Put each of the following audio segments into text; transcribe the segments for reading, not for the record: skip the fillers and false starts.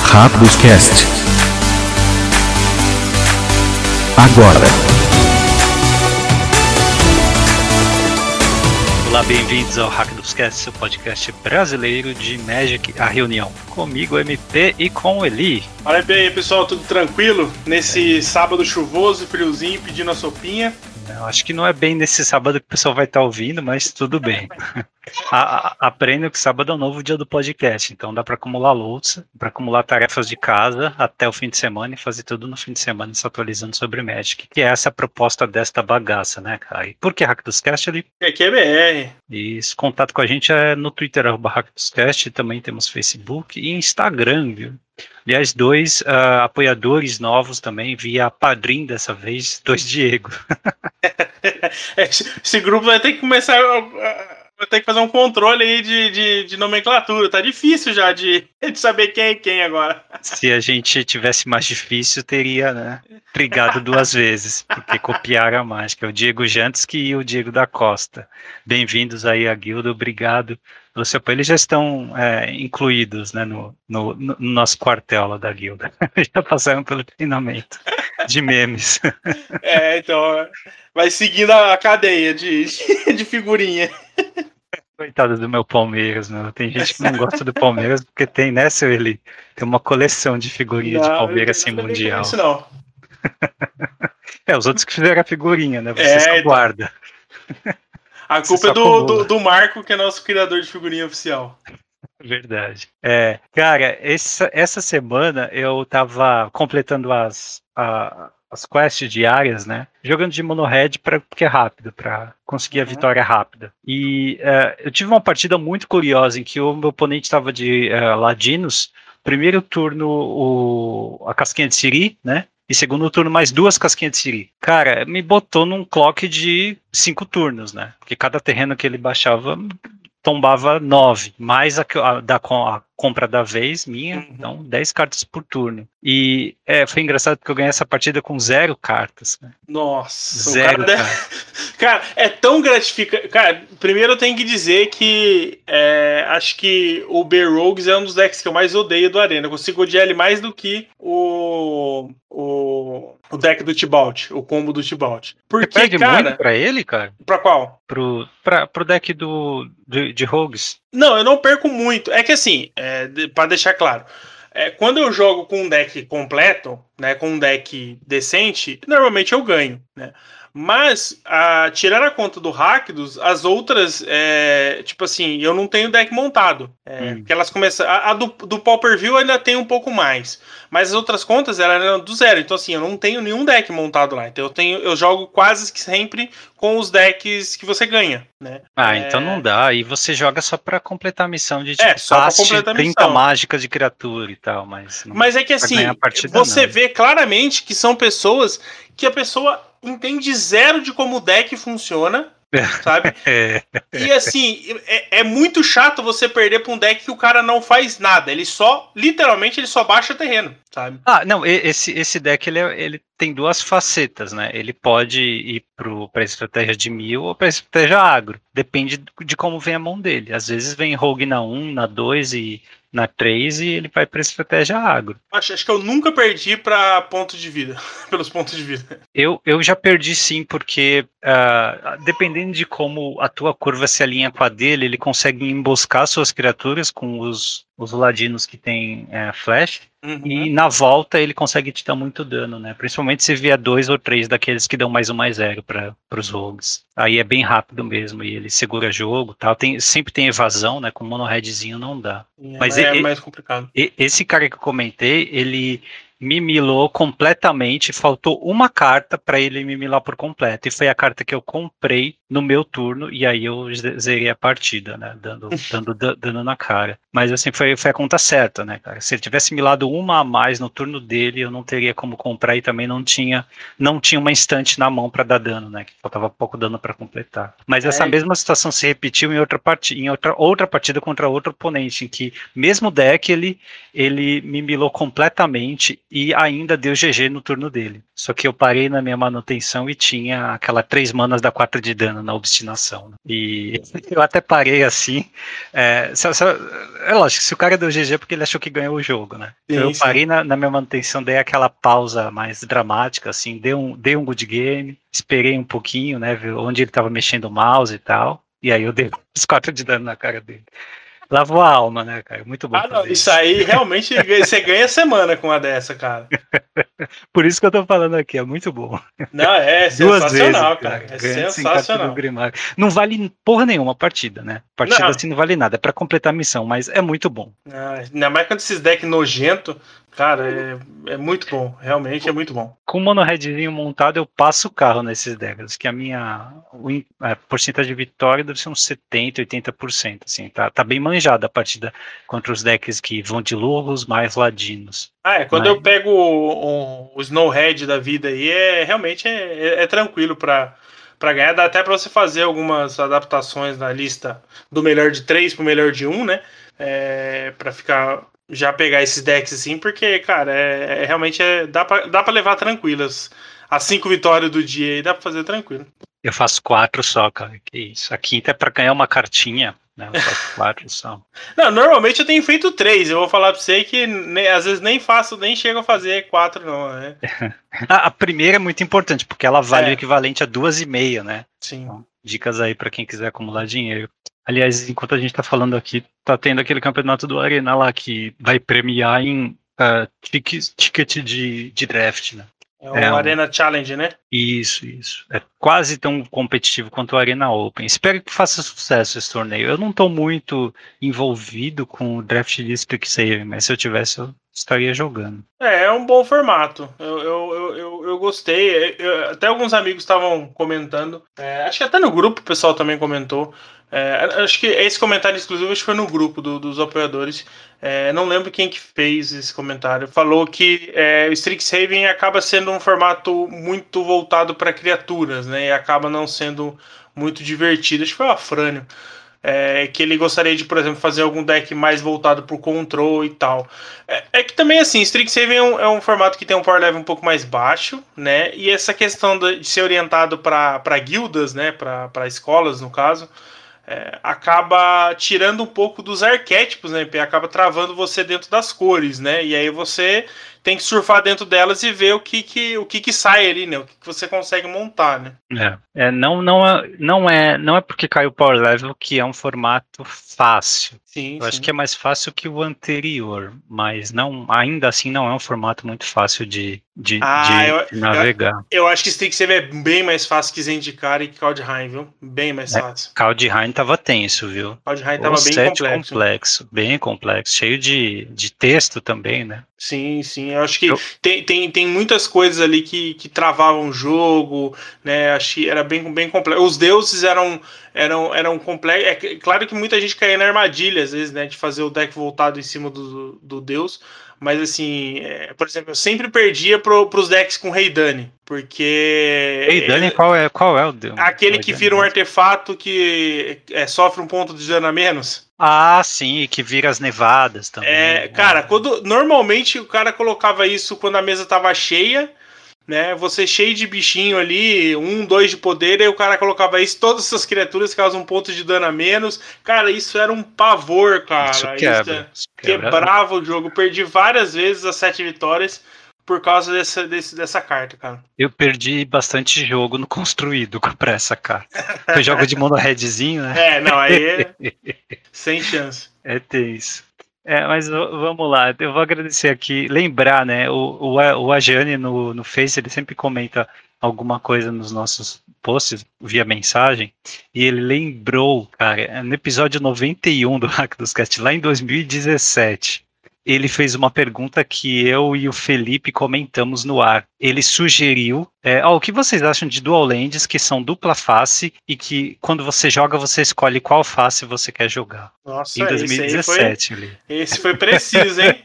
Rakduscast. Agora. Olá, bem-vindos ao Rakduscast, seu podcast brasileiro de Magic, a reunião. Comigo, MP, e com o Eli. Olha bem, pessoal, tudo tranquilo? Nesse sábado chuvoso, friozinho, pedindo a sopinha. Não, acho que não é bem nesse sábado que o pessoal vai estar ouvindo, mas tudo bem. Aprenda que sábado é o novo dia do podcast, então dá para acumular louça, para acumular tarefas de casa até o fim de semana e fazer tudo no fim de semana, se atualizando sobre Magic, que é essa a proposta desta bagaça, né, cara? E por que Rakduscast, Eli? Aqui é BR. Isso, contato com a gente é no Twitter, @Rakduscast, também temos Facebook e Instagram, viu? Aliás, dois apoiadores novos também, via Padrim dessa vez, dois Diego. Esse grupo vai ter que começar vai ter que fazer um controle aí de nomenclatura. Tá difícil já de saber quem é quem agora. Se a gente tivesse mais difícil, teria, né, brigado duas vezes, porque copiaram a mágica. O Diego Jantsky e o Diego da Costa. Bem-vindos aí à guilda, obrigado pelo seu apoio. Eles já estão incluídos, né, no nosso quartel lá da guilda. Já passaram pelo treinamento de memes. Então, vai seguindo a cadeia de figurinha. Coitado do meu Palmeiras, meu. Tem gente que não gosta do Palmeiras porque tem, né, seu Eli? Tem uma coleção de figurinha de Palmeiras sem mundial. Isso não. Os outros que fizeram a figurinha, né? Você só guarda. A culpa é do Marco, que é nosso criador de figurinha oficial. Verdade. Cara, essa semana eu tava completando as quests diárias, né? Jogando de mono-red porque é rápido, pra conseguir a vitória rápida. E eu tive uma partida muito curiosa em que o meu oponente estava de Ladinos. Primeiro turno, a casquinha de Siri, né? E segundo turno, mais 2 casquinhas de Siri. Cara, me botou num clock de 5 turnos, né? Porque cada terreno que ele baixava tombava 9, mais a compra da vez minha, então 10 cartas por turno. E foi engraçado porque eu ganhei essa partida com 0 cartas. Né? Nossa, 0 cartas. Cara, é tão gratificante. Cara, primeiro eu tenho que dizer que acho que o B-Rogues é um dos decks que eu mais odeio do Arena. Eu consigo odiar ele mais do que o deck do Tibalt, o combo do Tibalt. Porque, você perde muito pra ele, cara? Pra qual? Pro deck de Rogues. Não, eu não perco muito. É que assim, pra deixar claro, quando eu jogo com um deck completo, né, com um deck decente, normalmente eu ganho, né? Mas, tirando a conta do Rakdos, as outras, tipo assim, eu não tenho deck montado. Porque elas começam. A do Pauper-View ainda tem um pouco mais. Mas as outras contas, ela eram do zero. Então, assim, eu não tenho nenhum deck montado lá. Então, eu jogo quase que sempre com os decks que você ganha, né? Então não dá. Aí você joga só pra completar a missão de só pra completar a 30 mágicas de criatura e tal. Mas é que assim, você vê claramente que são pessoas que a pessoa entende zero de como o deck funciona, sabe? E assim, é muito chato você perder pra um deck que o cara não faz nada. Literalmente, ele só baixa terreno, sabe? Não, esse deck, ele tem duas facetas, né? Ele pode ir pra estratégia de 1000 ou pra estratégia agro. Depende de como vem a mão dele. Às vezes vem rogue na 1, na 2 e na 3 e ele vai pra estratégia agro. Acho que eu nunca perdi pra ponto de vida, pelos pontos de vida. Eu já perdi sim, porque dependendo de como a tua curva se alinha com a dele, ele consegue emboscar suas criaturas com os ladinos que tem flash. E na volta ele consegue te dar muito dano, né? Principalmente se vier 2 ou 3 daqueles que dão mais 1/+0 para os rogues. Aí é bem rápido mesmo e ele segura jogo, tal. Sempre tem evasão, né? Com mono-redzinho não dá. Mas é mais complicado. Esse cara que eu comentei, ele me milou completamente, faltou uma carta para ele me milar por completo, e foi a carta que eu comprei no meu turno, e aí eu zerei a partida, né, dando na cara. Mas assim, foi a conta certa, né, cara? Se ele tivesse milado uma a mais no turno dele, eu não teria como comprar, e também não tinha uma instante na mão para dar dano, né, que faltava pouco dano para completar. Mas essa mesma situação se repetiu em outra partida contra outro oponente, em que mesmo deck ele me milou completamente e ainda deu GG no turno dele. Só que eu parei na minha manutenção e tinha aquela 3 manas da 4 de dano, na obstinação. Né? E eu até parei assim. É lógico, se o cara deu GG é porque ele achou que ganhou o jogo, né? Sim, eu parei na minha manutenção, dei aquela pausa mais dramática, assim, dei um good game, esperei um pouquinho, né? Ver onde ele tava mexendo o mouse e tal. E aí eu dei os 4 de dano na cara dele. Lavou a alma, né, cara? Muito bom. Não, isso aí realmente você ganha semana com uma dessa, cara. Por isso que eu tô falando aqui, é muito bom. Não, é sensacional, cara. É sensacional. Não vale porra nenhuma a partida, né? Partida assim não vale nada, é pra completar a missão, mas é muito bom. Ainda mais quando esses decks nojentos, cara, é muito bom. Realmente é muito bom. Com o mono-redzinho montado, eu passo o carro nesses decks, que a porcentagem de vitória deve ser uns 70%, 80%, assim, tá bem manjada a partida contra os decks que vão de lurros mais ladinos. Quando eu pego o Snowhead da vida aí, realmente é tranquilo pra ganhar. Dá até pra você fazer algumas adaptações na lista do melhor de 3 pro melhor de 1, né? Pra ficar... Já pegar esses decks assim, porque, cara, realmente dá pra levar tranquilas. As 5 vitórias do dia aí dá pra fazer tranquilo. Eu faço 4 só, cara. Que isso. A quinta é pra ganhar uma cartinha, né? Eu faço 4 só. Não, normalmente eu tenho feito 3. Eu vou falar pra você que às vezes nem chego a fazer 4, não, né? A primeira é muito importante, porque ela vale o equivalente a 2,5, né? Sim. Então, dicas aí pra quem quiser acumular dinheiro. Aliás, enquanto a gente tá falando aqui, tá tendo aquele campeonato do Arena lá que vai premiar em ticket de draft, né? É o Arena Challenge, né? Isso. É quase tão competitivo quanto o Arena Open. Espero que faça sucesso esse torneio. Eu não tô muito envolvido com o draft de Strixhaven, mas se eu tivesse, eu estaria jogando. É um bom formato. Eu gostei. Até alguns amigos estavam comentando. Acho que até no grupo o pessoal também comentou. Acho que esse comentário exclusivo foi no grupo dos apoiadores. Não lembro quem que fez esse comentário. Falou que o Strixhaven acaba sendo um formato muito voltado para criaturas, né? E acaba não sendo muito divertido. Acho que foi o Afrânio. Que ele gostaria de, por exemplo, fazer algum deck mais voltado para o control e tal. Que também, assim, Strixhaven é um formato que tem um power level um pouco mais baixo, né? E essa questão de ser orientado para guildas, né? Para escolas, no caso, acaba tirando um pouco dos arquétipos, né? Acaba travando você dentro das cores, né? E aí você tem que surfar dentro delas e ver o que sai ali, né? O que você consegue montar, né? Não é porque caiu o power level que é um formato fácil. Sim, Eu acho que é mais fácil que o anterior, mas ainda assim não é um formato muito fácil de navegar. Eu acho que Strixhaven é bem mais fácil que Zendikar e Kaldheim, viu? Bem mais fácil. Kaldheim tava tenso, viu? Kaldheim tava bem complexo. Bem complexo, cheio de texto também, né? Sim. Eu acho que tem muitas coisas ali que travavam o jogo, né? Acho que era bem complexo. Os deuses eram complexos. Claro que muita gente caía na armadilha, às vezes, né? De fazer o deck voltado em cima do deus. Mas, assim, por exemplo, eu sempre perdia pros decks com Heidane. Porque... Heidane, qual é o deus? Aquele que vira um artefato que sofre um ponto de dano a menos. Ah, sim, que vira as nevadas também. Cara, normalmente o cara colocava isso quando a mesa tava cheia, né? Você cheio de bichinho ali, 1, 2 de poder, aí o cara colocava isso, todas essas criaturas causam um ponto de dano a menos. Cara, isso era um pavor, cara. Isso quebrava o jogo. Perdi várias vezes as 7 vitórias por causa dessa carta, cara. Eu perdi bastante jogo no construído pra essa carta. Eu jogo de mono-redzinho, né? Aí sem chance. Tem isso. Mas vamos lá, eu vou agradecer aqui, lembrar, né, o Ajane no Face, ele sempre comenta alguma coisa nos nossos posts via mensagem, e ele lembrou, cara, no episódio 91 do Hack dos Cast, lá em 2017, ele fez uma pergunta que eu e o Felipe comentamos no ar. Ele sugeriu o que vocês acham de dual lands que são dupla face e que quando você joga você escolhe qual face você quer jogar. Nossa, em 2017. Esse foi preciso, hein?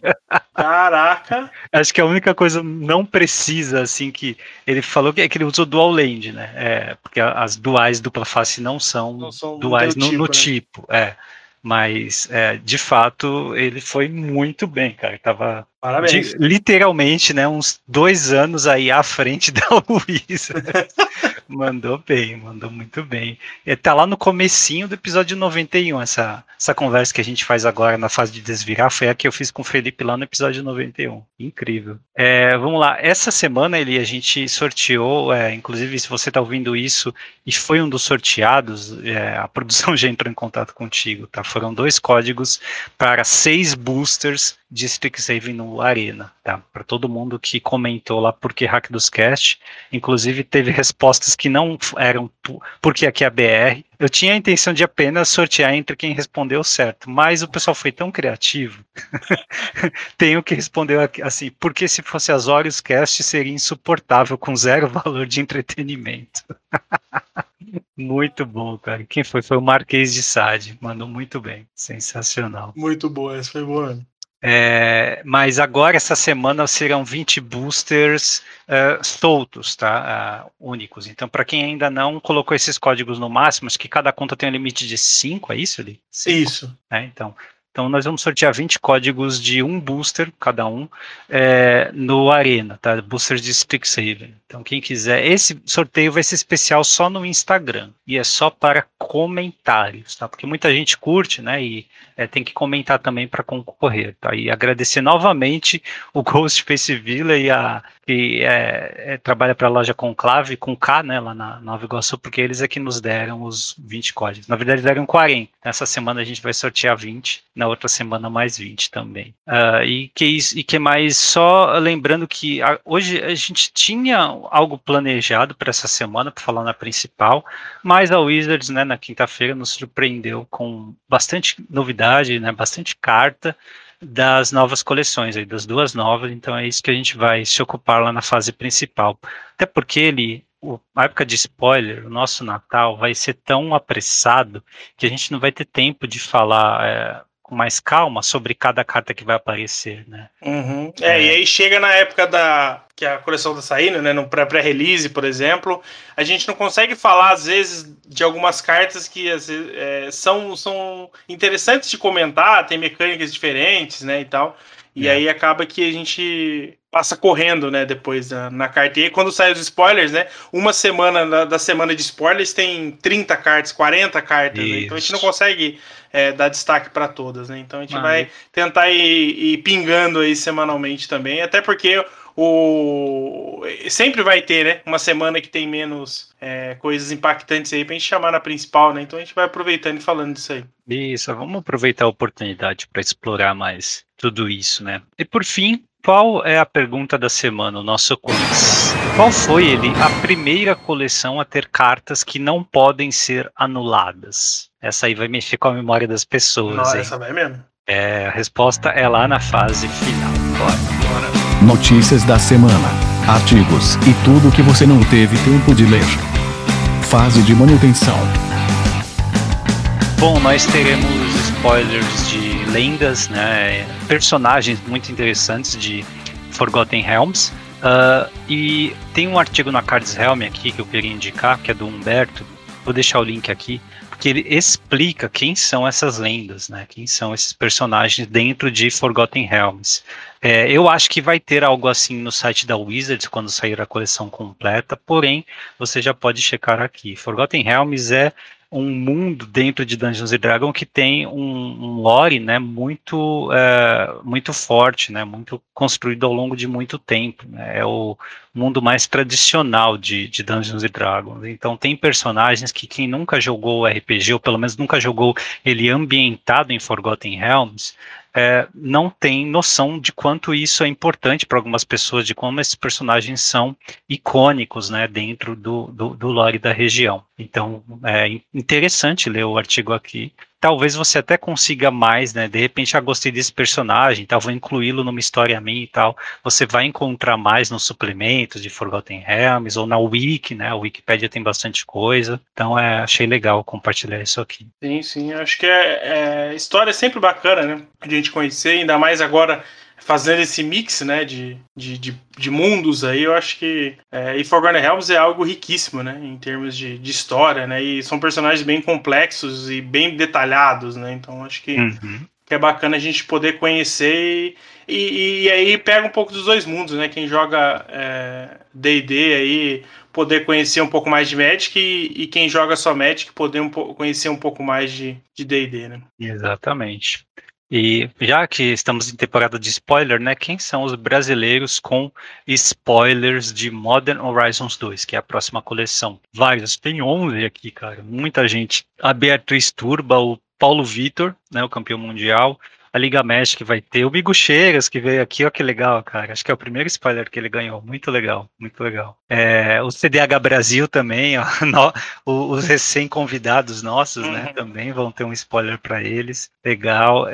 Caraca! Acho que a única coisa não precisa, assim, que ele falou que ele usou dual land, né? Porque as duais dupla face não são duais no tipo, né? Mas, de fato, ele foi muito bem, cara. Tava literalmente, né, uns 2 anos aí à frente da Luísa. Mandou bem, mandou muito bem. Tá lá no comecinho do episódio 91, essa conversa que a gente faz agora na fase de desvirar, foi a que eu fiz com o Felipe lá no episódio 91. Incrível. Vamos lá, essa semana, Eli, a gente sorteou, inclusive se você está ouvindo isso e foi um dos sorteados, a produção já entrou em contato contigo, tá? Foram 2 códigos para 6 boosters de Strixhaven no Arena, tá? Para todo mundo que comentou lá porque Hack dos Cast, inclusive teve respostas que não eram porque aqui é a BR. Eu tinha a intenção de apenas sortear entre quem respondeu certo, mas o pessoal foi tão criativo. Tenho que responder assim, porque se fosse Azorius Cast seria insuportável, com 0 valor de entretenimento. Muito bom, cara. Quem foi? Foi o Marquês de Sade. Mandou muito bem. Sensacional. Muito boa, essa foi boa. Mas agora, essa semana, serão 20 boosters soltos, tá? Únicos. Então, para quem ainda não colocou esses códigos no máximo, acho que cada conta tem um limite de 5, é isso, Li? 5? Isso. Então nós vamos sortear 20 códigos de um booster, cada um, no Arena, tá? Boosters de Strixhaven. Então quem quiser, esse sorteio vai ser especial só no Instagram, e é só para comentários, tá? Porque muita gente curte, né, e tem que comentar também para concorrer, tá? E agradecer novamente o Ghostface Villa que trabalha para a loja Conclave, com K, né, lá na Nova Iguaçu, porque eles é que nos deram os 20 códigos. Na verdade, deram 40. Nessa semana a gente vai sortear 20, na outra semana mais 20 também. E que mais? Só lembrando que hoje a gente tinha algo planejado para essa semana, para falar na principal, mas a Wizards, né, na quinta-feira, nos surpreendeu com bastante novidade, né, bastante carta das novas coleções, aí, das 2 novas, então é isso que a gente vai se ocupar lá na fase principal. Até porque a época de spoiler, o nosso Natal vai ser tão apressado que a gente não vai ter tempo de falar com mais calma sobre cada carta que vai aparecer, né? Uhum. E aí chega na época que a coleção tá saindo, né, no pré-release, por exemplo, a gente não consegue falar, às vezes, de algumas cartas que são interessantes de comentar, tem mecânicas diferentes, né, e tal, e aí acaba que a gente passa correndo, né, depois na carta. E aí, quando sai os spoilers, né, uma semana da semana de spoilers tem 30 cartas, 40 cartas, né, então a gente não consegue dar destaque para todas, né, então a gente vai tentar ir pingando aí semanalmente também, até porque sempre vai ter, né, uma semana que tem menos coisas impactantes aí pra gente chamar na principal, né, então a gente vai aproveitando e falando disso aí. Isso, vamos aproveitar a oportunidade para explorar mais tudo isso, né. E por fim, qual é a pergunta da semana, o nosso quiz? Qual foi, a primeira coleção a ter cartas que não podem ser anuladas? Essa aí vai mexer com a memória das pessoas. Nossa, essa vai mesmo. A resposta é lá na fase final. Bora. Notícias da semana, artigos e tudo que você não teve tempo de ler. Fase de manutenção. Bom, nós teremos spoilers de lendas, né, personagens muito interessantes de Forgotten Realms, e tem um artigo na Cards Realm aqui que eu queria indicar, que é do Humberto, vou deixar o link aqui, porque ele explica quem são essas lendas, né, quem são esses personagens dentro de Forgotten Realms. Eu acho que vai ter algo assim no site da Wizards quando sair a coleção completa, porém, você já pode checar aqui. Forgotten Realms é um mundo dentro de Dungeons & Dragons que tem um lore, né, muito forte, né, muito construído ao longo de muito tempo, né, é o mundo mais tradicional de Dungeons & Dragons. Então tem personagens que quem nunca jogou o RPG, ou pelo menos nunca jogou ele ambientado em Forgotten Realms, não tem noção de quanto isso é importante para algumas pessoas, de como esses personagens são icônicos, né, dentro do lore da região. Então é interessante ler o artigo aqui. Talvez você até consiga mais, né? De repente, gostei desse personagem, vou incluí-lo numa história minha e tal. Você vai encontrar mais nos suplementos de Forgotten Realms ou na Wiki, né? A Wikipédia tem bastante coisa. Então, achei legal compartilhar isso aqui. Sim. Acho que história é sempre bacana, né? A gente conhecer, ainda mais agora fazendo esse mix, né, de mundos aí, eu acho que e Forgotten Realms é algo riquíssimo, né, em termos de história, né, e são personagens bem complexos e bem detalhados, né, então acho que é bacana a gente poder conhecer e aí pega um pouco dos dois mundos, né, quem joga D&D aí poder conhecer um pouco mais de Magic e quem joga só Magic poder conhecer um pouco mais de D&D, né? Exatamente. E já que estamos em temporada de spoiler, né? Quem são os brasileiros com spoilers de Modern Horizons 2, que é a próxima coleção? Vários, tem 11 aqui, cara. Muita gente. A Beatriz Turba, o Paulo Vitor, né? O campeão mundial. A Liga Magic vai ter. O Bigo Cheiras, que veio aqui, ó, que legal, cara. Acho que é o primeiro spoiler que ele ganhou. Muito legal, muito legal. O CDH Brasil também, ó. Os recém-convidados nossos, né? Também vão ter um spoiler para eles. Legal.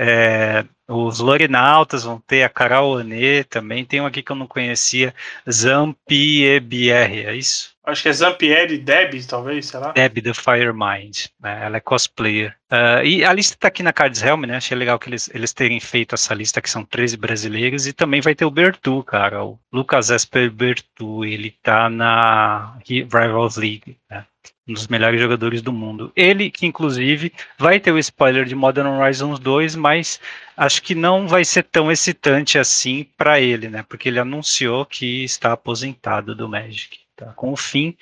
Os Lorenautas vão ter, a Carol Anê também. Tem um aqui que eu não conhecia, Zampiebier, é isso? Acho que é Zampieri Deb, talvez, sei lá. Deb the Firemind, né? Ela é cosplayer. E a lista tá aqui na Cards Helm, né? Achei legal que eles terem feito essa lista, que são 13 brasileiros, e também vai ter o Bertu, cara. O Lucas Esper Bertu, ele tá na Rivals League, né? Um dos melhores jogadores do mundo. Ele, que inclusive vai ter o spoiler de Modern Horizons 2, mas acho que não vai ser tão excitante assim para ele, né? Porque ele anunciou que está aposentado do Magic. Tá? Com o fim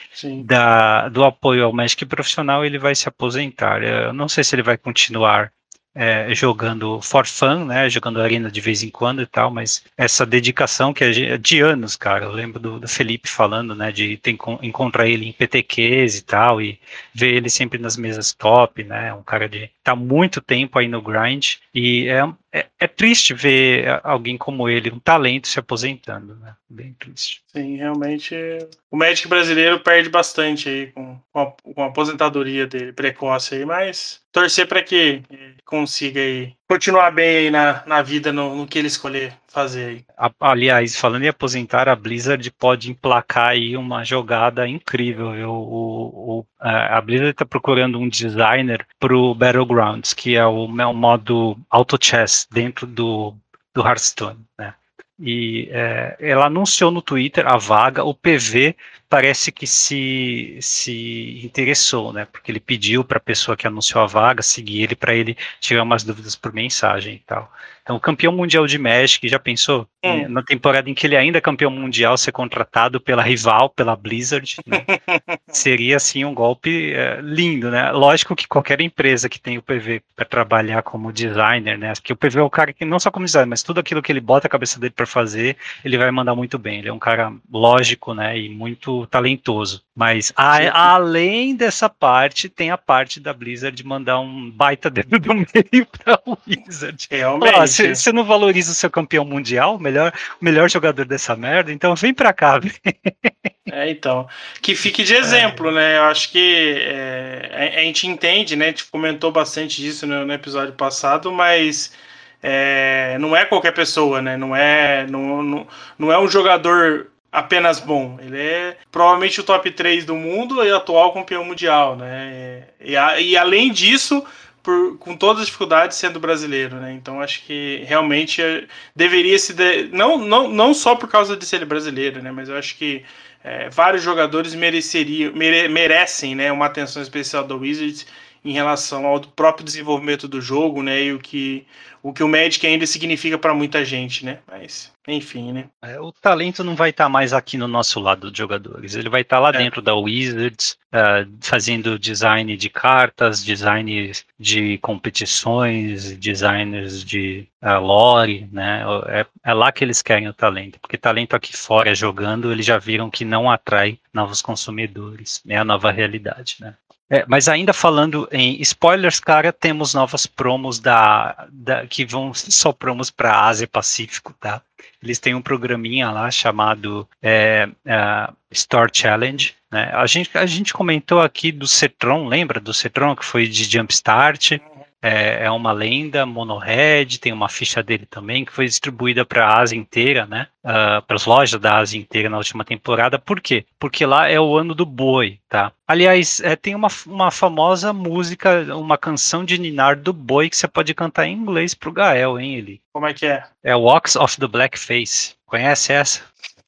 do apoio ao Magic profissional, ele vai se aposentar. Eu não sei se ele vai continuar jogando for fun, né, jogando arena de vez em quando e tal, mas essa dedicação que é de anos, cara. Eu lembro do Felipe falando, né, de encontrar ele em PTQs e tal, e ver ele sempre nas mesas top, né, um cara de tá muito tempo aí no grind, e é triste ver alguém como ele, um talento, se aposentando, né, bem triste. Sim, realmente o Magic brasileiro perde bastante aí com a aposentadoria dele precoce aí, mas torcer para que consiga aí continuar bem aí na vida, no que ele escolher fazer aí. Aliás, falando em aposentar, a Blizzard pode emplacar aí uma jogada incrível. A Blizzard está procurando um designer para o Battlegrounds, que é o modo auto chess dentro do Hearthstone, né? E ela anunciou no Twitter a vaga, o PV parece que se interessou, né? Porque ele pediu para a pessoa que anunciou a vaga seguir ele para ele tirar umas dúvidas por mensagem e tal. Então, o campeão mundial de Magic, já pensou? Na temporada em que ele ainda é campeão mundial, ser contratado pela rival, pela Blizzard, né? Seria, assim, um golpe lindo, né? Lógico que qualquer empresa que tem o PV para trabalhar como designer, né? Porque o PV é o cara que, não só como designer, mas tudo aquilo que ele bota a cabeça dele para fazer, ele vai mandar muito bem. Ele é um cara lógico, né? E muito talentoso. Mas, além dessa parte, tem a parte da Blizzard de mandar um baita dedo do meio pra Wizard. Realmente. Você não valoriza o seu campeão mundial, o melhor jogador dessa merda, então vem pra cá. Então, que fique de exemplo, né? Eu acho que a gente entende, né? A gente comentou bastante disso no episódio passado, mas não é qualquer pessoa, né? Não é um jogador apenas bom. Ele é provavelmente o top 3 do mundo e atual campeão mundial, né? E além disso, com todas as dificuldades, sendo brasileiro, né? Então acho que realmente deveria se não só por causa de ser brasileiro, né? Mas eu acho que vários jogadores merecem, né, uma atenção especial da Wizards em relação ao próprio desenvolvimento do jogo, né? E o que o Magic ainda significa para muita gente, né? Mas enfim, né? O talento não vai estar mais aqui no nosso lado de jogadores, ele vai estar lá dentro da Wizards, fazendo design de cartas, design de competições, designers de lore, né? É lá que eles querem o talento, porque talento aqui fora jogando, eles já viram que não atrai novos consumidores, é a nova realidade, né? Mas ainda falando em spoilers, cara, temos novas promos que vão ser só promos para Ásia e Pacífico, tá? Eles têm um programinha lá chamado Store Challenge, né? A gente comentou aqui do Cetron, lembra do Cetron, que foi de Jumpstart? É uma lenda, mono-red, tem uma ficha dele também, que foi distribuída para a Ásia inteira, né? Para as lojas da Ásia inteira na última temporada. Por quê? Porque lá é o ano do boi, tá? Aliás, tem uma famosa música, uma canção de ninar do boi que você pode cantar em inglês pro Gael, hein, Eli? Como é que é? É Walks of the Blackface. Conhece essa?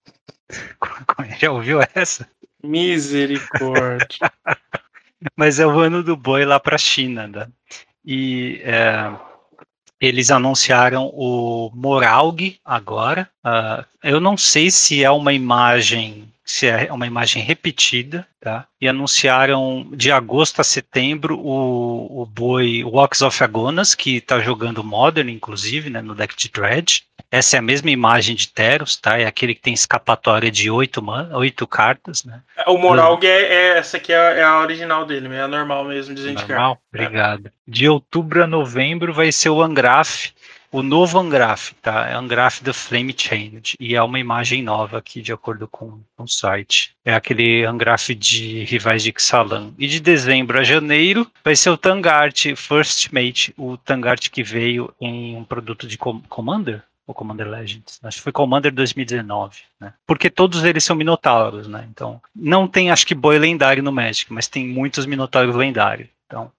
Já ouviu essa? Misericórdia. Mas é o ano do boi lá para a China, né? E eles anunciaram o Moralg agora. Eu não sei se é uma imagem se é uma imagem repetida, tá? E anunciaram de agosto a setembro o boi Walks of Agonas, que está jogando Modern, inclusive, né, no deck de Dredge. Essa é a mesma imagem de Teros, tá? É aquele que tem escapatória de 8 cartas, né? O Moralg essa aqui é a original dele, é a normal mesmo de Zendikar. Normal? Obrigado. De outubro a novembro vai ser o Angraf, o novo Angraf, tá? É Angraf The Flame Changed, e é uma imagem nova aqui, de acordo com o site. É aquele Angraf de rivais de Ixalan. E de dezembro a janeiro vai ser o Tangart First Mate, o Tangart que veio em um produto de Commander? Ou Commander Legends? Acho que foi Commander 2019, né? Porque todos eles são minotauros, né? Então, não tem, acho que, boi lendário no Magic, mas tem muitos minotauros lendários. Então,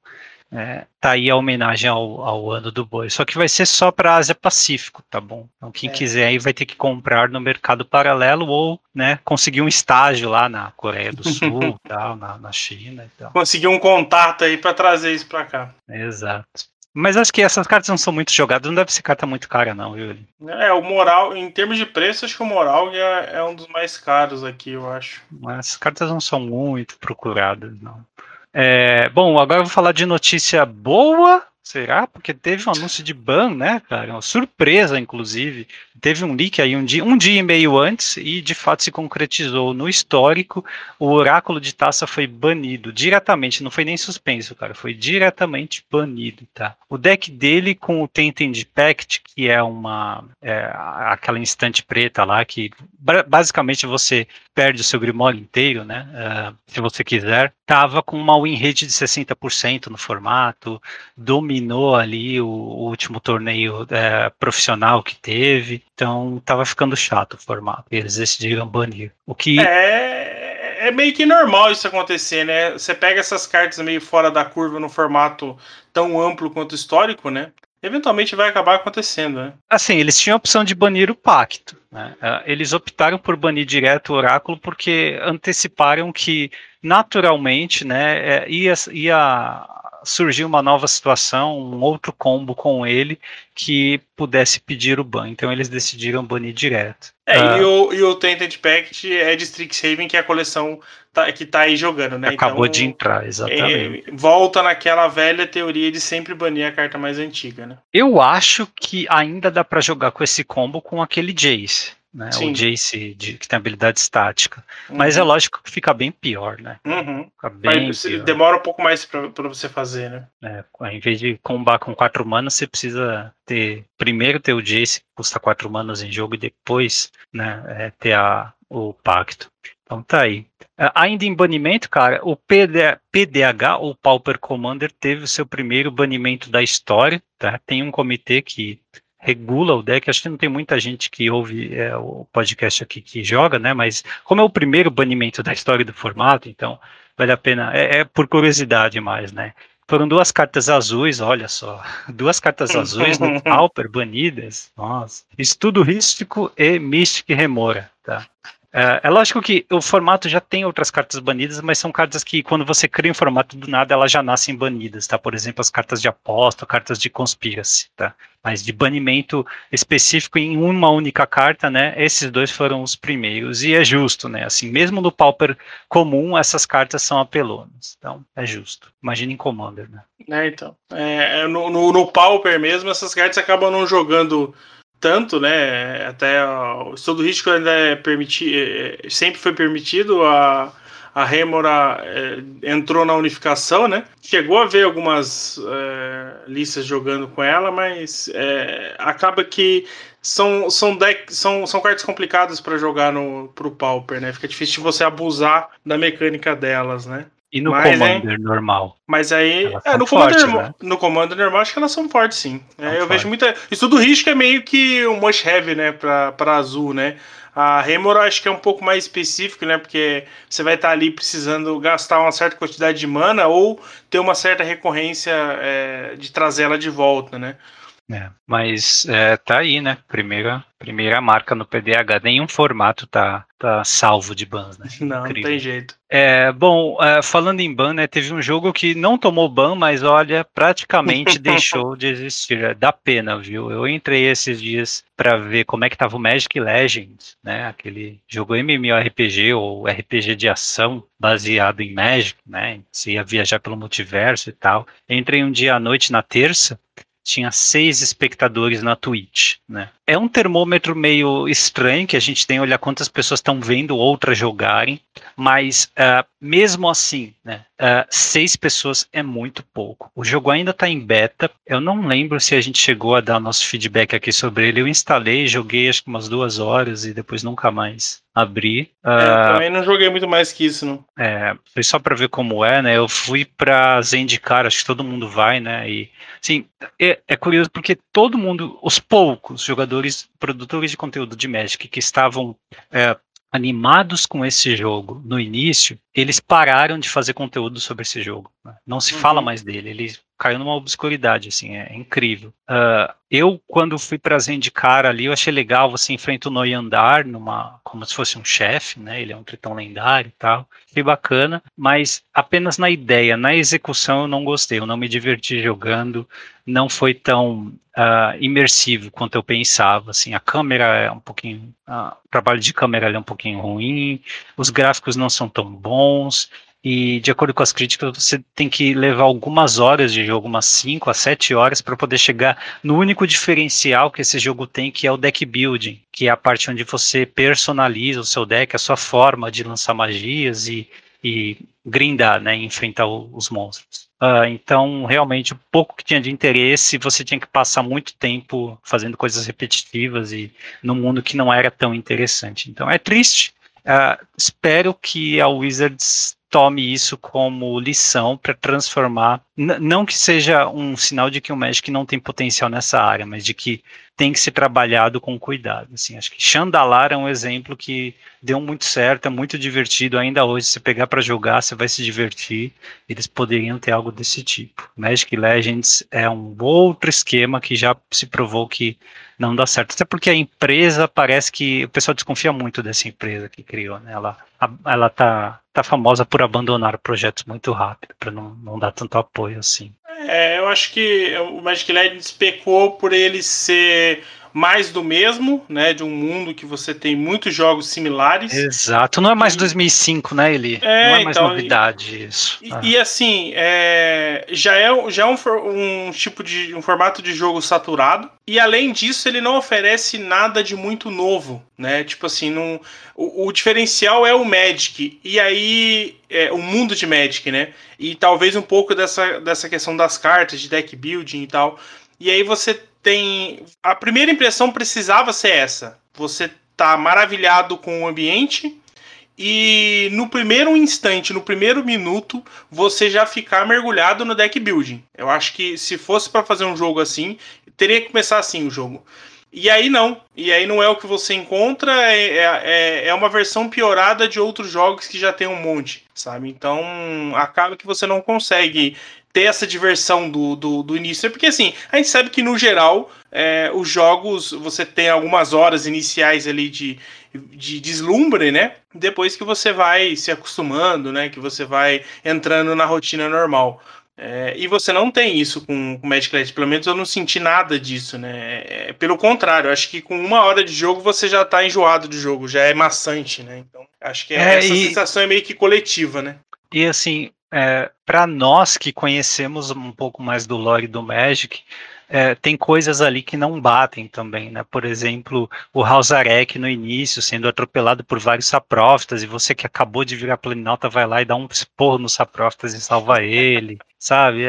tá aí a homenagem ao ano do boi. Só que vai ser só para Ásia Pacífico, tá bom? Então quem quiser aí vai ter que comprar no mercado paralelo ou, né, conseguir um estágio lá na Coreia do Sul, tal, na China e tal. Conseguir um contato aí para trazer isso para cá. Exato. Mas acho que essas cartas não são muito jogadas, não deve ser carta muito cara não, viu? O Moral, em termos de preço, acho que o Moral é um dos mais caros aqui, eu acho. Essas cartas não são muito procuradas, não. Bom, agora eu vou falar de notícia boa, será? Porque teve um anúncio de ban, né, cara? Uma surpresa, inclusive. Teve um leak aí um dia e meio antes e, de fato, se concretizou. No histórico, o Oráculo de Taça foi banido diretamente, não foi nem suspenso, cara. Foi diretamente banido, tá? O deck dele com o Tainted Pact, que é aquela instante preta lá, que basicamente você perde o seu Grimório inteiro, né? Se você quiser. Tava com uma win rate de 60% no formato, dominou ali o último torneio profissional que teve, então tava ficando chato o formato, eles decidiram banir. O que é meio que normal isso acontecer, né? Você pega essas cartas meio fora da curva no formato tão amplo quanto histórico, né? Eventualmente vai acabar acontecendo, né? Assim, eles tinham a opção de banir o Pacto, né? Eles optaram por banir direto o Oráculo porque anteciparam que naturalmente, né, ia surgir uma nova situação, um outro combo com ele que pudesse pedir o ban. Então eles decidiram banir direto. E o Tainted Pact é de Strixhaven, que é a coleção que tá aí jogando, né? Acabou de entrar, exatamente. Volta naquela velha teoria de sempre banir a carta mais antiga, né? Eu acho que ainda dá para jogar com esse combo com aquele Jace. Né, o Jace que tem habilidade estática. Mas é lógico que fica bem pior, né? Fica bem pior. Demora um pouco mais para você fazer, né? Em vez de combar com 4 manas, você precisa primeiro ter o Jace, que custa 4 manas em jogo, e depois, né, ter o Pacto. Então tá aí. Ainda em banimento, cara, o PDH, ou Pauper Commander, teve o seu primeiro banimento da história, tá? Tem um comitê que regula o deck, acho que não tem muita gente que ouve o podcast aqui que joga, né, mas como é o primeiro banimento da história do formato, então vale a pena, por curiosidade mais, né. Foram 2 cartas azuis, olha só, 2 cartas azuis no Pauper banidas, nossa, Estudo Rístico e Mystic Remora, tá. É lógico que o formato já tem outras cartas banidas, mas são cartas que, quando você cria um formato do nada, elas já nascem banidas, tá? Por exemplo, as cartas de aposta, cartas de conspiracy, tá? Mas de banimento específico em uma única carta, né? Esses 2 foram os primeiros. E é justo, né? Assim, mesmo no Pauper comum, essas cartas são apelonas. Então, é justo. Imagina em Commander, né? Então. No Pauper mesmo, essas cartas acabam não jogando tanto, né? Até o estudo rístico ainda sempre foi permitido. A Remora entrou na unificação, né? Chegou a ver algumas listas jogando com ela, mas acaba que são cartas complicadas para jogar pro Pauper, né? Fica difícil de você abusar da mecânica delas, né? E no Commander normal? Mas aí, no Commander normal, acho que elas são fortes, sim. Eu vejo muita... Estudo Rístico é meio que um must-have, né, pra azul, né? A Remora acho que é um pouco mais específico, né, porque você vai estar ali precisando gastar uma certa quantidade de mana ou ter uma certa recorrência de trazer ela de volta, né? Mas tá aí, né? Primeira marca no PDH. Nenhum formato tá salvo de bans, né? Não tem jeito. Bom, falando em ban, né? Teve um jogo que não tomou ban, mas olha, praticamente deixou de existir. Dá pena, viu? Eu entrei esses dias para ver como é que tava o Magic Legends, né? Aquele jogo MMORPG ou RPG de ação baseado em Magic, né? Você ia viajar pelo multiverso e tal. Entrei um dia à noite na terça. Tinha 6 espectadores na Twitch, né? É um termômetro meio estranho que a gente tem, olhar quantas pessoas estão vendo outras jogarem, mas mesmo assim, né? 6 pessoas é muito pouco. O jogo ainda está em beta. Eu não lembro se a gente chegou a dar nosso feedback aqui sobre ele. Eu instalei, joguei acho que umas 2 horas e depois nunca mais abri. Eu também não joguei muito mais que isso, não. Foi só para ver como né? Eu fui para Zendikar, acho que todo mundo vai, né? E sim, é curioso porque todo mundo, os poucos jogadores, produtores de conteúdo de Magic que estavam animados com esse jogo no início, eles pararam de fazer conteúdo sobre esse jogo, né? Não se fala mais dele, ele caiu numa obscuridade, assim, é incrível. Eu, quando fui para Zendikar ali, eu achei legal, você enfrenta o Noyandar como se fosse um chefe, né? Ele é um tritão lendário e tal, achei bacana, mas apenas na ideia, na execução eu não gostei, eu não me diverti jogando, não foi tão imersivo quanto eu pensava, assim, a câmera é um pouquinho, o trabalho de câmera é um pouquinho ruim, os gráficos não são tão bons, e de acordo com as críticas você tem que levar algumas horas de jogo, umas 5 a 7 horas para poder chegar no único diferencial que esse jogo tem, que é o deck building, que é a parte onde você personaliza o seu deck, a sua forma de lançar magias e grindar, né, enfrentar os monstros. Então, realmente, o pouco que tinha de interesse, você tinha que passar muito tempo fazendo coisas repetitivas e num mundo que não era tão interessante. Então, é triste. Espero que a Wizards tome isso como lição para transformar, não que seja um sinal de que o Magic não tem potencial nessa área, mas de que tem que ser trabalhado com cuidado. Assim, acho que Chandalar é um exemplo que deu muito certo, é muito divertido, ainda hoje, se pegar para jogar, você vai se divertir, eles poderiam ter algo desse tipo. Magic Legends é um outro esquema que já se provou que não dá certo, até porque a empresa, parece que o pessoal desconfia muito dessa empresa que criou, né? Ela tá famosa por abandonar projetos muito rápido, para não dar tanto apoio assim. Eu acho que o Magic Legends pecou por ele ser mais do mesmo, né, de um mundo que você tem muitos jogos similares. Exato, não é mais 2005, né, Eli? Não é mais então, novidade isso. E assim, já é um tipo de um formato de jogo saturado, e além disso ele não oferece nada de muito novo, né? Tipo assim, o diferencial é o Magic, e aí o mundo de Magic, né? E talvez um pouco dessa questão das cartas, de deck building e tal. E aí você tem... A primeira impressão precisava ser essa. Você tá maravilhado com o ambiente, e no primeiro instante, no primeiro minuto, você já ficar mergulhado no deck building. Eu acho que se fosse para fazer um jogo assim, teria que começar assim o jogo. E aí não. E aí não é o que você encontra, é uma versão piorada de outros jogos que já tem um monte, sabe? Então acaba que você não consegue ter essa diversão do início. Porque assim, a gente sabe que no geral os jogos, você tem algumas horas iniciais ali de deslumbre, né? Depois que você vai se acostumando, né? Que você vai entrando na rotina normal. E você não tem isso com Magic Legends, pelo menos eu não senti nada disso, né? Pelo contrário, acho que com 1 hora de jogo você já tá enjoado do jogo, já é maçante, né? Então, acho que essa sensação é meio que coletiva, né? E assim, para nós que conhecemos um pouco mais do lore do Magic, tem coisas ali que não batem também, né? Por exemplo, o Hausarek no início sendo atropelado por vários saprófitas, e você que acabou de virar Planinauta vai lá e dá um esporro nos saprófitas e salva ele, sabe?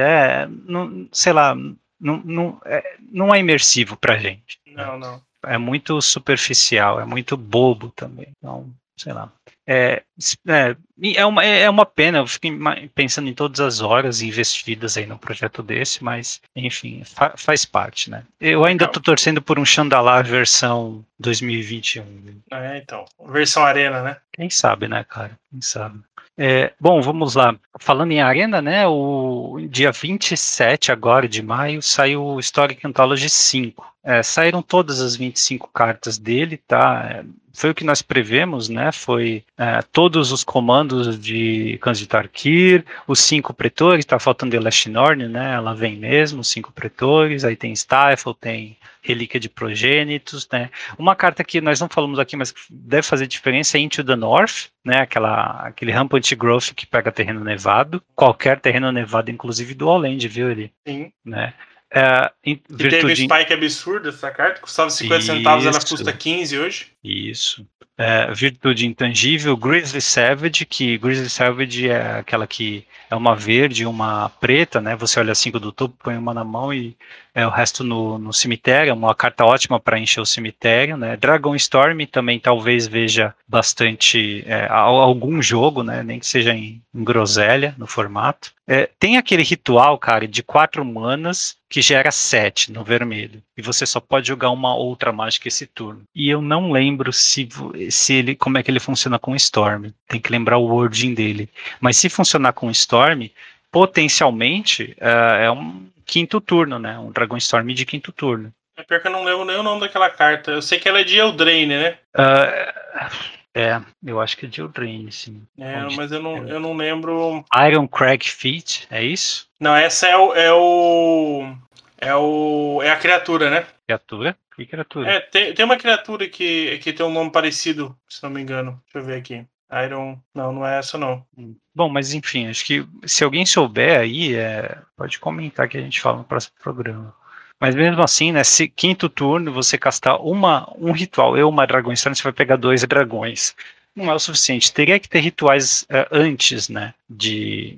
Sei lá, não é imersivo pra gente. Não. É muito superficial, é muito bobo também. Então, sei lá. É uma pena, eu fico pensando em todas as horas investidas aí num projeto desse, mas, enfim, faz parte, né? Eu ainda tô torcendo por um Chandalar versão 2021. Então, versão Arena, né? Quem sabe, né, cara? Quem sabe? Bom, vamos lá. Falando em Arena, né, o dia 27 agora de maio saiu o Historic Anthology 5. Saíram todas as 25 cartas dele, tá? Foi o que nós prevemos, né? Foi todos os comandos de Cães de Tarkir, os 5 pretores, tá faltando Elashnorn, né? Ela vem mesmo, os 5 pretores, aí tem Stifle, tem Relíquia de Progênitos, né? Uma carta que nós não falamos aqui, mas que deve fazer diferença é Into the North, né? Aquele Rampant Growth que pega terreno nevado, qualquer terreno nevado, inclusive Dual Land, viu ele? Sim. Né? E teve spike absurdo essa carta, custava 50 centavos, ela custa 15 hoje. Isso. Virtude Intangível, Grizzly Savage, que Grizzly Savage é aquela que é uma verde e uma preta, né? Você olha 5 do topo, põe uma na mão e o resto no cemitério. É uma carta ótima para encher o cemitério, né? Dragon Storm também talvez veja bastante algum jogo, né? Nem que seja em groselha no formato. Tem aquele ritual, cara, de 4 manas que gera 7 no vermelho. E você só pode jogar uma outra mágica esse turno. E eu não lembro como é que ele funciona com Storm. Tem que lembrar o wording dele. Mas se funcionar com Storm, potencialmente é um quinto turno, né? Um Dragon Storm de quinto turno. É pior que eu não lembro nem o nome daquela carta. Eu sei que ela é de Eldraine, né? Eu acho que é de Eldraine, sim. Mas eu não lembro. Iron Crag Feet, é isso? Não, essa é a criatura, né? Criatura? Que criatura? Tem uma criatura que tem um nome parecido, se não me engano. Deixa eu ver aqui. Iron. Não é essa, não. Bom, mas enfim, acho que se alguém souber aí, pode comentar que a gente fala no próximo programa. Mas mesmo assim, né, se quinto turno você castar um ritual e uma Dragon Storm, você vai pegar 2 dragões. Não é o suficiente. Teria que ter rituais antes, né? De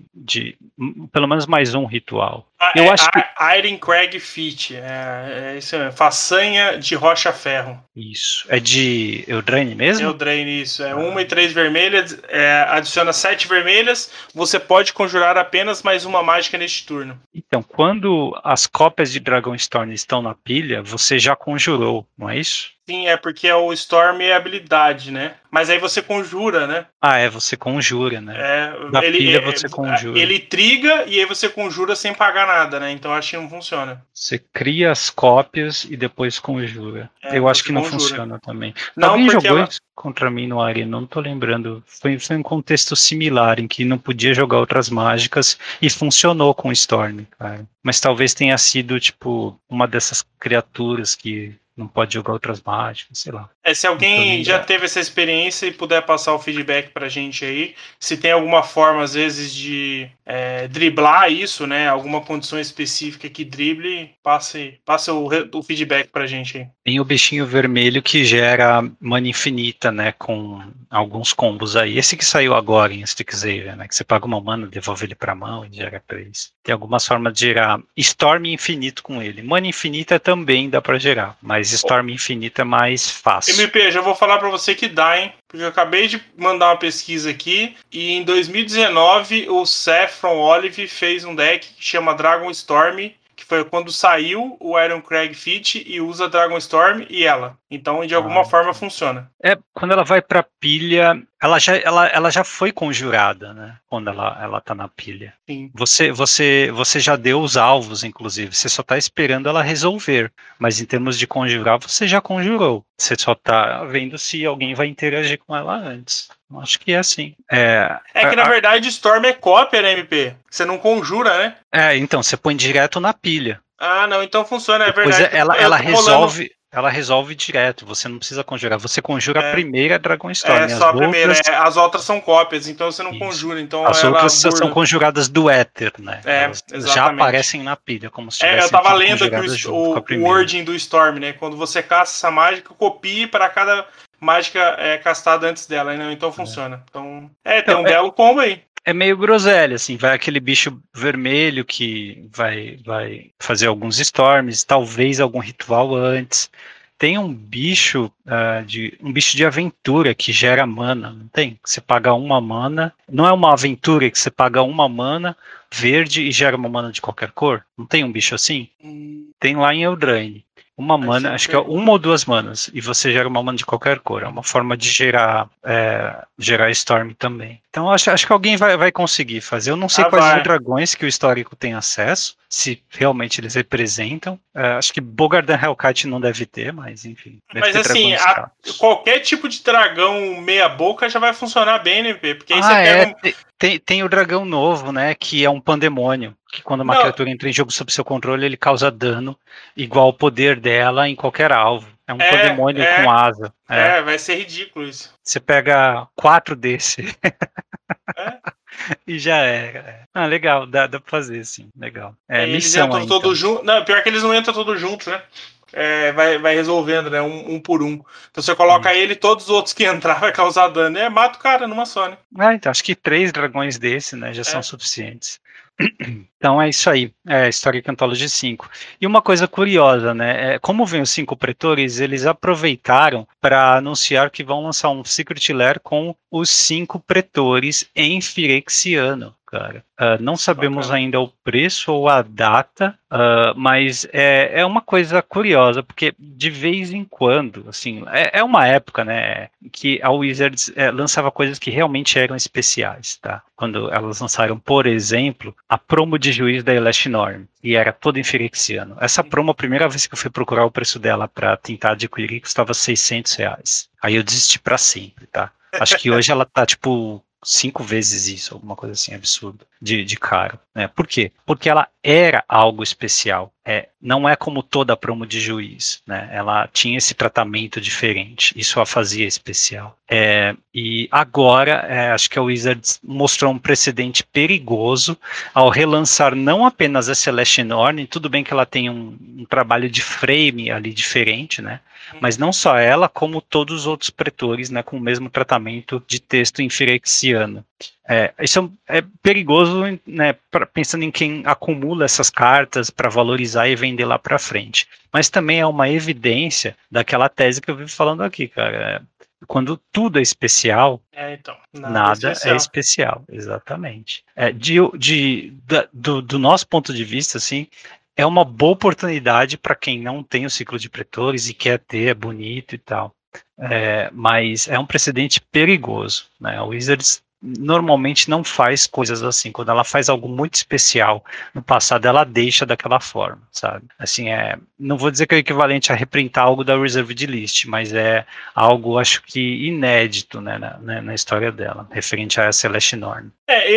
pelo menos mais um ritual. Eu acho que Iron Crag Feat. Isso mesmo. Façanha de Rocha Ferro. Isso. É de Eldraine mesmo? Eldraine, isso. 1 e 3 vermelhas. Adiciona 7 vermelhas. Você pode conjurar apenas mais uma mágica neste turno. Então, quando as cópias de Dragonstorm estão na pilha, você já conjurou, não é isso? Sim, porque o Storm é habilidade, né? Mas aí você conjura, né? Você conjura, né? Na pilha você conjura. Ele triga e aí você conjura sem pagar nada, né? Então acho que não funciona. Você cria as cópias e depois conjura. Eu acho que não funciona também. Alguém jogou isso contra mim no Arena, não tô lembrando. Foi um contexto similar, em que não podia jogar outras mágicas e funcionou com o Storm, cara. Mas talvez tenha sido, tipo, uma dessas criaturas que não pode jogar outras mágicas, sei lá. Se alguém já teve essa experiência e puder passar o feedback pra gente aí, se tem alguma forma, às vezes, de driblar isso, né? Alguma condição específica que drible, passe o feedback pra gente aí. Tem o bichinho vermelho que gera mana infinita, né? Com alguns combos aí. Esse que saiu agora em Strixhaven, né? Que você paga uma mana, devolve ele pra mão e gera 3. Tem algumas formas de gerar Storm infinito com ele. Mana infinita também dá pra gerar, mas Storm infinita é mais fácil. MP, já vou falar pra você que dá, hein? Porque eu acabei de mandar uma pesquisa aqui e em 2019 o Saffron Olive fez um deck que chama Dragon Storm, que foi quando saiu o Iron Crag Feat e usa Dragon Storm e ela. Então, de alguma forma, funciona. Quando ela vai pra pilha, ela já foi conjurada, né? Quando ela tá na pilha. Sim. Você já deu os alvos, inclusive. Você só tá esperando ela resolver. Mas em termos de conjurar, você já conjurou. Você só tá vendo se alguém vai interagir com ela antes. Acho que é assim. Que na verdade Storm é cópia, né, MP? Você não conjura, né? Então, você põe direto na pilha. Não, então funciona, Depois verdade. Ela resolve. Ela resolve direto, você não precisa conjurar. Você conjura a primeira Dragon Storm. Só a primeira. As outras são cópias, então você não conjura. Então as outras são conjuradas do éter, né? Elas já aparecem na pilha, como se tivessem eu tava lendo aqui o wording do Storm, né? Quando você caça essa mágica, copie para cada mágica castada antes dela, né? Então funciona. Então, tem um belo combo aí. É meio groselha, assim, vai aquele bicho vermelho que vai fazer alguns storms, talvez algum ritual antes. Tem um bicho de aventura que gera mana, não tem? Você paga uma mana, não é uma aventura que você paga uma mana verde e gera uma mana de qualquer cor? Não tem um bicho assim? Tem lá em Eldraine. Uma mana, acho que é uma ou duas manas, e você gera uma mana de qualquer cor. É uma forma de gerar Storm também. Então acho que alguém vai conseguir fazer. Eu não sei quais os dragões que o histórico tem acesso, se realmente eles representam. Acho que Bogardan Hellkite não deve ter, mas enfim. Mas assim, qualquer tipo de dragão meia boca já vai funcionar bem, né? Porque aí você pega tem o dragão novo, né? Que é um pandemônio. Que quando uma criatura entra em jogo sob seu controle, ele causa dano igual ao poder dela em qualquer alvo. É um pandemônio com asa. Vai ser ridículo isso. Você pega 4 desse. E já é. Legal, dá pra fazer, sim. Legal. Eles entram todos juntos. Não, pior que eles não entram todos juntos, né? Vai resolvendo, né? Um por um. Então você coloca ele e todos os outros que entrar vai causar dano. Mata o cara numa só, né? Então acho que 3 dragões desse, né? Já são suficientes. Então é isso aí, Historic Anthology 5. E uma coisa curiosa, né? Como vem os 5 pretores, eles aproveitaram para anunciar que vão lançar um Secret Lair com os 5 pretores em Phyrexiano, cara. Não sabemos ainda o preço ou a data, mas é uma coisa curiosa, porque de vez em quando, assim, é uma época, né, que a Wizards lançava coisas que realmente eram especiais, tá? Quando elas lançaram, por exemplo, a promo de juiz da Elesh Norn, e era toda em Phyrexiano. Essa promo, a primeira vez que eu fui procurar o preço dela para tentar adquirir, custava R$600. Aí eu desisti para sempre, tá? Acho que hoje ela tá, tipo, 5 vezes isso, alguma coisa assim, absurda, de caro. Né? Por quê? Porque ela era algo especial. Não é como toda a promo de juiz, né? Ela tinha esse tratamento diferente, isso a fazia especial. E agora, acho que a Wizards mostrou um precedente perigoso ao relançar não apenas a Celeste Norn, tudo bem que ela tem um trabalho de frame ali diferente, né? Mas não só ela, como todos os outros pretores, né, com o mesmo tratamento de texto em Phyrexiano. Isso é perigoso, né, pensando em quem acumula essas cartas para valorizar e vender lá para frente. Mas também é uma evidência daquela tese que eu vivo falando aqui, cara. Quando tudo é especial, então, nada é especial, exatamente. Do nosso ponto de vista, assim, é uma boa oportunidade para quem não tem o ciclo de pretores e quer ter, é bonito e tal. Mas é um precedente perigoso, né? A Wizards normalmente não faz coisas assim. Quando ela faz algo muito especial no passado, ela deixa daquela forma, sabe? Assim, não vou dizer que é o equivalente a reprintar algo da Reserved List, mas é algo, acho que, inédito, né, na história dela, referente a Celeste Norn.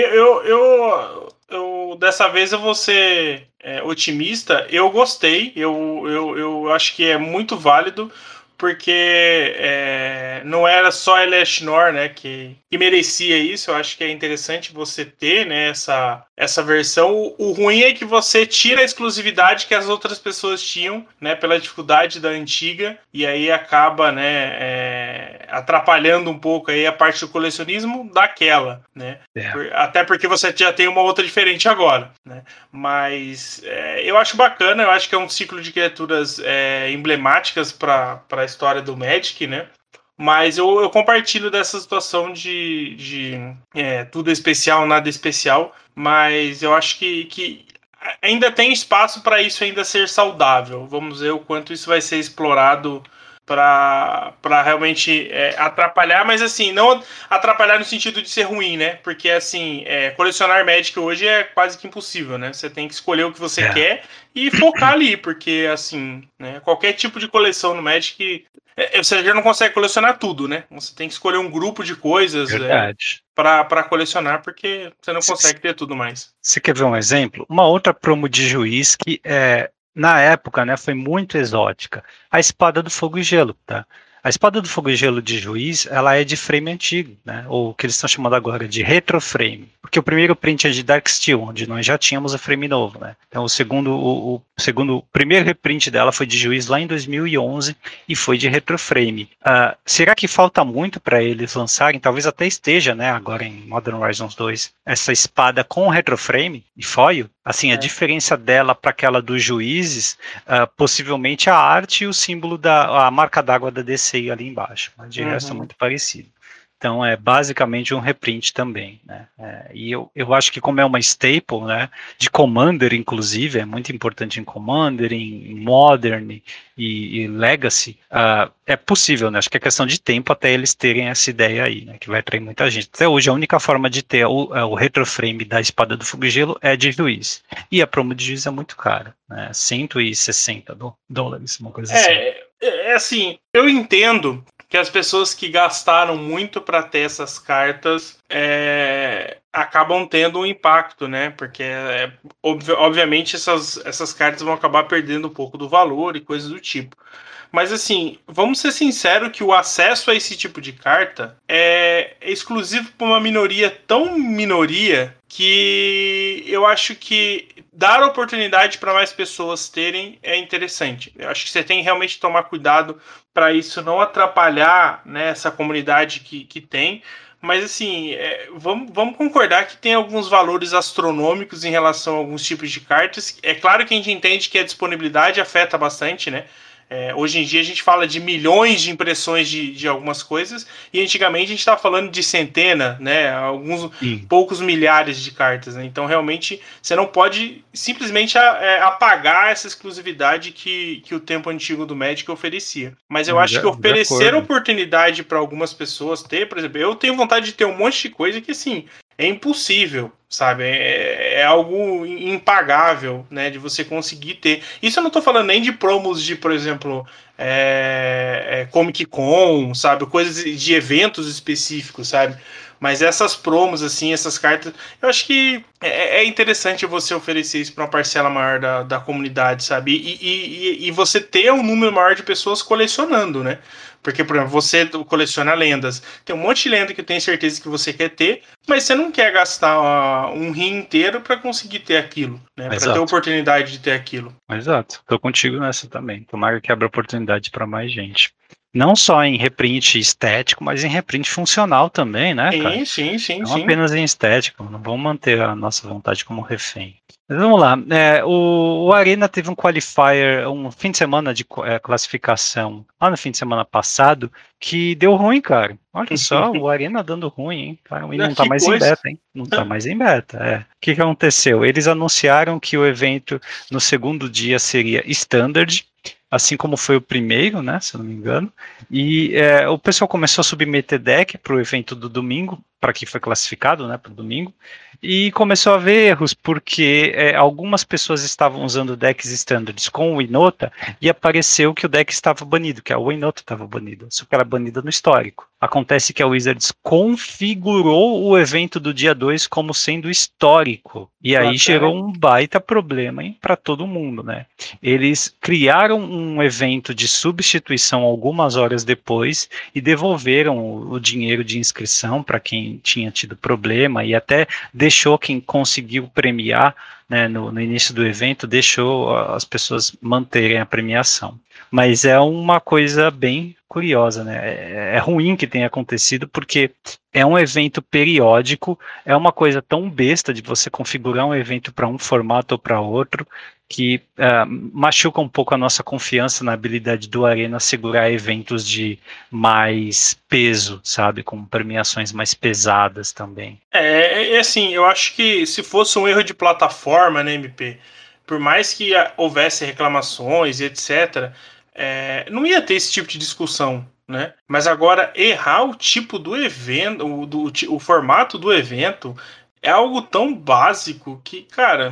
Eu dessa vez eu vou ser otimista. Eu gostei, eu acho que é muito válido, porque não era só a Elesh Norn, né, que merecia isso. Eu acho que é interessante você ter, né, essa versão. O ruim é que você tira a exclusividade que as outras pessoas tinham, né, pela dificuldade da antiga, e aí acaba, né, atrapalhando um pouco aí a parte do colecionismo daquela, né? Até porque você já tem uma outra diferente agora, né? Mas eu acho bacana, eu acho que é um ciclo de criaturas emblemáticas para a história do Magic, né? Mas eu compartilho dessa situação de tudo é especial, nada especial, mas eu acho que ainda tem espaço para isso ainda ser saudável. Vamos ver o quanto isso vai ser explorado para realmente atrapalhar, mas assim, não atrapalhar no sentido de ser ruim, né? Porque assim, colecionar Magic hoje é quase que impossível, né? Você tem que escolher o que você quer e focar ali, porque assim, né, qualquer tipo de coleção no Magic, você já não consegue colecionar tudo, né? Você tem que escolher um grupo de coisas para colecionar, porque você não consegue ter tudo mais. Você quer ver um exemplo? Uma outra promo de juiz que na época, né, foi muito exótica. A Espada do Fogo e Gelo, tá? A Espada do Fogo e Gelo de Juiz, ela é de frame antigo, né? Ou o que eles estão chamando agora de retroframe. Porque o primeiro print é de Darksteel, onde nós já tínhamos o frame novo, né? Então o primeiro reprint dela foi de Juiz lá em 2011 e foi de retroframe. Será que falta muito para eles lançarem? Talvez até esteja, né? Agora em Modern Horizons 2, essa espada com retroframe e foil. Assim, a diferença dela para aquela dos Juízes, possivelmente a arte e o símbolo a marca d'água da DC ali embaixo, mas de resto é muito parecido. Então é basicamente um reprint também, né? E eu acho que como é uma staple, né, de Commander inclusive, é muito importante em Commander, em Modern e Legacy, é possível, né? Acho que é questão de tempo até eles terem essa ideia aí, né, que vai atrair muita gente. Até hoje a única forma de ter o retroframe da Espada do Fogo e Gelo é de Juiz. E a promo de Juiz é muito cara, né? $160, uma coisa assim. Assim, eu entendo que as pessoas que gastaram muito para ter essas cartas acabam tendo um impacto, né? Porque, obviamente, essas cartas vão acabar perdendo um pouco do valor e coisas do tipo. Mas, assim, vamos ser sinceros que o acesso a esse tipo de carta é exclusivo para uma minoria tão minoria que eu acho que dar oportunidade para mais pessoas terem é interessante. Eu acho que você tem realmente que tomar cuidado para isso não atrapalhar, né, essa comunidade que tem. Mas, assim, vamos concordar que tem alguns valores astronômicos em relação a alguns tipos de cartas. É claro que a gente entende que a disponibilidade afeta bastante, né? Hoje em dia a gente fala de milhões de impressões de algumas coisas, e antigamente a gente estava falando de centenas, né, alguns poucos milhares de cartas, né? Então realmente você não pode simplesmente apagar essa exclusividade que o tempo antigo do Magic oferecia. Mas eu acho que oferecer oportunidade para algumas pessoas ter, por exemplo, eu tenho vontade de ter um monte de coisa que assim é impossível, sabe? É algo impagável, né? De você conseguir ter. Isso eu não tô falando nem de promos de, por exemplo, Comic Con, sabe? Coisas de eventos específicos, sabe? Mas essas promos, assim, essas cartas, eu acho que é interessante você oferecer isso para uma parcela maior da comunidade, sabe? E você ter um número maior de pessoas colecionando, né? Porque, por exemplo, você coleciona lendas. Tem um monte de lenda que eu tenho certeza que você quer ter, mas você não quer gastar um rim inteiro para conseguir ter aquilo, né? Para ter a oportunidade de ter aquilo. Exato. Tô contigo nessa também. Tomara que abra oportunidade para mais gente. Não só em reprint estético, mas em reprint funcional também, né, cara? Sim. Não apenas em estético, não vamos manter a nossa vontade como refém. Mas vamos lá, o Arena teve um qualifier, um fim de semana de classificação, lá no fim de semana passado, que deu ruim, cara. Olha só, o Arena dando ruim, hein? E não tá mais em beta, hein? Não tá mais em beta, O que aconteceu? Eles anunciaram que o evento no segundo dia seria Standard, assim como foi o primeiro, né, se eu não me engano, e o pessoal começou a submeter deck para o evento do domingo, para que foi classificado, né, para o domingo, e começou a haver erros, porque algumas pessoas estavam usando decks standards com o Inota, e apareceu que o deck estava banido, que a Inota estava banida, só que era banida no histórico. Acontece que a Wizards configurou o evento do dia 2 como sendo histórico, e aí gerou um baita problema para todo mundo, né? Eles criaram um evento de substituição algumas horas depois e devolveram o dinheiro de inscrição para quem tinha tido problema e até deixou quem conseguiu premiar, né, no início do evento, deixou as pessoas manterem a premiação. Mas é uma coisa bem curiosa, né? É ruim que tenha acontecido porque é um evento periódico, é uma coisa tão besta de você configurar um evento para um formato ou para outro, que machuca um pouco a nossa confiança na habilidade do Arena segurar eventos de mais peso, sabe? Com premiações mais pesadas também. Assim, eu acho que se fosse um erro de plataforma, né, MP, por mais que houvesse reclamações e etc., não ia ter esse tipo de discussão, né? Mas agora, errar o tipo do evento, o formato do evento, é algo tão básico que, cara...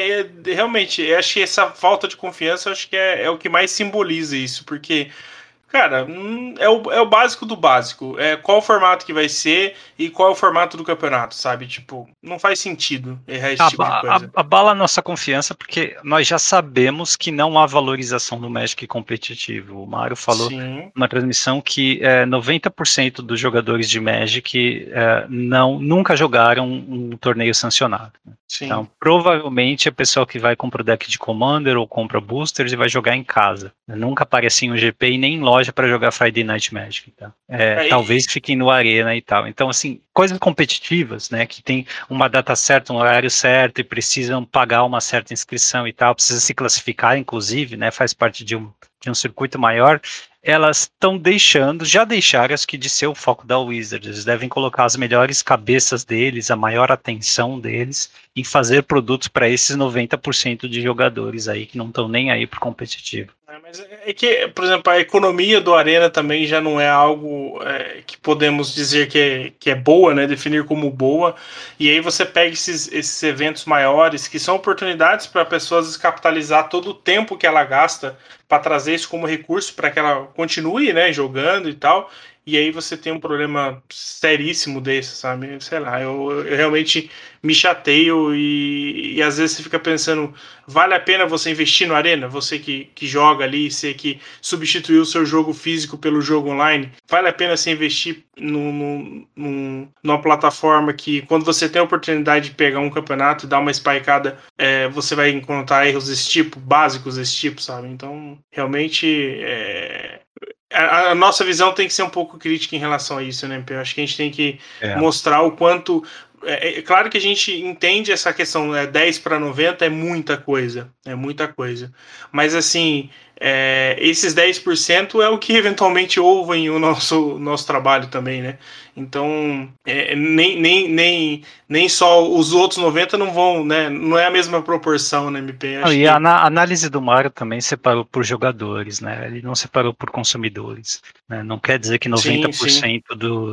realmente, eu acho que essa falta de confiança, eu acho que é o que mais simboliza isso, porque, Cara, é o básico do básico. É qual o formato que vai ser e qual é o formato do campeonato, sabe? Tipo, não faz sentido errar esse tipo de coisa. Abala a nossa confiança porque nós já sabemos que não há valorização no Magic competitivo. O Mário falou Sim. numa transmissão que 90% dos jogadores de Magic nunca jogaram um torneio sancionado. Sim. Então, provavelmente é pessoal que vai comprar o deck de Commander ou compra boosters e vai jogar em casa. Nunca aparece em um GP e nem em loja para jogar Friday Night Magic. Tá? Talvez fiquem no Arena e tal. Então, assim, coisas competitivas, né, que tem uma data certa, um horário certo e precisam pagar uma certa inscrição e tal, precisa se classificar, inclusive, né, faz parte de um circuito maior, elas já deixaram, acho que, de ser o foco da Wizards. Eles devem colocar as melhores cabeças deles, a maior atenção deles em fazer produtos para esses 90% de jogadores aí que não estão nem aí pro competitivo. Mas é que, por exemplo, a economia do Arena também já não é algo que podemos dizer que é boa, né? Definir como boa. E aí você pega esses eventos maiores, que são oportunidades para pessoas capitalizar todo o tempo que ela gasta para trazer isso como recurso para que ela continue, né, jogando e tal. E aí você tem um problema seríssimo desse, sabe? Sei lá, eu realmente me chateio e às vezes você fica pensando, vale a pena você investir no Arena? Você que joga ali, você que substituiu o seu jogo físico pelo jogo online, vale a pena você investir numa plataforma que, quando você tem a oportunidade de pegar um campeonato e dar uma spikeada, você vai encontrar erros desse tipo, básicos desse tipo, sabe? Então, realmente, a nossa visão tem que ser um pouco crítica em relação a isso, né? Eu acho que a gente tem que mostrar o quanto... claro que a gente entende essa questão, 10 para 90 é muita coisa, mas assim, esses 10% é o que eventualmente ouvem o nosso trabalho também, né? Então, nem só os outros 90 não vão, né? Não é a mesma proporção, né, MP? A análise do Mário também separou por jogadores, né? Ele não separou por consumidores, né? Não quer dizer que 90%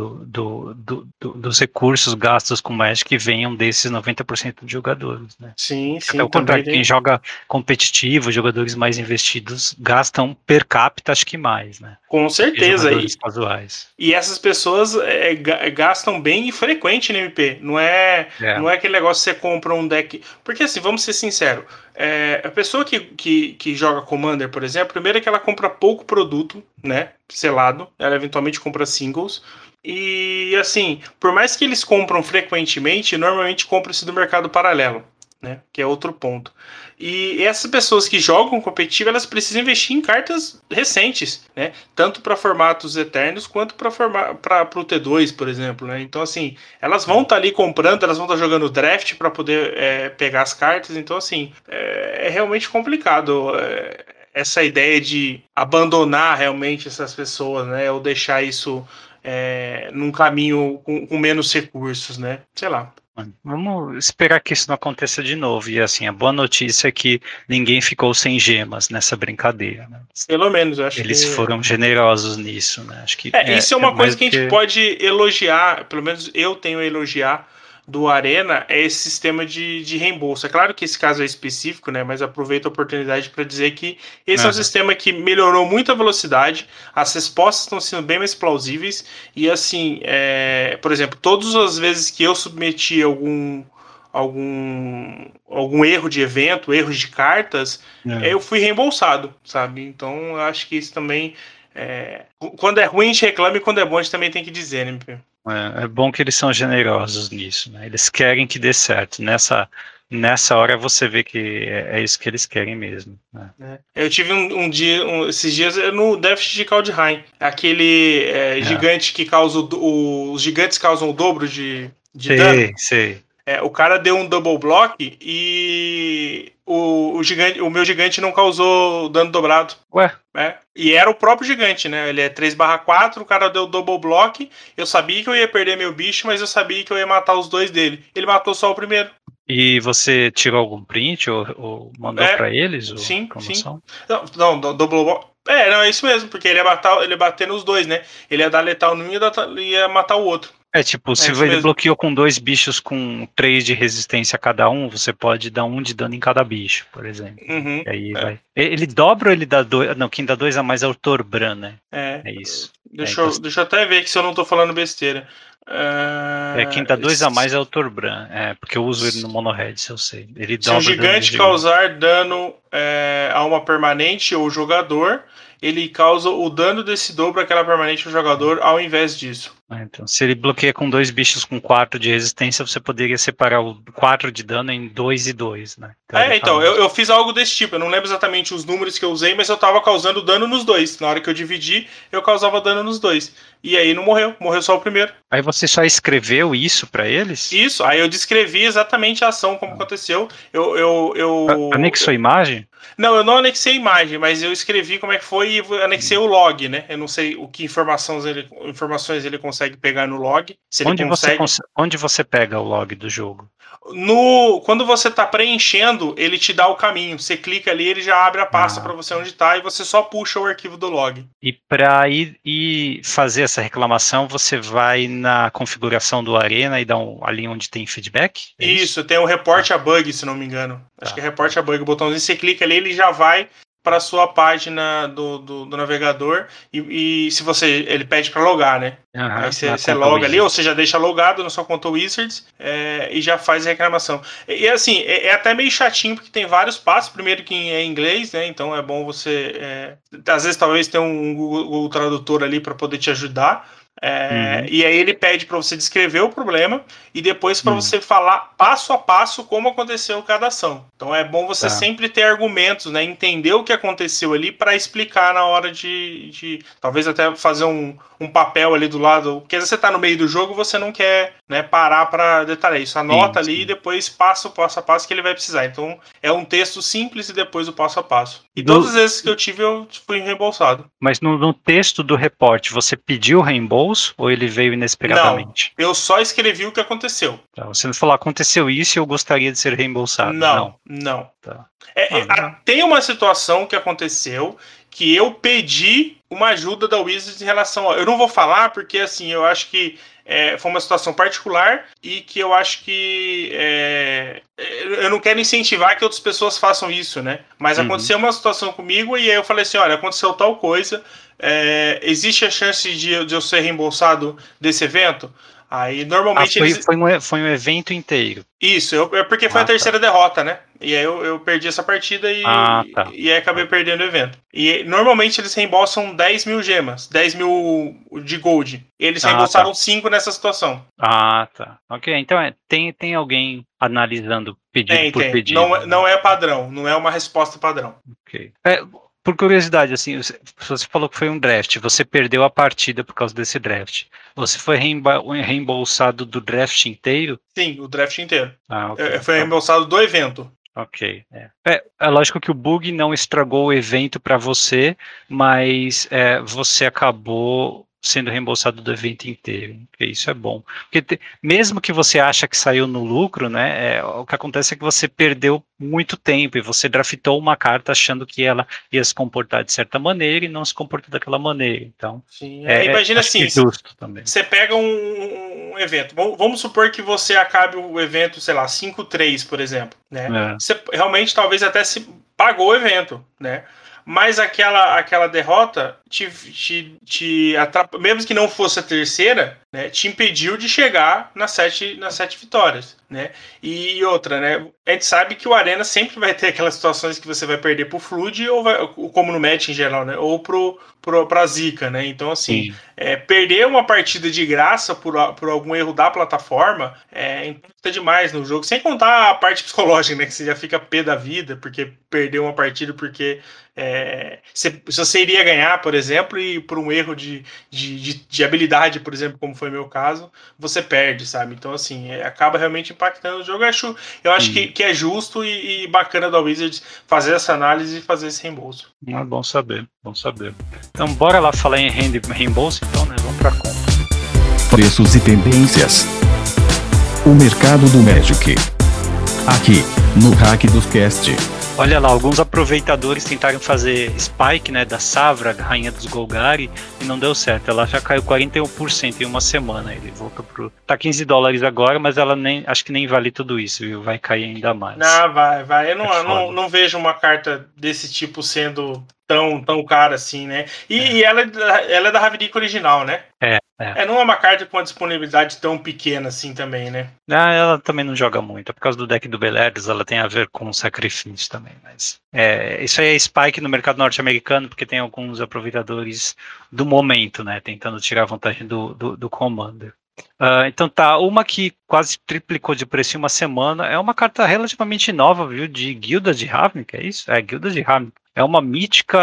dos recursos gastos com Magic venham desses 90% de jogadores, né? Sim, Até o contrário, quem joga competitivo, jogadores mais investidos, gastam per capita, acho que mais, né? Com certeza. Jogadores casuais. E essas pessoas gastam bem e frequente no MP. Não é aquele negócio que você compra um deck. Porque assim, vamos ser sinceros. A pessoa que joga Commander, por exemplo, primeiro é que ela compra pouco produto, né? Selado. Ela eventualmente compra singles. E assim, por mais que eles compram frequentemente, normalmente compram-se do mercado paralelo, né? Que é outro ponto. E essas pessoas que jogam competitivo, elas precisam investir em cartas recentes, né? Tanto para formatos eternos quanto para o T2, por exemplo, né? Então, assim, elas vão estar ali comprando, elas vão estar jogando draft para poder pegar as cartas. Então, assim, é realmente complicado essa ideia de abandonar realmente essas pessoas, né? Ou deixar isso num caminho com menos recursos, né? Sei lá. Vamos esperar que isso não aconteça de novo. E assim, a boa notícia é que ninguém ficou sem gemas nessa brincadeira, né? Pelo menos, eu acho Eles foram generosos nisso, né? Acho que isso é uma coisa que a gente pode elogiar, pelo menos eu tenho a elogiar do Arena, é esse sistema de reembolso. É claro que esse caso é específico, né? Mas aproveito a oportunidade para dizer que esse é um sistema que melhorou muito a velocidade, as respostas estão sendo bem mais plausíveis, e assim, por exemplo, todas as vezes que eu submeti algum erro de evento, erros de cartas, eu fui reembolsado, sabe? Então, eu acho que isso também... quando é ruim, a gente reclama, e quando é bom, a gente também tem que dizer, né, MP? É bom que eles são generosos nisso, né? Eles querem que dê certo. Nessa hora você vê que é isso que eles querem mesmo, né? Eu tive esses dias no déficit de Kaldheim, aquele gigante que causa os gigantes causam o dobro de dano. Sei. O cara deu um double block e o meu gigante não causou dano dobrado. Ué? E era o próprio gigante, né? Ele é 3/4, o cara deu double block. Eu sabia que eu ia perder meu bicho, mas eu sabia que eu ia matar os dois dele. Ele matou só o primeiro. E você tirou algum print ou mandou pra eles? Sim. Não, double block. Não, é isso mesmo, porque ele ia bater nos dois, né? Ele ia dar letal no um e ia matar o outro. Tipo, se ele bloqueou com 2 bichos com 3 de resistência cada um, você pode dar 1 de dano em cada bicho, por exemplo. Uhum, e aí vai. Ele dobra ou ele dá 2? Não, quem dá 2 a mais é o Torbran, né? É isso. Deixa eu até ver aqui se eu não tô falando besteira. Quem dá 2 a mais é o Torbran. Porque eu uso ele no Mono-Red, se eu sei. Ele se um gigante causar dano a uma permanente ou jogador, ele causa o dano desse dobro àquela permanente ou jogador ao invés disso. Então, se ele bloqueia com 2 bichos com 4 de resistência, você poderia separar o 4 de dano em 2 e 2, né? Então, eu fiz algo desse tipo. Eu não lembro exatamente os números que eu usei, mas eu tava causando dano nos 2. Na hora que eu dividi, eu causava dano nos 2. E aí não morreu só o primeiro. Aí você só escreveu isso pra eles? Isso, aí eu descrevi exatamente a ação, como aconteceu. Anexou a imagem? Não, eu não anexei a imagem, mas eu escrevi como é que foi e anexei o log, né? Eu não sei o que informações ele consegue pegar no log. Se ele onde você pega o log do jogo? Quando você está preenchendo, ele te dá o caminho. Você clica ali, ele já abre a pasta para você onde está e você só puxa o arquivo do log. E para ir fazer essa reclamação, você vai na configuração do Arena e dá ali onde tem feedback? Isso, tem o report a bug, se não me engano. Acho que é report a bug, o botãozinho, você clica ali, ele já vai para a sua página do navegador e se ele pede para logar, né? Aí você loga ali, ou você já deixa logado na sua conta Wizards e já faz a reclamação. E assim, é até meio chatinho porque tem vários passos. Primeiro que é em inglês, né? Então é bom você... às vezes talvez tenha um Google Tradutor ali para poder te ajudar. E aí ele pede para você descrever o problema e depois para você falar passo a passo como aconteceu cada ação. Então é bom você sempre ter argumentos, né? Entender o que aconteceu ali para explicar na hora de talvez até fazer um papel ali do lado, porque às vezes você tá no meio do jogo, você não quer, né, parar para detalhar isso. Anota ali e depois passa o passo a passo que ele vai precisar. Então é um texto simples e depois o passo a passo. E todas as vezes que eu tive, eu fui reembolsado. Mas no texto do report, você pediu reembolso ou ele veio inesperadamente? Não, eu só escrevi o que aconteceu. Você não falou, aconteceu isso e eu gostaria de ser reembolsado. Não. Tá. Tem uma situação que aconteceu que eu pedi uma ajuda da Wizards em relação a... Eu não vou falar porque, assim, eu acho que foi uma situação particular e que eu acho que eu não quero incentivar que outras pessoas façam isso, né? Mas aconteceu uma situação comigo e aí eu falei assim, olha, aconteceu tal coisa, existe a chance de eu ser reembolsado desse evento? Aí normalmente foi um evento inteiro. Isso, porque foi a terceira derrota, né? E aí eu perdi essa partida e aí acabei perdendo o evento. E normalmente eles reembolsam 10 mil gemas, 10 mil de gold. Eles reembolsaram 5 nessa situação. Tá. Ok, então tem alguém analisando pedido por pedido. Não é padrão, não é uma resposta padrão. Ok. Por curiosidade, assim, você falou que foi um draft, você perdeu a partida por causa desse draft. Você foi reembolsado do draft inteiro? Sim, o draft inteiro. Okay. Foi reembolsado do evento. Ok. É lógico que o bug não estragou o evento para você, mas você acabou sendo reembolsado do evento inteiro. Isso é bom. Porque mesmo que você acha que saiu no lucro, né, o que acontece é que você perdeu muito tempo e você draftou uma carta achando que ela ia se comportar de certa maneira e não se comportou daquela maneira. Então, imagina assim, justo também. Você pega um evento, vamos supor que você acabe o evento, sei lá, 5-3, por exemplo, né? Você realmente talvez até se pagou o evento, né? Mas aquela derrota te atrapalhou, mesmo que não fosse a terceira, né, te impediu de chegar nas 7 vitórias, né? E outra, né? A gente sabe que o Arena sempre vai ter aquelas situações que você vai perder pro Flood, ou como no match em geral, né? Ou pra Zika, né? Então, assim, perder uma partida de graça por algum erro da plataforma impacta demais no jogo. Sem contar a parte psicológica, né? Que você já fica pé da vida, porque perdeu uma partida, porque se você iria ganhar, por exemplo, e por um erro de habilidade, por exemplo, como foi meu caso, você perde, sabe? Então, assim, acaba realmente impactando o jogo. Eu acho que é justo e bacana da Wizards fazer essa análise e fazer esse reembolso. Bom saber. Então, bora lá falar em reembolso, então, né? Vamos pra compra. Preços e tendências. O mercado do Magic. Aqui, no Hack dos Cast. Olha lá, alguns aproveitadores tentaram fazer Spike, né, da Savra, rainha dos Golgari, e não deu certo. Ela já caiu 41% em uma semana. Ele voltou pro... Tá $15 agora, mas ela acho que nem vale tudo isso, viu? Vai cair ainda mais. Não, vai. Eu não vejo uma carta desse tipo sendo tão cara assim, né? E ela é da Ravnica original, né? Não é uma carta com uma disponibilidade tão pequena assim também, né? Ela também não joga muito. É por causa do deck do Beleres, ela tem a ver com sacrifício também. Mas isso aí é Spike no mercado norte-americano, porque tem alguns aproveitadores do momento, né? Tentando tirar vantagem do Commander. Então tá, uma que quase triplicou de preço em uma semana, é uma carta relativamente nova, viu? De Guilda de Ravnica, é isso? É, Guilda de Ravnica. É uma mítica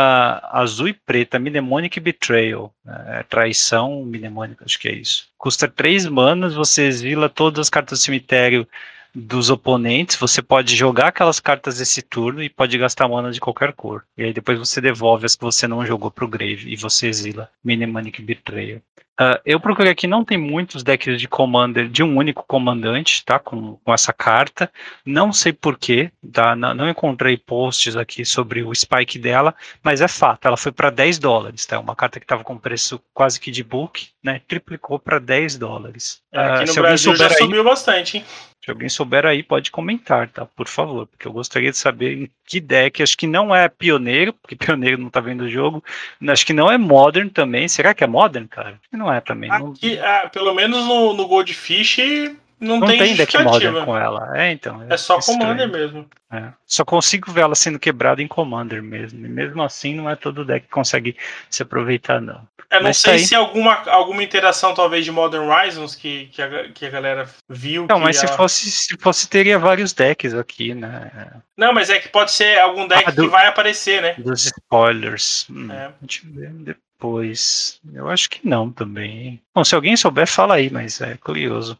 azul e preta, Mnemonic Betrayal. Traição mnemônica, acho que é isso. Custa 3 manas, você exila todas as cartas do cemitério dos oponentes, você pode jogar aquelas cartas esse turno e pode gastar mana de qualquer cor. E aí depois você devolve as que você não jogou pro grave e você exila Mnemonic Betrayal. Eu procurei aqui, não tem muitos decks de Commander de um único comandante, tá? Com essa carta. Não sei porquê, tá? Não encontrei posts aqui sobre o Spike dela, mas é fato, ela foi para $10, tá? Uma carta que estava com preço quase que de book, né? Triplicou para $10. Aqui no Brasil já subiu bastante, hein? Se alguém souber aí, pode comentar, tá? Por favor, porque eu gostaria de saber em que deck. Acho que não é Pioneiro, porque Pioneiro não tá vendo o jogo. Acho que não é Modern também. Será que é Modern, cara? Acho que não é também. Aqui, pelo menos no Goldfish não tem deck Modern com ela. Então. É só Commander mesmo. Só consigo ver ela sendo quebrada em Commander mesmo. E mesmo assim, não é todo deck que consegue se aproveitar, não. Não sei se alguma interação, talvez, de Modern Horizons que a galera viu. Não, mas se fosse, teria vários decks aqui, né? Não, mas é que pode ser algum deck que vai aparecer, né? Dos spoilers. Deixa eu ver depois. Eu acho que não também. Bom, se alguém souber, fala aí, mas é curioso.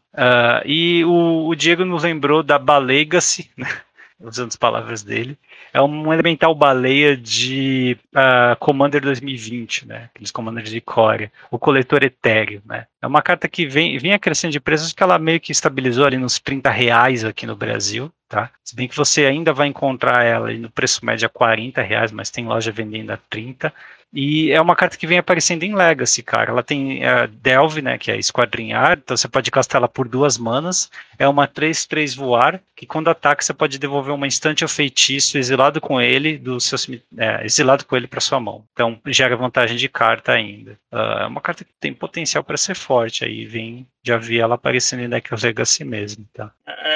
E o Diego nos lembrou da Balegacy, né? Usando as palavras dele, é um elemental baleia de Commander 2020, né? Aqueles Commanders de Ikoria, o coletor etéreo, né? É uma carta que vem crescendo de preços, que ela meio que estabilizou ali nos R$30 aqui no Brasil, tá? Se bem que você ainda vai encontrar ela no preço médio a R$40, mas tem loja vendendo a 30. E é uma carta que vem aparecendo em Legacy, cara. Ela tem Delve, né, que é esquadrinhar, então você pode castar ela por 2 manas. É uma 3/3 voar, que quando ataca você pode devolver uma instante ou feitiço exilado com ele exilado com ele para sua mão. Então gera vantagem de carta ainda. É uma carta que tem potencial para ser forte. Aí já vi ela aparecendo em deck Legacy mesmo, tá?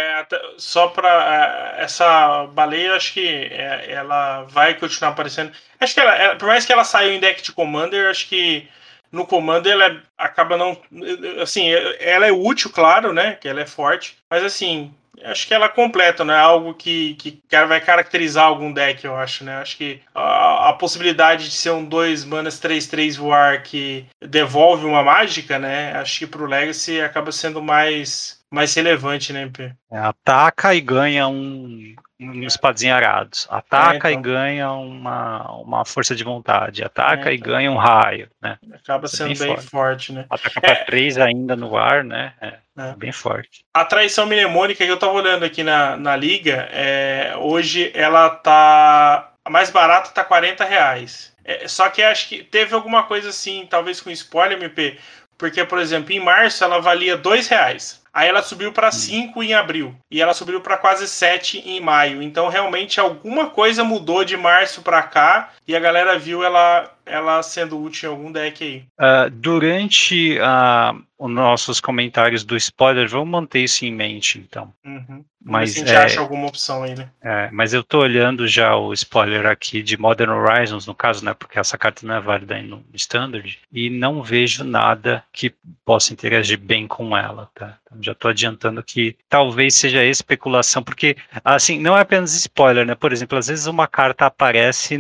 Só para essa baleia, acho que ela vai continuar aparecendo. Acho que por mais que ela saiu em deck de Commander, acho que no Commander ela acaba não... Assim, ela é útil, claro, né? Que ela é forte. Mas assim, acho que ela completa, não é algo que vai caracterizar algum deck, eu acho, né? Acho que a possibilidade de ser um 2 manas 3/3 voar que devolve uma mágica, né? Acho que pro Legacy acaba sendo mais relevante, né, MP? Ataca e ganha um espadinho arados. Ataca e ganha uma força de vontade. Ataca e ganha um raio, né? Acaba sendo bem forte, né? Ataca para 3 ainda no ar, né? Bem forte. A traição mnemônica que eu tava olhando aqui na liga, hoje ela tá... A mais barata tá R$40. Só que acho que teve alguma coisa assim, talvez com spoiler, MP, porque, por exemplo, em março ela valia R$2. Aí ela subiu para 5 em abril. E ela subiu para quase 7 em maio. Então, realmente, alguma coisa mudou de março para cá. E a galera viu ela sendo útil em algum deck aí. Durante os nossos comentários do spoiler, vamos manter isso em mente, então. Mas se a gente acha alguma opção aí, né? Mas eu tô olhando já o spoiler aqui de Modern Horizons, no caso, né? Porque essa carta não é válida aí no Standard. E não vejo nada que possa interagir bem com ela, tá? Então, já tô adiantando que talvez seja especulação, porque, assim, não é apenas spoiler, né? Por exemplo, às vezes uma carta aparece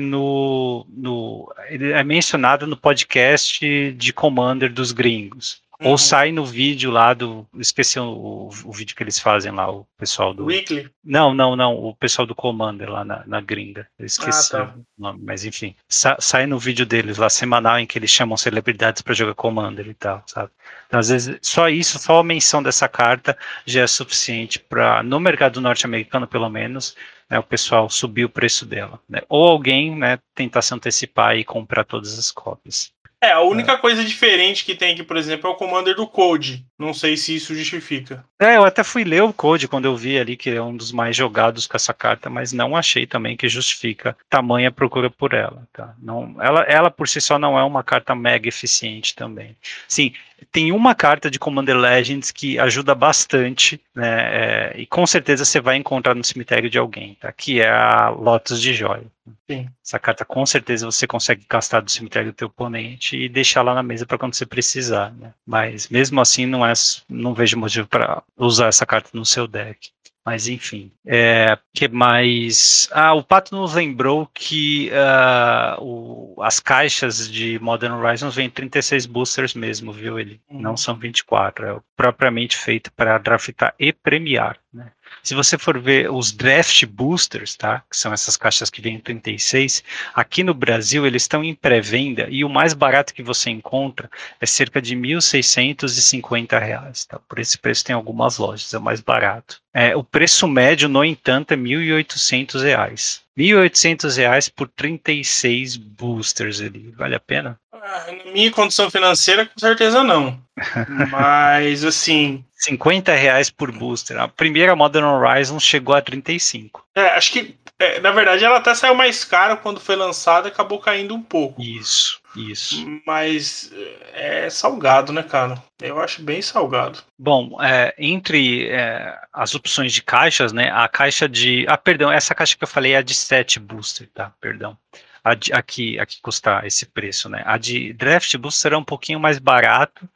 é mencionada no podcast de Commander dos gringos. Ou sai no vídeo lá esqueci o vídeo que eles fazem lá, o pessoal do... Weekly? Não, o pessoal do Commander lá na gringa. Eu esqueci o nome, mas enfim. Sai no vídeo deles lá, semanal, em que eles chamam celebridades para jogar Commander e tal, sabe? Então, às vezes, só a menção dessa carta já é suficiente para, no mercado norte-americano, pelo menos, né, o pessoal subir o preço dela, né? Ou alguém, né, tentar se antecipar e comprar todas as cópias. A única coisa diferente que tem aqui, por exemplo, é o Commander do Code. Não sei se isso justifica. Eu até fui ler o Code quando eu vi ali que é um dos mais jogados com essa carta, mas não achei também que justifica tamanha procura por ela, tá? Não, ela por si só não é uma carta mega eficiente também. Sim, tem uma carta de Commander Legends que ajuda bastante, né? E com certeza você vai encontrar no cemitério de alguém, tá? Que é a Lotus de Joia. Sim. Essa carta com certeza você consegue castar do cemitério do teu oponente e deixar lá na mesa para quando você precisar, né? Mas mesmo assim não vejo motivo para usar essa carta no seu deck. Mas enfim, que mais? O Pato nos lembrou que as caixas de Modern Horizons vêm 36 boosters mesmo, viu? Ele não são 24, é propriamente feito para draftar e premiar, né? Se você for ver os draft boosters, tá? Que são essas caixas que vêm em 36, aqui no Brasil eles estão em pré-venda e o mais barato que você encontra é cerca de R$ 1.650, tá? Por esse preço tem algumas lojas, é o mais barato. O preço médio, no entanto, é R$ 1.800. R$ 1.800 por 36 boosters ali. Vale a pena? Na minha condição financeira, com certeza não. Mas, assim... R$ 50 por booster. A primeira Modern Horizon chegou a 35. Acho que, na verdade, ela até saiu mais cara quando foi lançada e acabou caindo um pouco. Isso. Mas é salgado, né, cara? Eu acho bem salgado. Bom, entre as opções de caixas, né, a caixa de... perdão, essa caixa que eu falei é a de 7 booster, tá? Perdão. Aqui custa esse preço, né? A de Draft Booster é um pouquinho mais barato,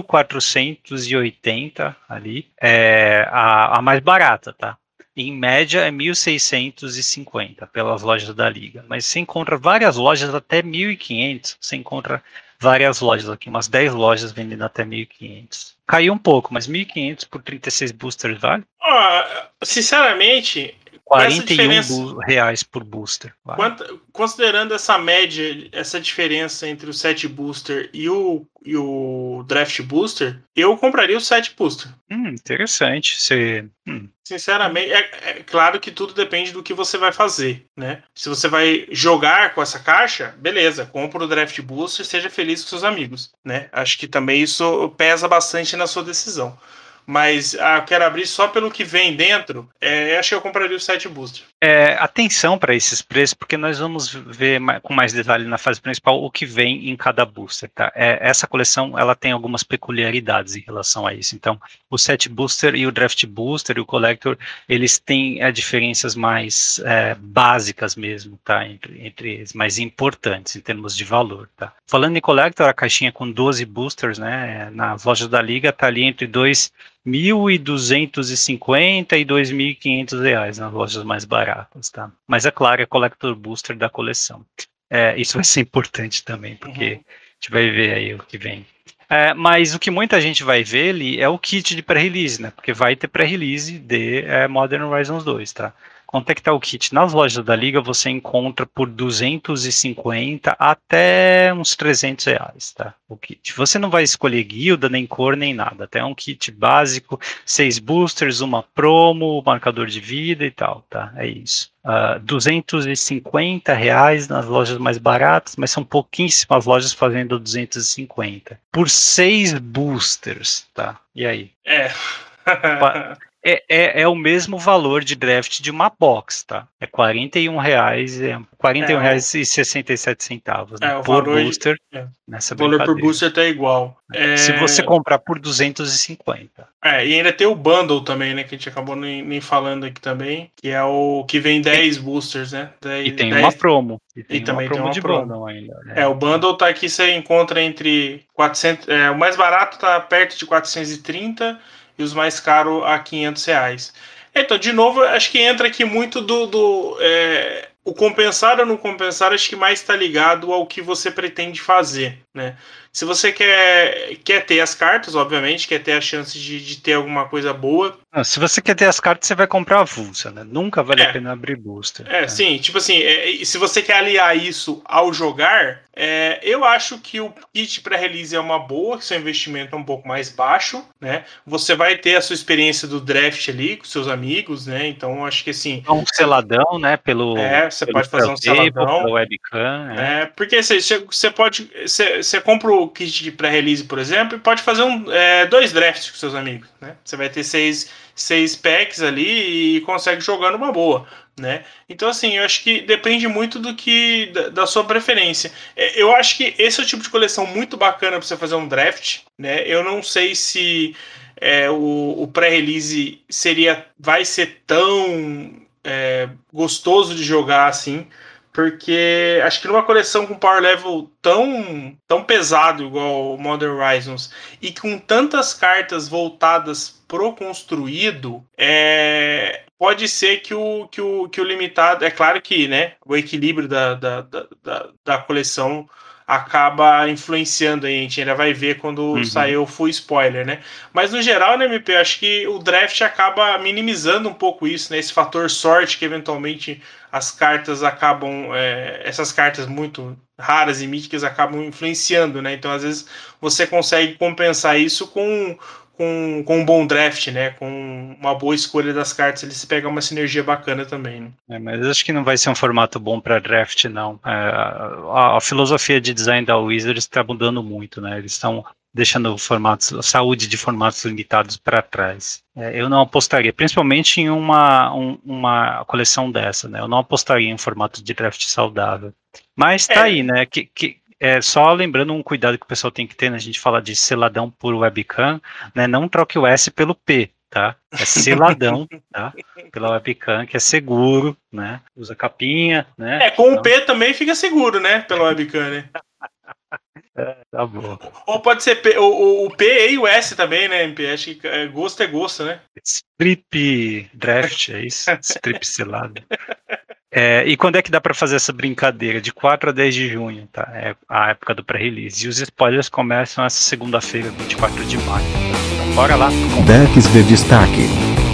1.480 ali, a mais barata, tá? Em média é 1.650 pelas lojas da Liga, mas você encontra várias lojas até 1.500, você encontra várias lojas aqui, umas 10 lojas vendendo até 1.500. Caiu um pouco, mas 1.500 por 36 boosters vale? Sinceramente... R$41 por booster. Vale. Considerando essa média, essa diferença entre o 7 booster e o draft booster, eu compraria o 7 booster. Interessante. Sinceramente, é claro que tudo depende do que você vai fazer, né? Se você vai jogar com essa caixa, beleza, compra o draft booster, seja feliz com seus amigos, né? Acho que também isso pesa bastante na sua decisão. Mas eu quero abrir só pelo que vem dentro. Acho que eu compraria o 7 booster. Atenção para esses preços, porque nós vamos ver com mais detalhe na fase principal o que vem em cada booster, tá? Essa coleção ela tem algumas peculiaridades em relação a isso. Então, o 7 booster e o draft booster e o collector, eles têm diferenças mais básicas mesmo, tá? Entre eles, mais importantes em termos de valor, tá? Falando em collector, a caixinha com 12 boosters, né? Nas lojas da Liga tá ali entre 2.250 e R$2.500 nas lojas mais baratas, tá? Mas é claro, é Collector Booster da coleção. Isso vai ser importante também, porque a gente vai ver aí o que vem. Mas o que muita gente vai ver ali é o kit de pré-release, né? Porque vai ter pré-release de Modern Horizons 2, tá? Quanto é que tá o kit? Nas lojas da Liga você encontra por 250 até uns R$300, tá? O kit. Você não vai escolher guilda, nem cor, nem nada. Até um kit básico, 6 boosters, uma promo, marcador de vida e tal, tá? É isso. R$250 nas lojas mais baratas, mas são pouquíssimas lojas fazendo 250. Por 6 boosters, tá? E aí? É o mesmo valor de draft de uma box, tá? É R$41,67, né? Por booster. O valor por booster tá igual. Se você comprar por 250. E ainda tem o bundle também, né? Que a gente acabou nem falando aqui também, que é o que vem 10 boosters, né? E tem uma promo. E também tem uma de promo. Bundle ainda. Né? O bundle tá aqui, você encontra entre 400... o mais barato tá perto de 430 e os mais caros a R$500. Então, de novo, acho que entra aqui muito o compensar ou não compensar, acho que mais está ligado ao que você pretende fazer, né? Se você quer ter as cartas, obviamente, quer ter a chance de ter alguma coisa boa, Se você quer ter as cartas, você vai comprar avulsa, né? Nunca vale a pena abrir booster. Sim, tipo assim, se você quer aliar isso ao jogar, eu acho que o kit pré-release é uma boa, que seu investimento é um pouco mais baixo, né? Você vai ter a sua experiência do draft ali com seus amigos, né? Então, acho que assim... Um seladão, né? Você pode fazer um seladão. Pela webcam, porque você pode... Você compra o kit de pré-release, por exemplo, e pode fazer 2 drafts com seus amigos, né? Você vai ter 6 packs ali e consegue jogar numa boa, né? Então, assim, eu acho que depende muito da sua preferência. Eu acho que esse é o tipo de coleção muito bacana para você fazer um draft, né? Eu não sei se o pré-release vai ser tão gostoso de jogar assim, porque acho que numa coleção com power level tão pesado igual o Modern Horizons e com tantas cartas voltadas pro construído, pode ser que o limitado... É claro que, né, o equilíbrio da coleção acaba influenciando, a gente ainda vai ver quando sair o full spoiler, né? Mas no geral, né, MP, acho que o draft acaba minimizando um pouco isso, né? Esse fator sorte que eventualmente as cartas acabam, essas cartas muito raras e míticas acabam influenciando, né? Então, às vezes, você consegue compensar isso com um bom draft, né? Com uma boa escolha das cartas, ele se pega uma sinergia bacana também, né? Mas acho que não vai ser um formato bom para draft, não. A filosofia de design da Wizards está mudando muito, né? Eles estão deixando a saúde de formatos limitados para trás. Eu não apostaria, principalmente em uma coleção dessa, né? Eu não apostaria em um formato de draft saudável. Mas tá aí, né? Só lembrando um cuidado que o pessoal tem que ter, né? A gente fala de seladão por webcam, né? Não troque o S pelo P, tá? É seladão, tá? Pela webcam, que é seguro, né? Usa capinha, né? Com o P também fica seguro, né? Pela webcam, né? Tá bom. Ou pode ser o P e o S também, né, MP? Acho que gosto é gosto, né? Strip draft, é isso? Strip selado. E quando é que dá para fazer essa brincadeira? De 4 a 10 de junho, tá? É a época do pré-release. E os spoilers começam essa segunda-feira, 24 de maio. Então, bora lá. Decks de destaque.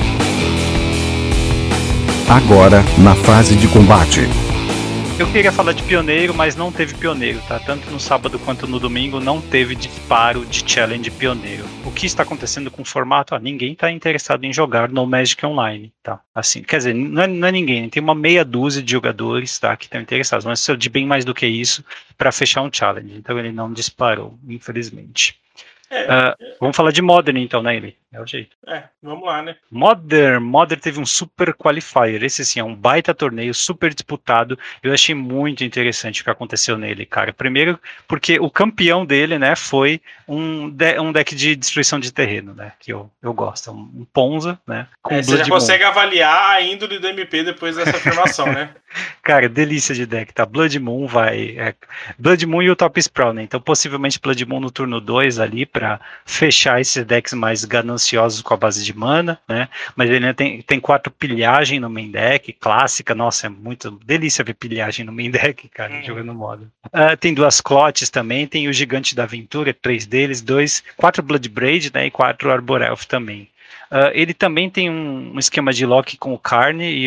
Agora, na fase de combate. Eu queria falar de pioneiro, mas não teve pioneiro, tá? Tanto no sábado quanto no domingo não teve disparo de challenge pioneiro. O que está acontecendo com o formato? Ninguém está interessado em jogar no Magic Online, tá? Assim, quer dizer, não é ninguém, tem uma meia dúzia de jogadores, tá, que estão interessados, mas de bem mais do que isso para fechar um challenge. Então ele não disparou, infelizmente. Vamos falar de Modern então, né, Eli? É o jeito. Vamos lá, né? Modern teve um super qualifier. Esse sim é um baita torneio, super disputado. Eu achei muito interessante o que aconteceu nele, cara. Primeiro, porque o campeão dele, né, foi um deck de destruição de terreno, né? Que eu gosto. Um Ponza, né? Você já consegue avaliar a índole do MP depois dessa afirmação, né? Cara, delícia de deck, tá? Blood Moon Blood Moon e o Top Sprawl, né? Então, possivelmente Blood Moon no turno 2 ali pra fechar esses decks mais gananciosos com a base de mana, né? Mas ele ainda tem 4 pilhagem no main deck, clássica. Nossa, é muito delícia ver pilhagem no main deck, cara, jogando modo. Tem 2 Clotes também, tem o Gigante da Aventura, 3 deles, 4 Bloodbraid, né? E 4 Arborelf também. Ele também tem um esquema de lock com o Carne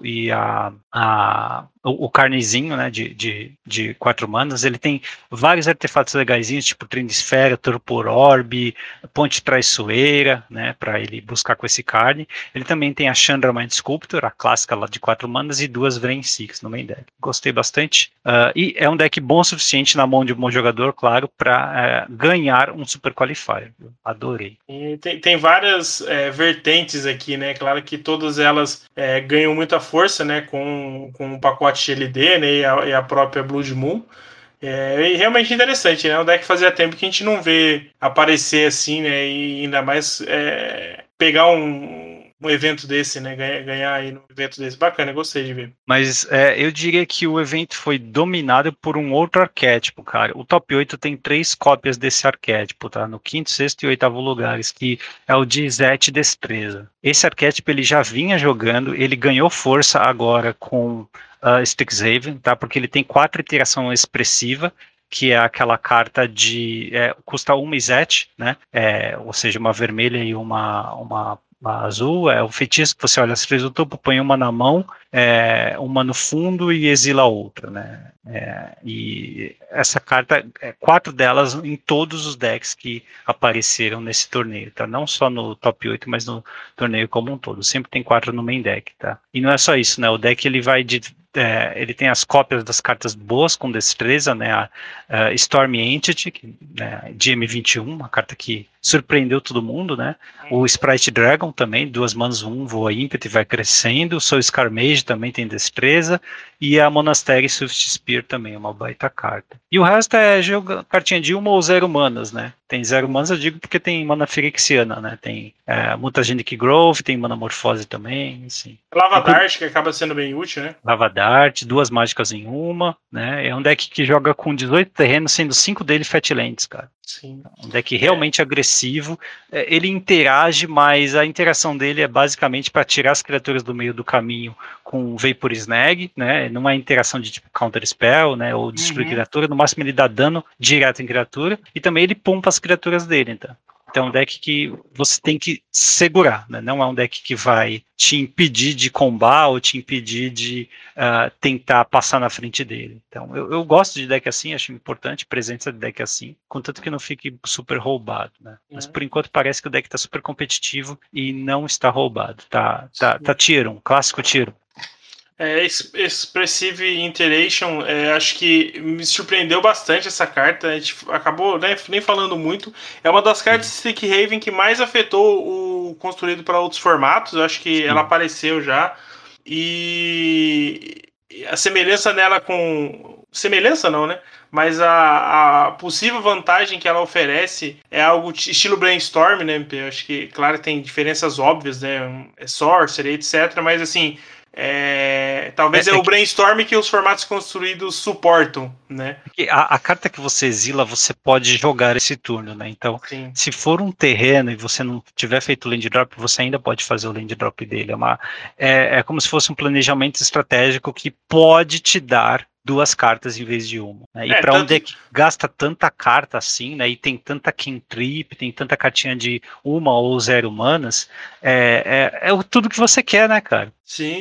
o Carnezinho, né, de 4 manas. Ele tem vários artefatos legaisinhos, tipo Trinisfera, Torpor Orb, Ponte Traiçoeira, né, para ele buscar com esse Carne. Ele também tem a Chandra Mind Sculptor, a clássica lá de 4 manas, e 2 Vrain Six no main deck. Gostei bastante. E é um deck bom o suficiente na mão de um bom jogador, claro, para ganhar um Super Qualifier. Eu adorei. E tem várias vertentes aqui, né? Claro que todas elas ganham muita força, né? Com o pacote GLD, né? E a própria Blood Moon. E realmente interessante, né? Um deck que fazia tempo que a gente não vê aparecer assim, né? E ainda mais pegar um evento desse, né? Ganhar aí num evento desse. Bacana, gostei de ver. Mas eu diria que o evento foi dominado por um outro arquétipo, cara. O top 8 tem 3 cópias desse arquétipo, tá? No 5º, 6º e 8º lugares, que é o de Zet Destreza. Esse arquétipo ele já vinha jogando, ele ganhou força agora com Strixhaven, tá? Porque ele tem 4 iteração expressiva, que é aquela carta de custa 1 Zet, né? Ou seja, uma vermelha e uma A azul é o feitiço que você olha as 3 do topo, põe uma na mão, uma no fundo e exila a outra, né? E essa carta, 4 delas em todos os decks que apareceram nesse torneio, tá? Não só no top 8, mas no torneio como um todo. Sempre tem 4 no main deck, tá? E não é só isso, né? O deck ele vai ele tem as cópias das cartas boas com destreza, né? A Storm Entity, né? De M21, uma carta que surpreendeu todo mundo, né? O Sprite Dragon também, 2 manas, 1, voa ímpeto e vai crescendo. O Soul Scarmage também tem destreza. E a Monastery Swift Spear também, uma baita carta. E o resto é cartinha de 1 ou 0 manas, né? Tem 0 manas, eu digo porque tem mana Phyrexiana, né? Tem Mutagenic Growth, tem mana Morfose também, assim. Lava Dart, que acaba sendo bem útil, né? Lava Dart, 2 mágicas em uma, né? É um deck que joga com 18 terrenos, sendo 5 dele Fatlands, cara. Sim. Um deck realmente agressivo. Ele interage, mas a interação dele é basicamente para tirar as criaturas do meio do caminho com Vapor Snag, né? Não é interação de tipo Counter Spell, né? Ou destruir criatura. No máximo ele dá dano direto em criatura. E também ele pumpa as criaturas dele, então. Então é um deck que você tem que segurar, né? Não é um deck que vai te impedir de combar ou te impedir de tentar passar na frente dele. Então eu gosto de deck assim, acho importante a presença de deck assim, contanto que não fique super roubado, né? Mas por enquanto parece que o deck está super competitivo e não está roubado. Tá tier 1, clássico tier 1. Expressive Iteration, acho que me surpreendeu bastante essa carta. A gente acabou nem falando muito. É uma das cartas de Strixhaven que mais afetou o construído para outros formatos. Eu acho que ela apareceu já. E a semelhança nela com. Semelhança não, né? Mas a possível vantagem que ela oferece é algo estilo Brainstorm, né? Eu acho que, claro, tem diferenças óbvias, né? É Sorcery, etc. Mas assim. Talvez o Brainstorm que os formatos construídos suportam, né? A carta que você exila, você pode jogar esse turno, né? Então, se for um terreno e você não tiver feito o land drop, você ainda pode fazer o land drop dele. É como se fosse um planejamento estratégico que pode te dar 2 cartas em vez de uma, né? E para um deck que gasta tanta carta assim, né? E tem tanta cantrip, tem tanta cartinha de 1 ou 0 manas, é tudo que você quer, né, cara? Sim.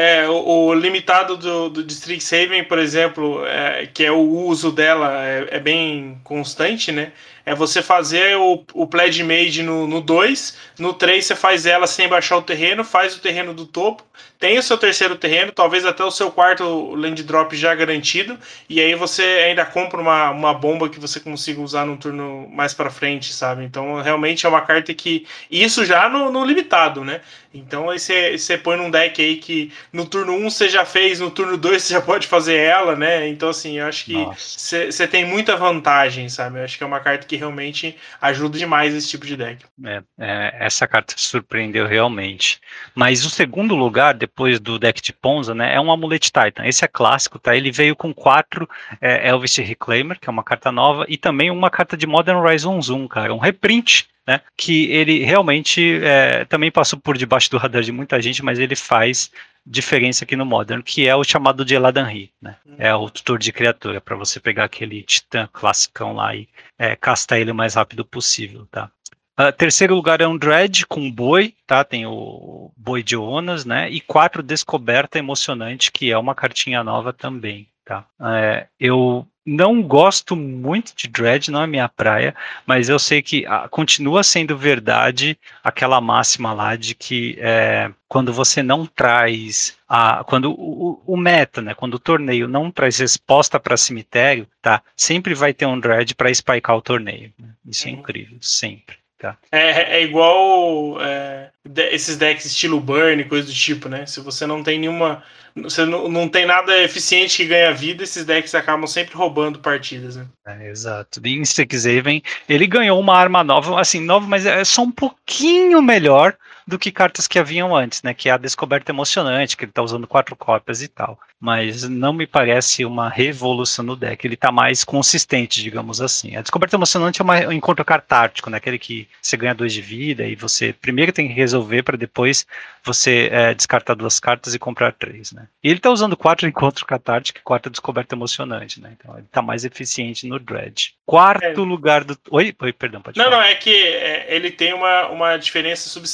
O limitado do Strixhaven, por exemplo, que é o uso dela, é bem constante, né? É você fazer o Pledge Mage no 2, no 3 você faz ela sem baixar o terreno, faz o terreno do topo, tem o seu terceiro terreno, talvez até o seu quarto land drop já garantido, e aí você ainda compra uma bomba que você consiga usar no turno mais pra frente, sabe? Então realmente é uma carta que... Isso já no limitado, né? Então aí você põe num deck aí que no turno 1 você já fez, no turno 2 você já pode fazer ela, né? Então assim, eu acho que você tem muita vantagem, sabe? Eu acho que é uma carta que realmente ajuda demais esse tipo de deck. Essa carta surpreendeu realmente. Mas o segundo lugar, depois do deck de Ponza, né, é um Amulet Titan. Esse é clássico, tá? Ele veio com 4 Elvish Reclaimer, que é uma carta nova, e também uma carta de Modern Horizons 1, cara, um reprint, né, que ele realmente também passou por debaixo do radar de muita gente, mas ele faz diferença aqui no Modern, que é o chamado de Eladan-Hi, né? É o tutor de criatura, para você pegar aquele titã classicão lá e castar ele o mais rápido possível, tá? Terceiro lugar é um Dread com boi, tá? Tem o boi de Onas, né? E 4 Descoberta Emocionante, que é uma cartinha nova também, tá? Eu não gosto muito de Dread, não é minha praia, mas eu sei que continua sendo verdade aquela máxima lá de que quando você não traz quando o meta, né, quando o torneio não traz resposta para cemitério, tá, sempre vai ter um Dread para spikear o torneio, né? Isso é incrível, sempre. Tá. É igual esses decks estilo Burn, coisa do tipo, né? Se você não tem nenhuma... Você não tem nada eficiente que ganha vida, esses decks acabam sempre roubando partidas, né? Exato. E em Strixhaven, ele ganhou uma arma nova, assim, nova, mas é só um pouquinho melhor do que cartas que haviam antes, né? Que é a Descoberta Emocionante, que ele tá usando 4 cópias e tal. Mas não me parece uma revolução no deck. Ele tá mais consistente, digamos assim. A Descoberta Emocionante é um encontro cartártico, né? Aquele que você ganha 2 de vida e você primeiro tem que resolver para depois você descartar 2 cartas e comprar 3, né? E ele tá usando 4 encontros catárticos e 4 Descoberta Emocionante, né? Então ele tá mais eficiente no Dread. Quarto lugar do... Oi, perdão, pode falar. Não, é que ele tem uma diferença substancial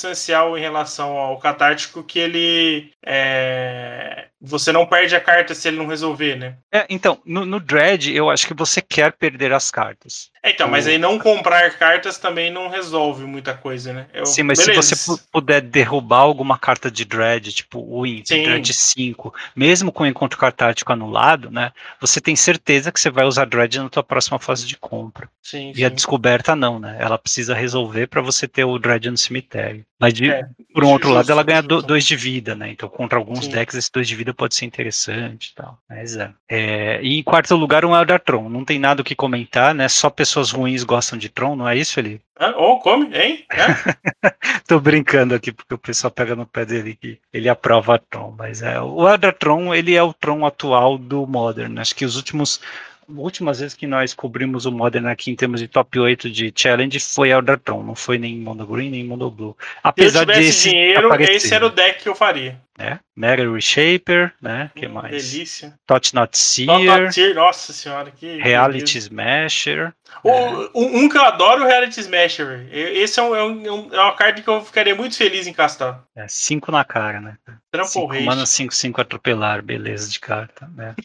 especial em relação ao catártico que ele você não perde a carta se ele não resolver, né? Então, no Dread, eu acho que você quer perder as cartas. Então, mas aí não comprar cartas também não resolve muita coisa, né? Sim, mas beleza. se você puder derrubar alguma carta de Dread, tipo o Imp, Dread 5, mesmo com o encontro catártico anulado, né? Você tem certeza que você vai usar Dread na tua próxima fase de compra. Sim, e a descoberta não, né? Ela precisa resolver para você ter o Dread no cemitério. Mas por um outro lado, ela ganha 2 de vida, né? Então, contra alguns decks, esse 2 de vida pode ser interessante e tal. Mas e em quarto lugar, um Eldar Tron. Não tem nada o que comentar, né? Só pessoas ruins gostam de Tron, não é isso, Felipe? Come, hein? Tô brincando aqui, porque o pessoal pega no pé dele que ele aprova Tron. Mas o Eldar Tron, ele é o Tron atual do Modern. Acho que últimas vezes que nós cobrimos o Modern aqui em termos de top 8 de Challenge foi Eldar Tron, não foi nem Mono Green, nem Mono Blue. Apesar se eu tivesse dinheiro, esse era o deck que eu faria. Mega Reshaper, né? Que mais? Delícia. Tot-Not Seer. Nossa senhora, que Reality Smasher. Um que eu adoro, o Reality Smasher. Esse é uma carta que eu ficaria muito feliz em castar. 5 na cara, né? Trample 5 mana, 5/5 atropelar, beleza de carta, né?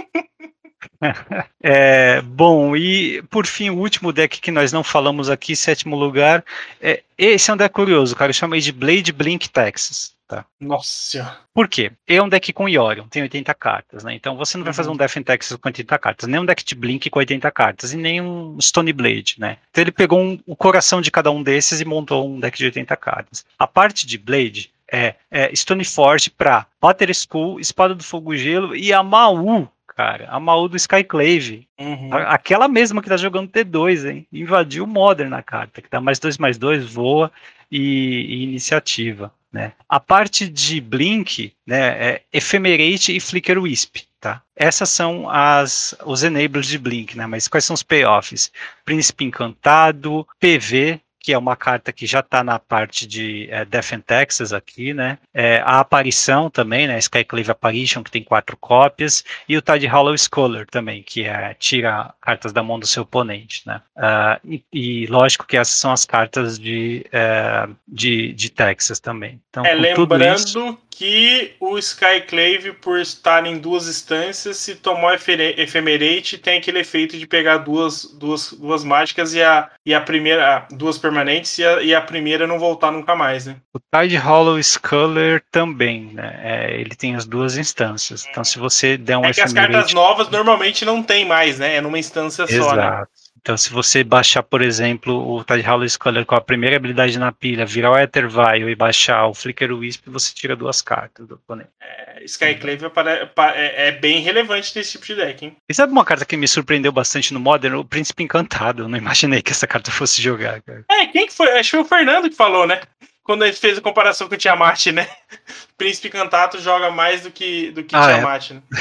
Bom, e por fim, o último deck que nós não falamos aqui, 7º lugar, esse é um deck curioso, cara, eu chamei de Blade Blink Texas. Tá. Nossa. Por quê? É um deck com Yorion, tem 80 cartas, né? Então você não vai fazer um Death in Texas com 80 cartas, nem um deck de Blink com 80 cartas, e nem um Stone Blade, né? Então ele pegou o coração de cada um desses e montou um deck de 80 cartas. A parte de Blade é Stoneforge pra Water School, Espada do Fogo e Gelo e a Maul, cara, a Maul do Skyclave. Aquela mesma que tá jogando T2, hein? Invadiu o Modern na carta, que dá +2/+2, voa e iniciativa. Né? A parte de Blink, né, Ephemerate e Flicker Wisp, tá? Essas são os enablers de Blink, né? Mas quais são os payoffs? Príncipe Encantado, PV, que é uma carta que já está na parte de Death in Texas aqui, né? A Aparição também, né? Skyclave Apparition, que tem 4 cópias, e o Tide Hollow Scholar também, que tira cartas da mão do seu oponente, né? E lógico que essas são as cartas de Texas também. Então, lembrando que o Skyclave, por estar em 2 instâncias, se tomou Ephemerate, tem aquele efeito de pegar duas mágicas e a primeira, 2 permanentes e a primeira não voltar nunca mais, né? O Tide Hollow Scholar também, né? Ele tem as 2 instâncias. Então, se você der um Ephemerate... que as cartas novas normalmente não tem mais, né? É numa instância só, né? Então, se você baixar, por exemplo, o Tide Hollow Scholar com a primeira habilidade na pilha, virar o Aether Vial e baixar o Flicker Wisp, você tira 2 cartas do oponente. Skyclave é bem relevante nesse tipo de deck, hein? E sabe uma carta que me surpreendeu bastante no Modern? O Príncipe Encantado. Eu não imaginei que essa carta fosse jogar, cara. Quem que foi? Acho que foi o Fernando que falou, né? Quando a gente fez a comparação com o Tiamat, né? Príncipe Encantado joga mais do que Tiamat, né?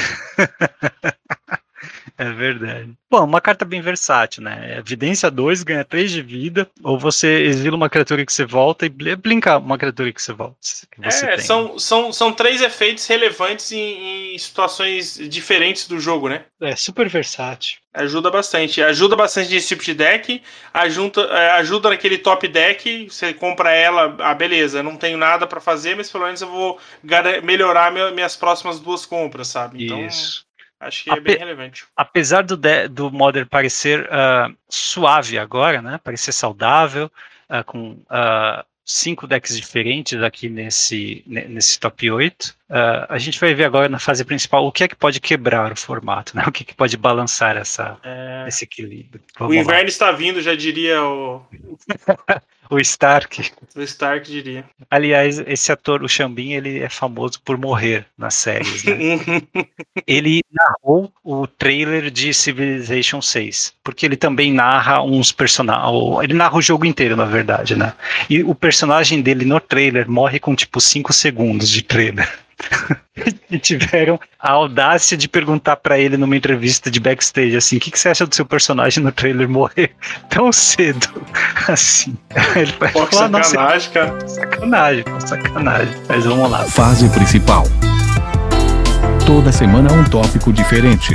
É verdade. Bom, uma carta bem versátil, né? Evidência 2, ganha 3 de vida, ou você exila uma criatura que você volta e blinka uma criatura que você volta. Que você tem. São 3 efeitos relevantes em situações diferentes do jogo, né? Super versátil. Ajuda bastante nesse tipo de deck, ajuda naquele top deck, você compra ela, beleza, não tenho nada pra fazer, mas pelo menos eu vou melhorar minhas próximas 2 compras, sabe? Então, isso. Acho que é bem relevante. Apesar do Modern parecer suave agora, né? Parecer saudável, com 5 decks diferentes aqui nesse top 8. A gente vai ver agora na fase principal o que é que pode quebrar o formato, né? O que pode balançar esse equilíbrio. O inverno está vindo, já diria o... O Stark. O Stark diria. Aliás, esse ator, o Xambin, ele é famoso por morrer nas séries, né? Ele narrou o trailer de Civilization 6, porque ele também narra uns personagens. Ele narra o jogo inteiro, na verdade, né? E o personagem dele no trailer morre com tipo 5 segundos de trailer. E tiveram a audácia de perguntar pra ele numa entrevista de backstage assim, o que você acha do seu personagem no trailer morrer tão cedo assim? Ele vai falar, sacanagem, cara. Sacanagem. Mas vamos lá. Fase principal. Toda semana um tópico diferente.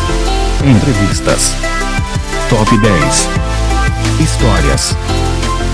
Entrevistas. Top 10. Histórias.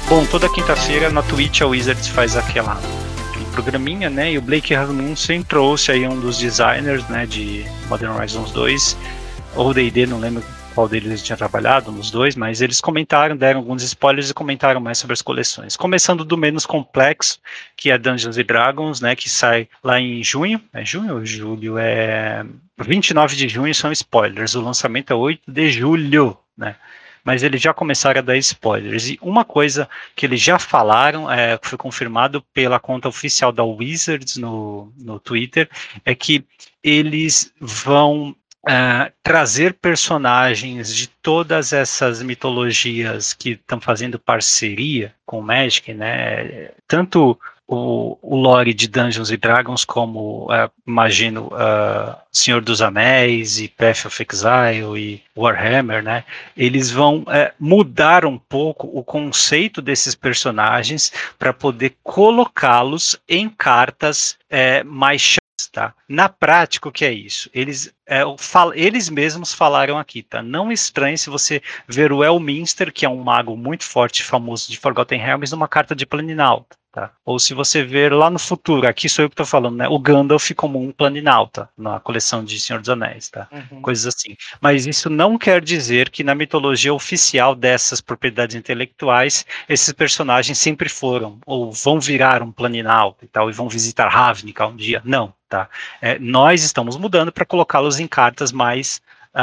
Bom, toda quinta-feira na Twitch a Wizards faz aquele programinha, né? E o Blake Rasmussen trouxe aí um dos designers, né, de Modern Horizons 2 ou D&D, não lembro qual deles tinha trabalhado, nos dois, mas eles comentaram, deram alguns spoilers e comentaram mais sobre as coleções. Começando do menos complexo, que é Dungeons & Dragons, né, que sai lá em junho. É junho ou julho? É 29 de junho, são spoilers. O lançamento é 8 de julho, né? Mas eles já começaram a dar spoilers. E uma coisa que eles já falaram, foi confirmado pela conta oficial da Wizards no Twitter, é que eles vão trazer personagens de todas essas mitologias que estão fazendo parceria com o Magic, né? Tanto o lore de Dungeons & Dragons como, imagino, Senhor dos Anéis e Path of Exile e Warhammer, né? Eles vão mudar um pouco o conceito desses personagens para poder colocá-los em cartas mais chaves. Tá? Na prática, o que é isso? Eles mesmos falaram aqui, tá? Não estranhe se você ver o Elminster, que é um mago muito forte e famoso de Forgotten Realms, numa carta de Planinauta. Tá? Ou se você ver lá no futuro, aqui sou eu que estou falando, né? O Gandalf como um Planinauta na coleção de Senhor dos Anéis, tá? Coisas assim. Mas isso não quer dizer que na mitologia oficial dessas propriedades intelectuais, esses personagens sempre foram, ou vão virar um Planinauta e tal, e vão visitar Ravnica um dia. Não, tá? Nós estamos mudando para colocá-los em cartas mais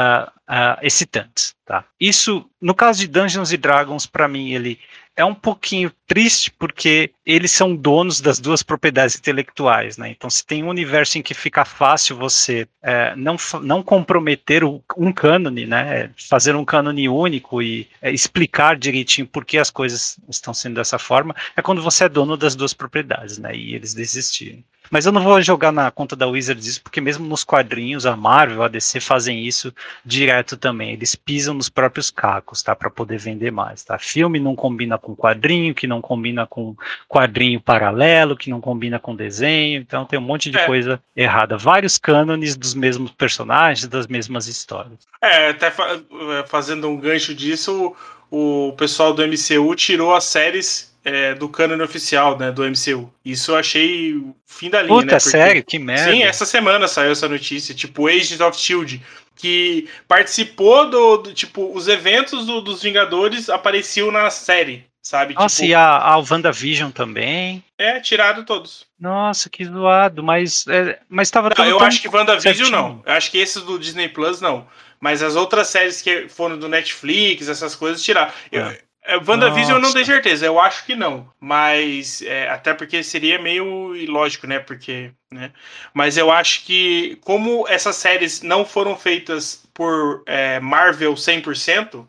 excitantes, tá? Isso, no caso de Dungeons & Dragons, para mim, ele é um pouquinho triste, porque eles são donos das duas propriedades intelectuais, né? Então, se tem um universo em que fica fácil você não comprometer um cânone, né? Fazer um cânone único e explicar direitinho por que as coisas estão sendo dessa forma, é quando você é dono das duas propriedades, né? E eles desistiram. Mas eu não vou jogar na conta da Wizards isso, porque mesmo nos quadrinhos, a Marvel, a DC fazem isso direto também. Eles pisam nos próprios cacos, tá? Para poder vender mais, tá? Filme não combina com quadrinho, que não combina com quadrinho paralelo, que não combina com desenho. Então tem um monte de coisa errada. Vários cânones dos mesmos personagens, das mesmas histórias. Até fazendo um gancho disso, o pessoal do MCU tirou as séries do cânone oficial, né, do MCU. Isso eu achei o fim da linha, Puta, né? Porque, sério? Que merda. Sim, essa semana saiu essa notícia, tipo, Agents of S.H.I.E.L.D., que participou tipo, os eventos dos Vingadores apareciam na série, sabe? Nossa, tipo, e a WandaVision também. Tiraram todos. Nossa, que zoado, mas tava tudo eu tão acho que WandaVision certinho. não. Eu acho que esses do Disney Plus não. Mas as outras séries que foram do Netflix, essas coisas, tiraram. WandaVision eu não tenho certeza, eu acho que não. Mas, até porque seria meio ilógico, né? Porque, né? Mas eu acho que, como essas séries não foram feitas por Marvel 100%,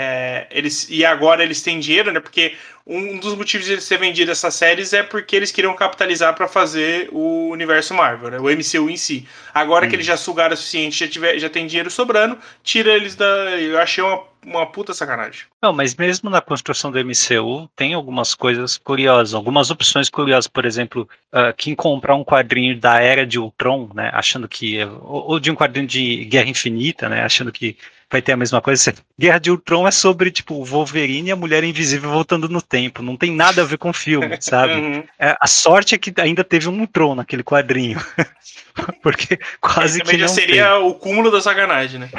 e agora eles têm dinheiro, né? Porque um dos motivos de eles terem vendido essas séries é porque eles queriam capitalizar para fazer o universo Marvel, né? O MCU em si. Agora que eles já sugaram o suficiente, já tem dinheiro sobrando, tira eles da... Eu achei uma puta sacanagem. Não, mas mesmo na construção do MCU, tem algumas coisas curiosas, algumas opções curiosas. Por exemplo, quem comprar um quadrinho da Era de Ultron, né, achando que... Ou de um quadrinho de Guerra Infinita, né, achando que vai ter a mesma coisa. Guerra de Ultron é sobre, tipo, o Wolverine e a Mulher Invisível voltando no tempo. Não tem nada a ver com o filme, sabe? A sorte é que ainda teve um Ultron naquele quadrinho. Porque quase que não seria tem. o cúmulo da sacanagem, né?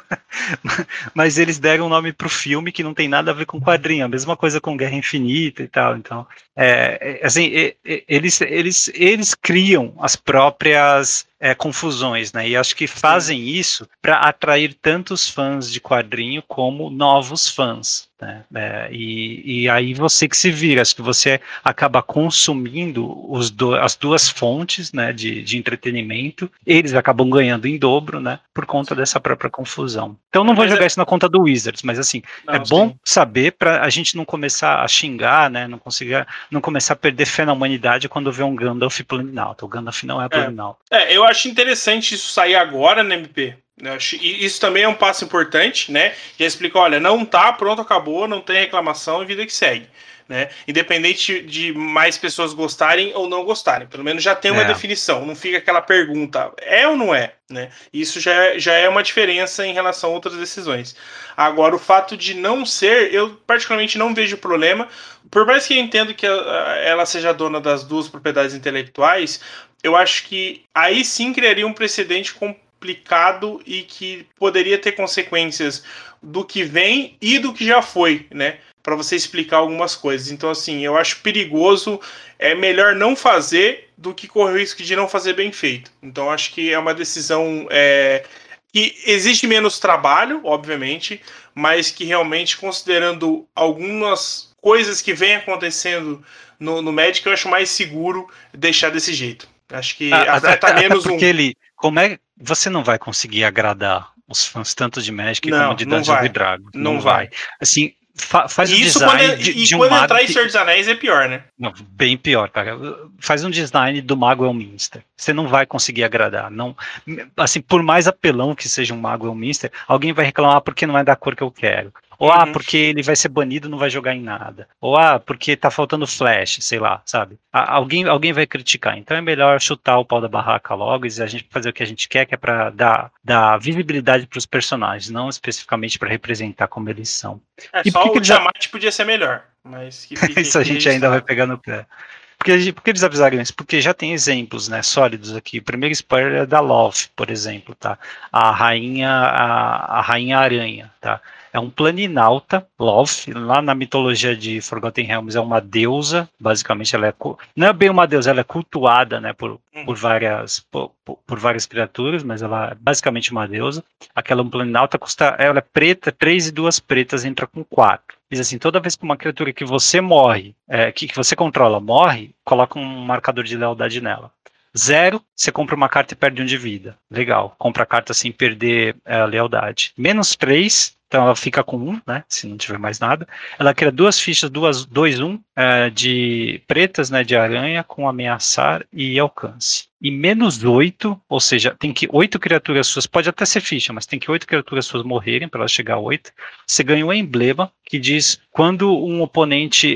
Mas eles deram um nome pro filme que não tem nada a ver com o quadrinho. A mesma coisa com Guerra Infinita e tal. Então, assim, eles criam as próprias confusões, né? E acho que fazem isso para atrair tantos fãs de quadrinho como novos fãs, né? E aí você que se vira, acho que você acaba consumindo as duas fontes, né, de entretenimento, eles acabam ganhando em dobro, né, por conta dessa própria confusão. Então não vou jogar isso na conta do Wizards, mas assim, bom saber para a gente não começar a xingar, né, não começar a perder fé na humanidade quando vê um Gandalf Planinauta. O Gandalf não é Planinauta. Eu acho interessante isso sair agora no MP. E isso também é um passo importante, né? Já explica, olha, não tá, pronto, acabou, não tem reclamação e vida que segue. né? Independente de mais pessoas gostarem ou não gostarem. Pelo menos já tem uma definição, não fica aquela pergunta, é ou não é, né? Isso já é uma diferença em relação a outras decisões. Agora, o fato de não ser, eu particularmente não vejo problema, por mais que eu entendo que ela seja dona das duas propriedades intelectuais, eu acho que aí sim criaria um precedente complicado e que poderia ter consequências do que vem e do que já foi, né? Para você explicar algumas coisas. Então, assim, eu acho perigoso, é melhor não fazer do que correr o risco de não fazer bem feito. Então, acho que é uma decisão que exige menos trabalho, obviamente, mas que realmente, considerando algumas coisas que vem acontecendo no Magic, eu acho mais seguro deixar desse jeito. Acho que afeta menos porque você não vai conseguir agradar os fãs tanto de Magic como de Dungeons and Dragons. Não vai. Assim, faz um isso design quando entrar em Senhor dos Anéis é pior, né? Não, bem pior, cara. Faz um design do Mago Elminster. Você não vai conseguir agradar. Não, assim, por mais apelão que seja um Mago Elminster, alguém vai reclamar porque não é da cor que eu quero. Ou porque ele vai ser banido, não vai jogar em nada. Ou porque tá faltando flash, sei lá, sabe? Alguém vai criticar. Então é melhor chutar o pau da barraca logo e a gente fazer o que a gente quer, que é pra dar visibilidade pros personagens, não especificamente para representar como eles são. Só o Tiamat podia ser melhor, mas que isso a gente ainda vai pegar no pé. Por que eles avisaram isso? Porque já tem exemplos, né, sólidos aqui. O primeiro spoiler é da Love, por exemplo, tá? A rainha aranha, tá? É um planinauta, Love, lá na mitologia de Forgotten Realms é uma deusa, basicamente ela não é bem uma deusa, ela é cultuada, né, por várias criaturas, mas ela é basicamente uma deusa. Aquela planinauta ela é preta, 3 e 2 pretas entra com 4. Diz assim, toda vez que uma criatura que você morre, que você controla morre, coloca um marcador de lealdade nela. 0, você compra uma carta e perde 1 de vida. Legal, compra a carta sem perder a lealdade. -3, então ela fica com 1, né, se não tiver mais nada. Ela cria 2 fichas, 2/1 de pretas, né, de aranha, com ameaçar e alcance. E -8, ou seja, tem que 8 criaturas suas, pode até ser ficha, mas tem que 8 criaturas suas morrerem para ela chegar a 8. Você ganha um emblema que diz quando um oponente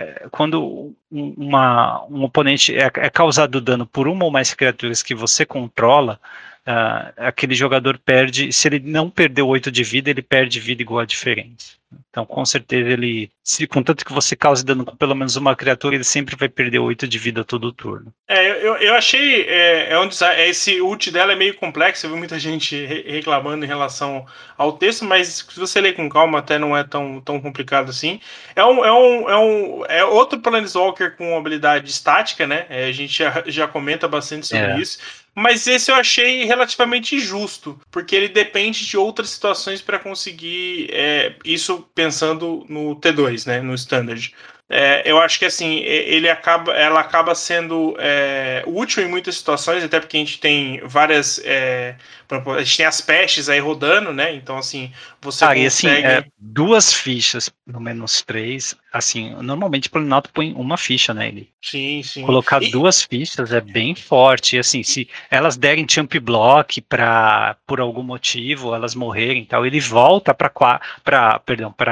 um oponente é causado dano por uma ou mais criaturas que você controla, aquele jogador perde, se ele não perdeu 8 de vida, ele perde vida igual a diferença. Então, com certeza, contanto que você cause dano com pelo menos uma criatura, ele sempre vai perder 8 de vida todo turno. Eu achei, esse ult dela é meio complexo, eu vi muita gente reclamando em relação ao texto, mas se você ler com calma, até não é tão complicado assim. É outro Planeswalker com habilidade estática, né? A gente já comenta bastante sobre isso. Mas esse eu achei relativamente justo, porque ele depende de outras situações para conseguir isso pensando no T2, né, no Standard. Eu acho que assim, ela acaba sendo útil em muitas situações, até porque a gente tem várias. A gente tem as pestes aí rodando, né? Então, assim, você consegue. E assim, 2 fichas no -3, assim, normalmente o Planinauta põe uma ficha nele. Sim. Colocar 2 fichas é bem forte. E assim, se elas derem jump block por algum motivo, elas morrerem e tal, ele volta para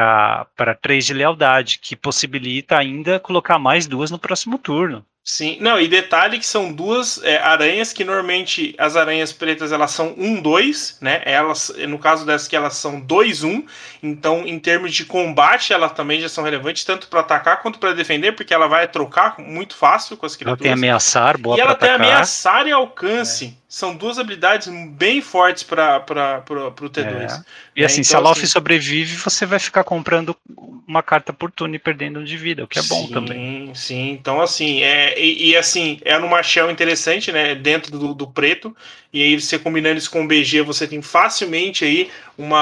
3 de lealdade, que possibilita ainda colocar mais 2 no próximo turno. Sim, não, e detalhe que são 2 aranhas, que normalmente as aranhas pretas elas são 1/2, né? Elas, no caso dessas que elas são 2/1, então em termos de combate elas também já são relevantes, tanto para atacar quanto para defender, porque ela vai trocar muito fácil com as criaturas. Ela tem ameaçar, boa e ela pra atacar. tem ameaçar e alcance. São 2 habilidades bem fortes para o T2. E assim, então, se a Loth sobrevive, você vai ficar comprando uma carta por turno e perdendo 1 de vida, o que é bom também. Sim, então assim, assim, é numa shell interessante, né, dentro do preto, e aí você combinando isso com o BG, você tem facilmente aí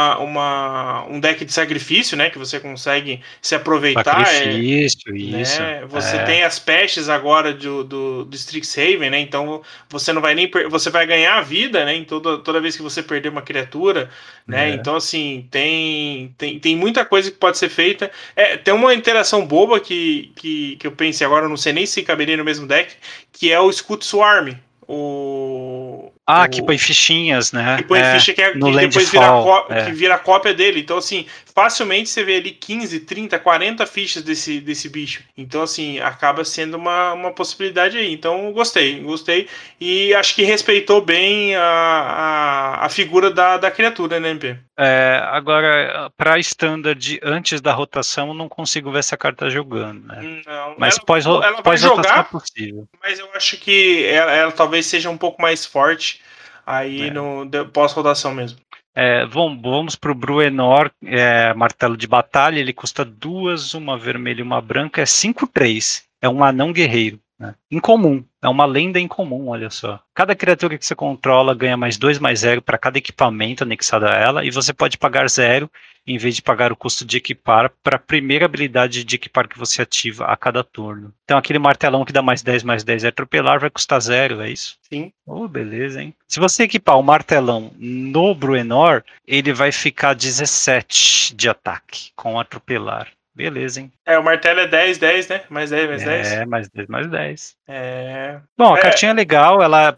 um deck de sacrifício, né, que você consegue se aproveitar. Sacrifício, isso. Né, você tem as pestes agora do Strixhaven, né, então você não vai nem você vai ganhar a vida, né, em toda vez que você perder uma criatura, né, então assim, tem muita coisa que pode ser feita. Tem uma interação boba que eu pensei agora, eu não sei nem se caberia no mesmo deck, que é o Scout Swarm. Que põe fichinhas, né? Que põe ficha que no depois que vira a cópia dele. Então, assim, facilmente você vê ali 15, 30, 40 fichas desse bicho. Então, assim, acaba sendo uma possibilidade aí. Então, gostei. E acho que respeitou bem a figura da criatura, né, MP? Agora, para standard, antes da rotação, eu não consigo ver essa carta jogando, né? Não, mas ela vai jogar, é possível. Mas eu acho que ela talvez seja um pouco mais forte aí no pós-rotação mesmo. Vamos para o Bruenor, martelo de batalha. Ele custa 2, uma vermelha e uma branca, é 5/3. É um anão guerreiro, né? Incomum, é uma lenda incomum, olha só. Cada criatura que você controla ganha +2/0 para cada equipamento anexado a ela, e você pode pagar 0 em vez de pagar o custo de equipar para a primeira habilidade de equipar que você ativa a cada turno. Então aquele martelão que dá +10/10 é atropelar, vai custar 0, é isso? Sim. Beleza, hein? Se você equipar o martelão no Bruenor, ele vai ficar 17 de ataque com atropelar. Beleza, hein? O martelo é 10, né? Mais 10, mais 10. +10/+10. É. Bom, a cartinha é legal, ela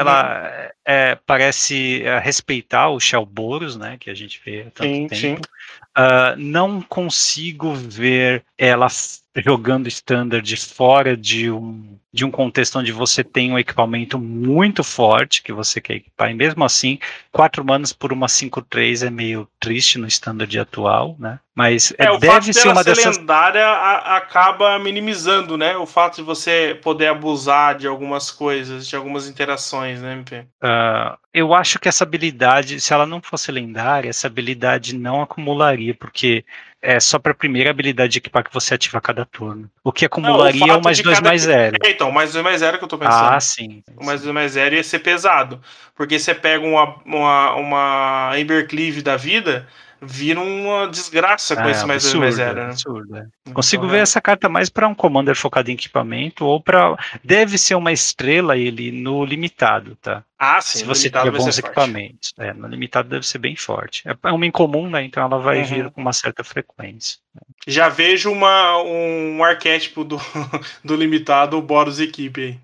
parece respeitar o Shelboros, né? Que a gente vê há tanto tempo. Sim. Não consigo ver ela jogando standard fora de um contexto onde você tem um equipamento muito forte que você quer equipar, e mesmo assim 4 manas por uma 5/3 é meio triste no standard atual, né? Mas deve ser uma dessas... lendária acaba minimizando, né? O fato de você poder abusar de algumas coisas, de algumas interações, né, MP? Eu acho que essa habilidade, se ela não fosse lendária, essa habilidade não acumularia, porque é só para a primeira habilidade de equipar que você ativa a cada turno. O que acumularia é o +2/0. Então, o +2/0 que eu tô pensando. Sim. O +2/0 ia ser pesado. Porque você pega uma Embercleave da vida, vira uma desgraça com esse +2/0. Né? Absurdo. Consigo ver essa carta mais para um commander focado em equipamento, ou para... Deve ser uma estrela ele no limitado, tá? Sim. Se você tiver bons equipamentos. No limitado deve ser bem forte. É uma incomum, né? Então ela vai vir com uma certa frequência. Já vejo um arquétipo do limitado, o Boros equipe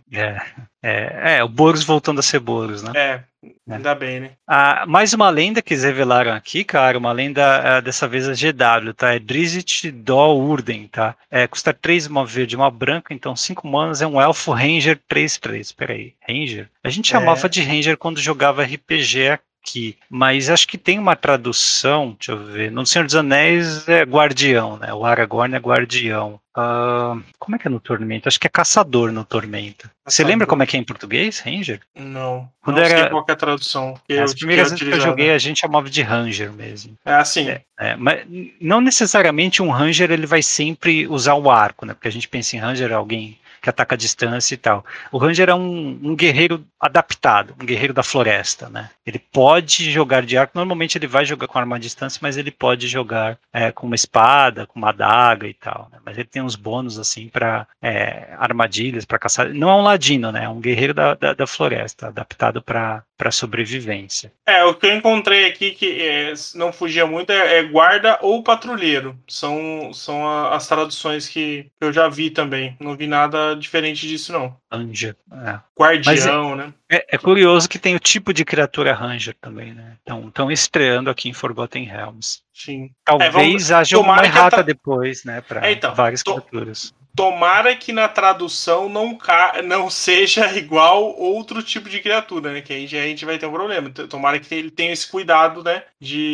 aí. O Boros voltando a ser Boros, né? Ainda bem, né? Mais uma lenda que eles revelaram aqui, cara, uma lenda dessa vez a GW, tá? É Drizzt Dol Urden, tá? Custa 3, uma verde e uma branca, então 5 manas, é um elfo Ranger 3/3. Peraí, Ranger? A gente chamava de Ranger quando jogava RPG aqui, mas acho que tem uma tradução, deixa eu ver, no Senhor dos Anéis é Guardião, né? O Aragorn é Guardião. Como é que é no Tormenta? Acho que é Caçador no Tormenta. Você lembra como é que é em português, Ranger? Não sei qual é a tradução. As primeiras vezes que eu joguei, a gente chamava de Ranger mesmo. Assim. Mas não necessariamente um Ranger ele vai sempre usar o arco, né? Porque a gente pensa em Ranger, alguém que ataca a distância e tal. O Ranger é um guerreiro adaptado, um guerreiro da floresta, né? Ele pode jogar de arco, normalmente ele vai jogar com arma à distância, mas ele pode jogar com uma espada, com uma adaga e tal, né? Mas ele tem uns bônus assim para armadilhas, para caçar. Não é um ladino, né? É um guerreiro da floresta, adaptado para sobrevivência. O que eu encontrei aqui que não fugia muito é guarda ou patrulheiro. São as traduções que eu já vi também. Não vi nada diferente disso, não. Ranger. Guardião, né? É curioso que tem o tipo de criatura Ranger também, né? Estão estreando aqui em Forgotten Realms. Sim. Talvez haja uma errata depois, né? Para várias criaturas. Tomara que na tradução não seja igual outro tipo de criatura, né? Que aí a gente vai ter um problema. Tomara que ele tenha esse cuidado, né?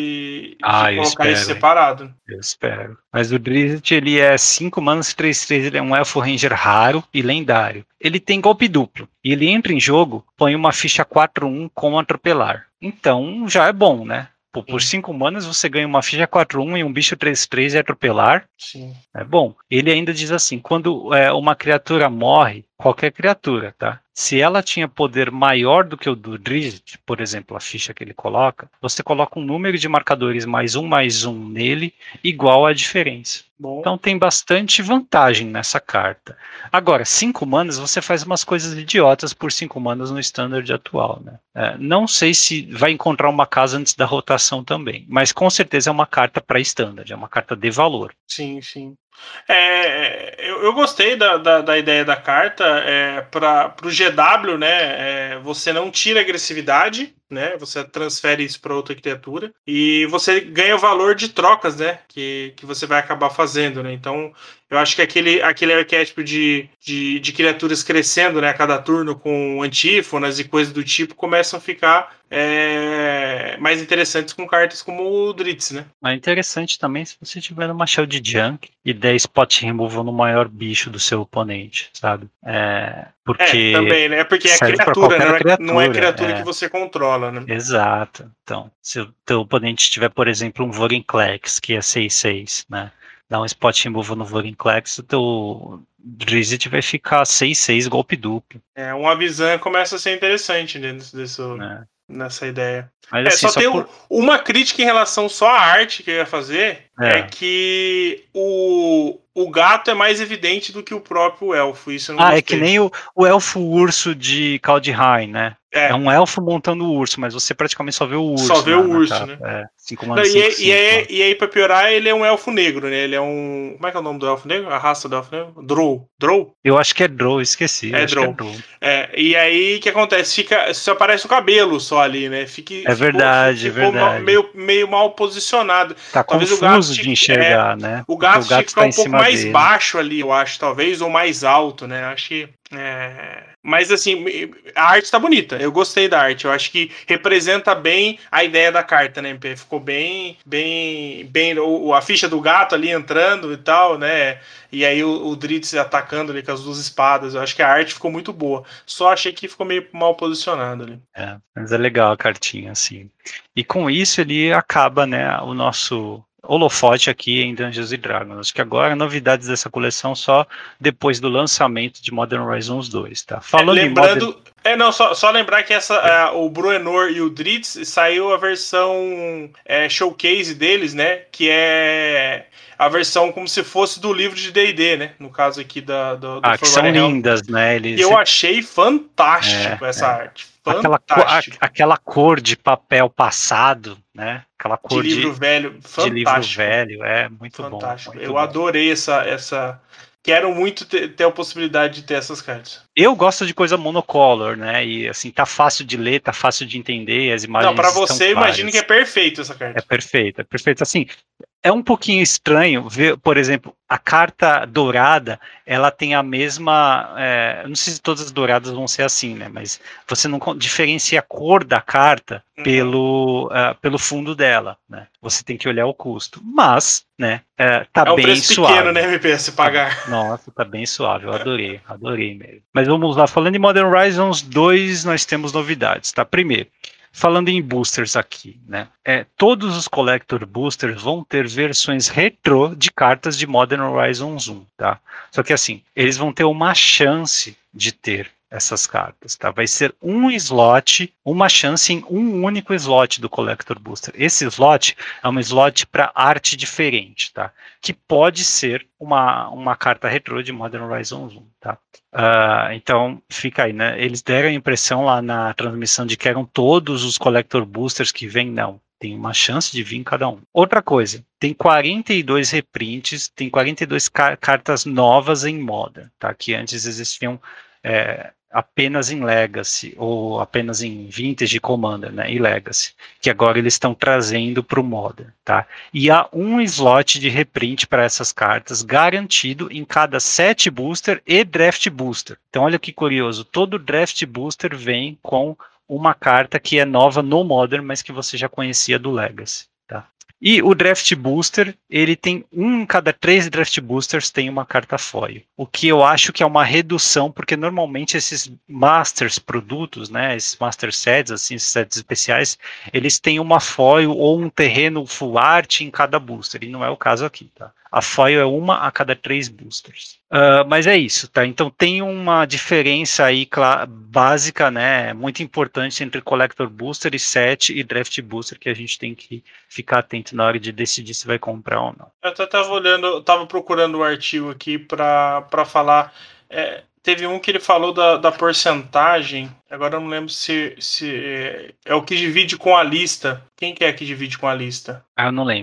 De colocar isso separado. Eu espero. Mas o Drizzt, ele é 5 manas, 3/3, ele é um elfo ranger raro e lendário. Ele tem golpe duplo. E ele entra em jogo, põe uma ficha 4/1 com atropelar. Então, já é bom, né? Por 5 manas você ganha uma ficha 4/1 e um bicho 3/3 e atropelar. Sim. É bom. Ele ainda diz assim, quando uma criatura morre, qualquer criatura, tá? Se ela tinha poder maior do que o do Drizzt, por exemplo, a ficha que ele coloca, você coloca um número de marcadores +1/+1 nele, igual à diferença. Bom. Então tem bastante vantagem nessa carta. Agora, 5 manas, você faz umas coisas idiotas por 5 manas no standard atual, né? Não sei se vai encontrar uma casa antes da rotação também, mas com certeza é uma carta para standard, é uma carta de valor. Sim, sim. Eu gostei da ideia da carta. Para o GW, né? Você não tira agressividade, né? Você transfere isso para outra criatura e você ganha o valor de trocas, né? Que você vai acabar fazendo, né? Então, eu acho que aquele arquétipo de criaturas crescendo, né? A cada turno com antífonas e coisas do tipo começam a ficar mais interessantes com cartas como o Dritz, né? É interessante também se você tiver uma Shield Junk e der spot removal no maior bicho do seu oponente, sabe? Porque também, né? Porque é serve pra criatura, qualquer criatura, não é criatura que você controla, né? Exato. Então, se o teu oponente tiver, por exemplo, um Vorinclex, que é 6/6, né? Dá um spot removal no Vorinclex, o teu Drizzt vai ficar 6/6 golpe duplo. Um Avisan começa a ser interessante dentro nessa ideia. Mas, assim, só tem uma crítica em relação só à arte que eu ia fazer, é que o gato é mais evidente do que o próprio elfo. Isso eu não gostei. É que nem o elfo urso de Kaldheim, né? É um elfo montando o urso, mas você praticamente só vê o urso. Só vê o urso, né? E aí, pra piorar, ele é um elfo negro, né? Ele é um... Como é que é o nome do elfo negro? A raça do elfo negro? Drow? Eu acho que é Drow, esqueci. Drow. E aí, o que acontece? Só aparece o cabelo só ali, né? É verdade. Meio mal posicionado. Tá talvez confuso de enxergar, né? O gato tinha que ficar um pouco mais baixo ali, eu acho, talvez, ou mais alto, né? Acho que... Mas assim, a arte tá bonita. Eu gostei da arte. Eu acho que representa bem a ideia da carta, né, MP? Ficou bem a ficha do gato ali entrando e tal, né? E aí o Dritz atacando ali com as duas espadas. Eu acho que a arte ficou muito boa. Só achei que ficou meio mal posicionado ali. Mas é legal a cartinha, assim. E com isso ele acaba, né, o nosso holofote aqui em Dungeons & Dragons. Acho que agora novidades dessa coleção só depois do lançamento de Modern Horizons 2, tá? Falando lembrando, só lembrar que o Bruenor e o Dritz saiu a versão showcase deles, né? Que é a versão como se fosse do livro de D&D, né? No caso aqui do que são lindas, né? Eu achei fantástico essa arte. Aquela cor de papel passado, né? Aquela cor de livro velho, fantástico. De livro velho, muito fantástico. Bom. Eu adorei essa. Quero muito ter a possibilidade de ter essas cartas. Eu gosto de coisa monocolor, né? E assim, tá fácil de ler, tá fácil de entender, as imagens. Não, pra você, imagino que é perfeito essa carta. É perfeito. Assim, é um pouquinho estranho ver, por exemplo, a carta dourada, ela tem a mesma... não sei se todas as douradas vão ser assim, né? Mas você não diferencia a cor da carta pelo fundo dela, né? Você tem que olhar o custo. Mas, né, tá bem suave. É um preço pequeno, né, MP, se pagar. Nossa, tá bem suave, eu adorei mesmo. Mas vamos lá, falando em Modern Horizons 2, nós temos novidades, tá? Primeiro, falando em boosters aqui, né? Todos os Collector Boosters vão ter versões retrô de cartas de Modern Horizons 1, tá? Só que assim, eles vão ter uma chance de ter essas cartas, tá? Vai ser um slot, uma chance em um único slot do Collector Booster. Esse slot é um slot para arte diferente, tá? Que pode ser uma carta retrô de Modern Horizons 1, tá? Então, fica aí, né? Eles deram a impressão lá na transmissão de que eram todos os Collector Boosters que vêm, não. Tem uma chance de vir cada um. Outra coisa, tem 42 reprints, tem 42 cartas novas em Modern, tá? Que antes existiam apenas em Legacy, ou apenas em Vintage Commander, né, e Legacy, que agora eles estão trazendo para o Modern, tá? E há um slot de reprint para essas cartas garantido em cada set booster e draft booster. Então olha que curioso, todo draft booster vem com uma carta que é nova no Modern, mas que você já conhecia do Legacy, tá? E o Draft Booster, ele tem em cada 3 Draft Boosters tem uma carta foil. O que eu acho que é uma redução, porque normalmente esses Masters produtos, né, esses Master Sets, assim, esses sets especiais, eles têm uma foil ou um terreno full art em cada booster, e não é o caso aqui, tá? A foil é uma a cada 3 boosters. Mas é isso, tá? Então tem uma diferença aí básica, né? Muito importante entre Collector Booster e Set e Draft Booster, que a gente tem que ficar atento na hora de decidir se vai comprar ou não. Eu até tava procurando o artigo aqui para falar. Teve um que ele falou da porcentagem. Agora eu não lembro se é o que divide com a lista. Quem que é que divide com a lista? Eu não lembro.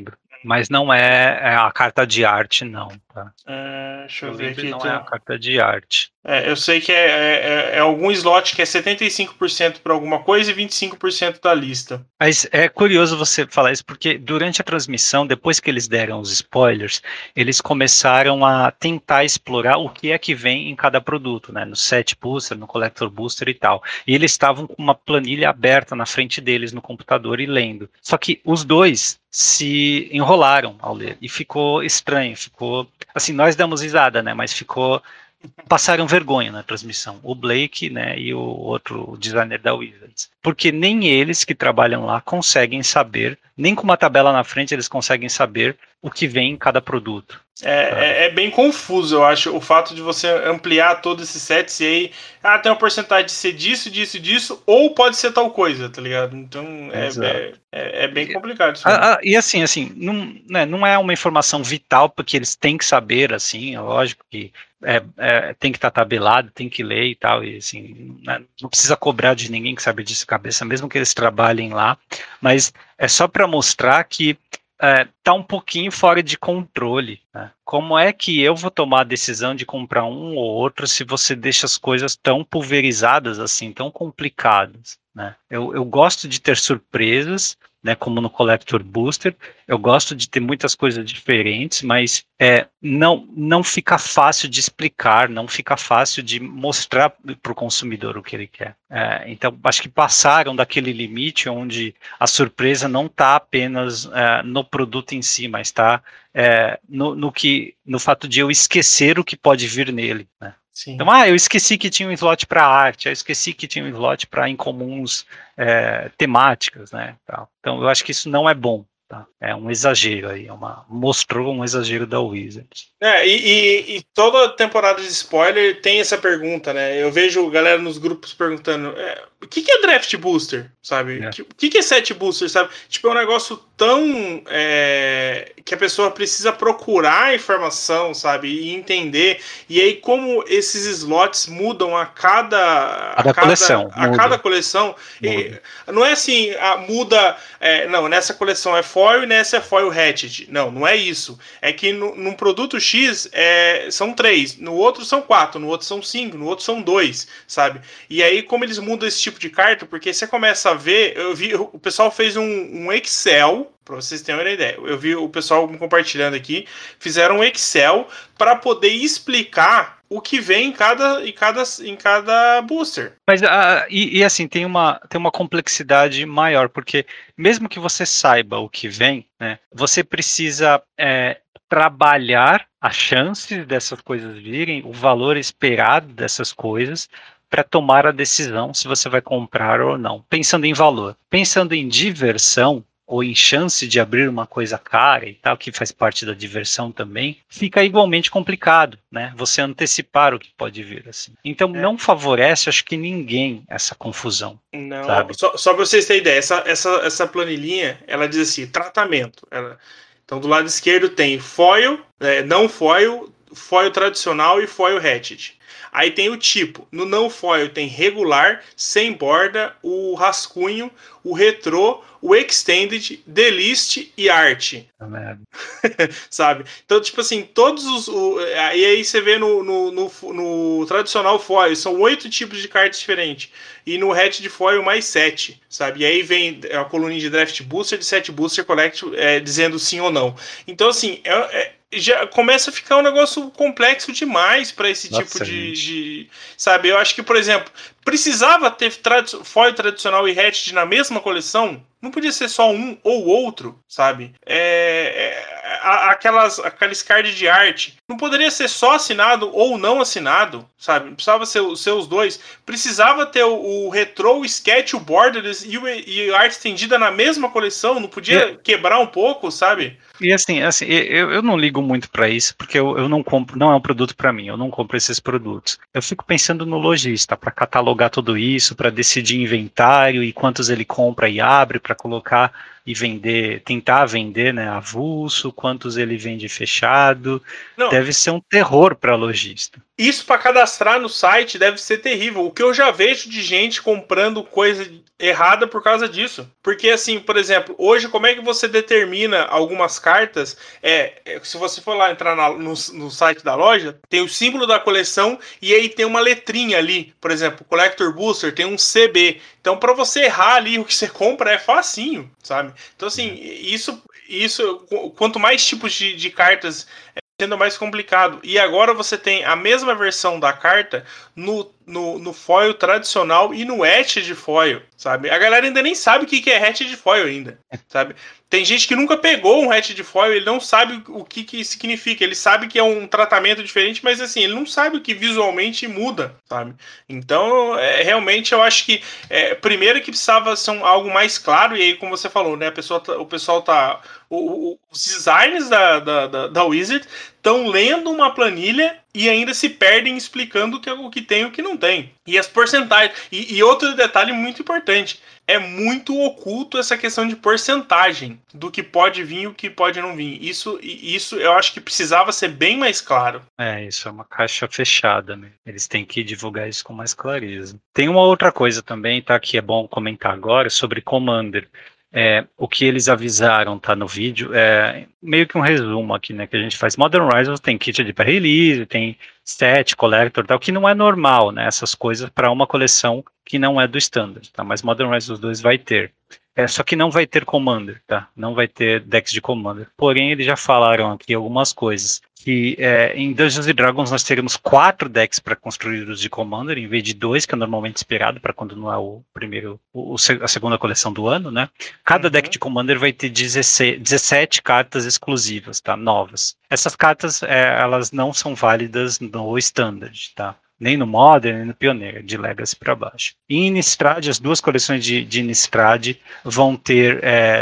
Mas não é a carta de arte, não, tá? Deixa eu ver aqui. Não é a carta de arte. Eu sei que é algum slot que é 75% para alguma coisa e 25% da lista. Mas é curioso você falar isso, porque durante a transmissão, depois que eles deram os spoilers, eles começaram a tentar explorar o que é que vem em cada produto, né? No set booster, no collector booster e tal. E eles estavam com uma planilha aberta na frente deles no computador e lendo. Só que os dois se enrolaram ao ler e ficou estranho, ficou assim, nós damos risada, né, mas passaram vergonha na transmissão, o Blake, né, e o outro designer da Wizards, porque nem eles que trabalham lá conseguem saber, nem com uma tabela na frente eles conseguem saber o que vem em cada produto. É bem confuso, eu acho, o fato de você ampliar todos esses sets e aí, tem uma porcentagem de ser disso, ou pode ser tal coisa, tá ligado? Então, é bem complicado isso. E assim, não é uma informação vital, porque eles têm que saber, assim, é lógico que tem que estar tabelado, tem que ler e tal, e assim, não precisa cobrar de ninguém que sabe disso de cabeça, mesmo que eles trabalhem lá, mas é só para mostrar que tá um pouquinho fora de controle, né? Como é que eu vou tomar a decisão de comprar um ou outro se você deixa as coisas tão pulverizadas assim, tão complicadas, né? Eu gosto de ter surpresas, né, como no Collector Booster, eu gosto de ter muitas coisas diferentes, mas não fica fácil de explicar, não fica fácil de mostrar para o consumidor o que ele quer. Então, acho que passaram daquele limite onde a surpresa não está apenas no produto em si, mas está no fato de eu esquecer o que pode vir nele, né? Sim. Então, eu esqueci que tinha um slot para arte, eu esqueci que tinha um slot para incomuns temáticas, né? Então, eu acho que isso não é bom. Tá? É um exagero aí, mostrou um exagero da Wizards. E toda temporada de spoiler tem essa pergunta, né? Eu vejo galera nos grupos perguntando o que é draft booster, sabe? O que é set booster, sabe? Tipo, é um negócio tão que a pessoa precisa procurar a informação, sabe? E entender. E aí, como esses slots mudam a cada coleção. Cada coleção. E não é assim, muda. Não, nessa coleção é foil e nessa é foil hatched. Não é isso. É que num produto X são 3, no outro são 4, no outro são 5, no outro são 2, sabe? E aí, como eles mudam esse tipo de carta, porque você começa a ver, eu vi, o pessoal fez um Excel, para vocês terem uma ideia, eu vi o pessoal compartilhando aqui, fizeram um Excel para poder explicar o que vem em cada booster. Mas assim, tem uma complexidade maior, porque mesmo que você saiba o que vem, né, você precisa trabalhar as chances dessas coisas virem, o valor esperado dessas coisas, para tomar a decisão se você vai comprar ou não. Pensando em valor. Pensando em diversão, ou em chance de abrir uma coisa cara e tal, que faz parte da diversão também, fica igualmente complicado, né? Você antecipar o que pode vir, assim. Então, não favorece, acho que ninguém, essa confusão. Não, sabe? Só para vocês terem ideia, essa planilhinha, ela diz assim, tratamento. Então, do lado esquerdo tem foil, não foil, foil tradicional e foil hatched. Aí tem o tipo. No não foil tem regular, sem borda, o rascunho, o retrô, o extended, delist e arte. Sabe? Então, tipo assim, todos os... e aí você vê no tradicional foil, são 8 tipos de cartas diferentes. E no hatch de foil, mais 7, sabe? E aí vem a coluninha de draft booster, de set booster collect, dizendo sim ou não. Então, assim, já começa a ficar um negócio complexo demais para esse tipo de... Sabe? Eu acho que, por exemplo, precisava ter foil tradicional e hatched na mesma coleção? Não podia ser só um ou outro, sabe? Aqueles cards de arte. Não poderia ser só assinado ou não assinado, sabe? Não precisava ser os dois. Precisava ter o retro, o sketch, o borderless e a arte estendida na mesma coleção. Não podia quebrar um pouco, sabe? E assim eu não ligo muito para isso, porque eu não compro, não é um produto para mim, eu não compro esses produtos. Eu fico pensando no lojista, para catalogar tudo isso, para decidir inventário e quantos ele compra e abre para colocar e vender, tentar vender, né, avulso, quantos ele vende fechado. Deve ser um terror para lojista. isso para cadastrar no site deve ser terrível. O que eu já vejo de gente comprando coisa errada por causa disso. Porque, assim, por exemplo, hoje como é que você determina algumas cartas? Se você for lá entrar no site da loja, tem o símbolo da coleção e aí tem uma letrinha ali. Por exemplo, Collector Booster tem um CB. Então, para você errar ali o que você compra é facinho, sabe? Então, assim, isso quanto mais tipos de cartas, sendo mais complicado. E agora você tem a mesma versão da carta no foil tradicional e no etch de foil, sabe? A galera ainda nem sabe o que é hatch de foil ainda, sabe? Tem gente que nunca pegou um hatch de foil, ele não sabe o que significa. Ele sabe que é um tratamento diferente, mas assim, ele não sabe o que visualmente muda, sabe? Então, realmente eu acho que primeiro que precisava ser algo mais claro, e aí, como você falou, né? O pessoal tá. Os designers da Wizard estão lendo uma planilha e ainda se perdem explicando o que tem e o que não tem. E as porcentagens. E outro detalhe muito importante: é muito oculto essa questão de porcentagem do que pode vir e o que pode não vir. Isso eu acho que precisava ser bem mais claro. Isso é uma caixa fechada, né? Eles têm que divulgar isso com mais clareza. Tem uma outra coisa também, tá? Que é bom comentar agora sobre Commander. O que eles avisaram, tá no vídeo, meio que um resumo aqui, né, que a gente faz. Modern Horizons tem kit de pré-release, tem set, collector, tal, que não é normal, né, essas coisas para uma coleção que não é do standard, tá, mas Modern Horizons 2 vai ter. Só que não vai ter Commander, tá? Não vai ter decks de Commander. Porém, eles já falaram aqui algumas coisas. Que em Dungeons & Dragons nós teremos 4 decks para construídos de Commander, em vez de 2, que é normalmente esperado para quando não é o primeiro, a segunda coleção do ano, né? Cada deck de Commander vai ter 17 cartas exclusivas, tá? Novas. Essas cartas, elas não são válidas no Standard, tá? Nem no Modern, nem no Pioneer, de Legacy para baixo. E em Innistrad, as duas coleções de Innistrad vão ter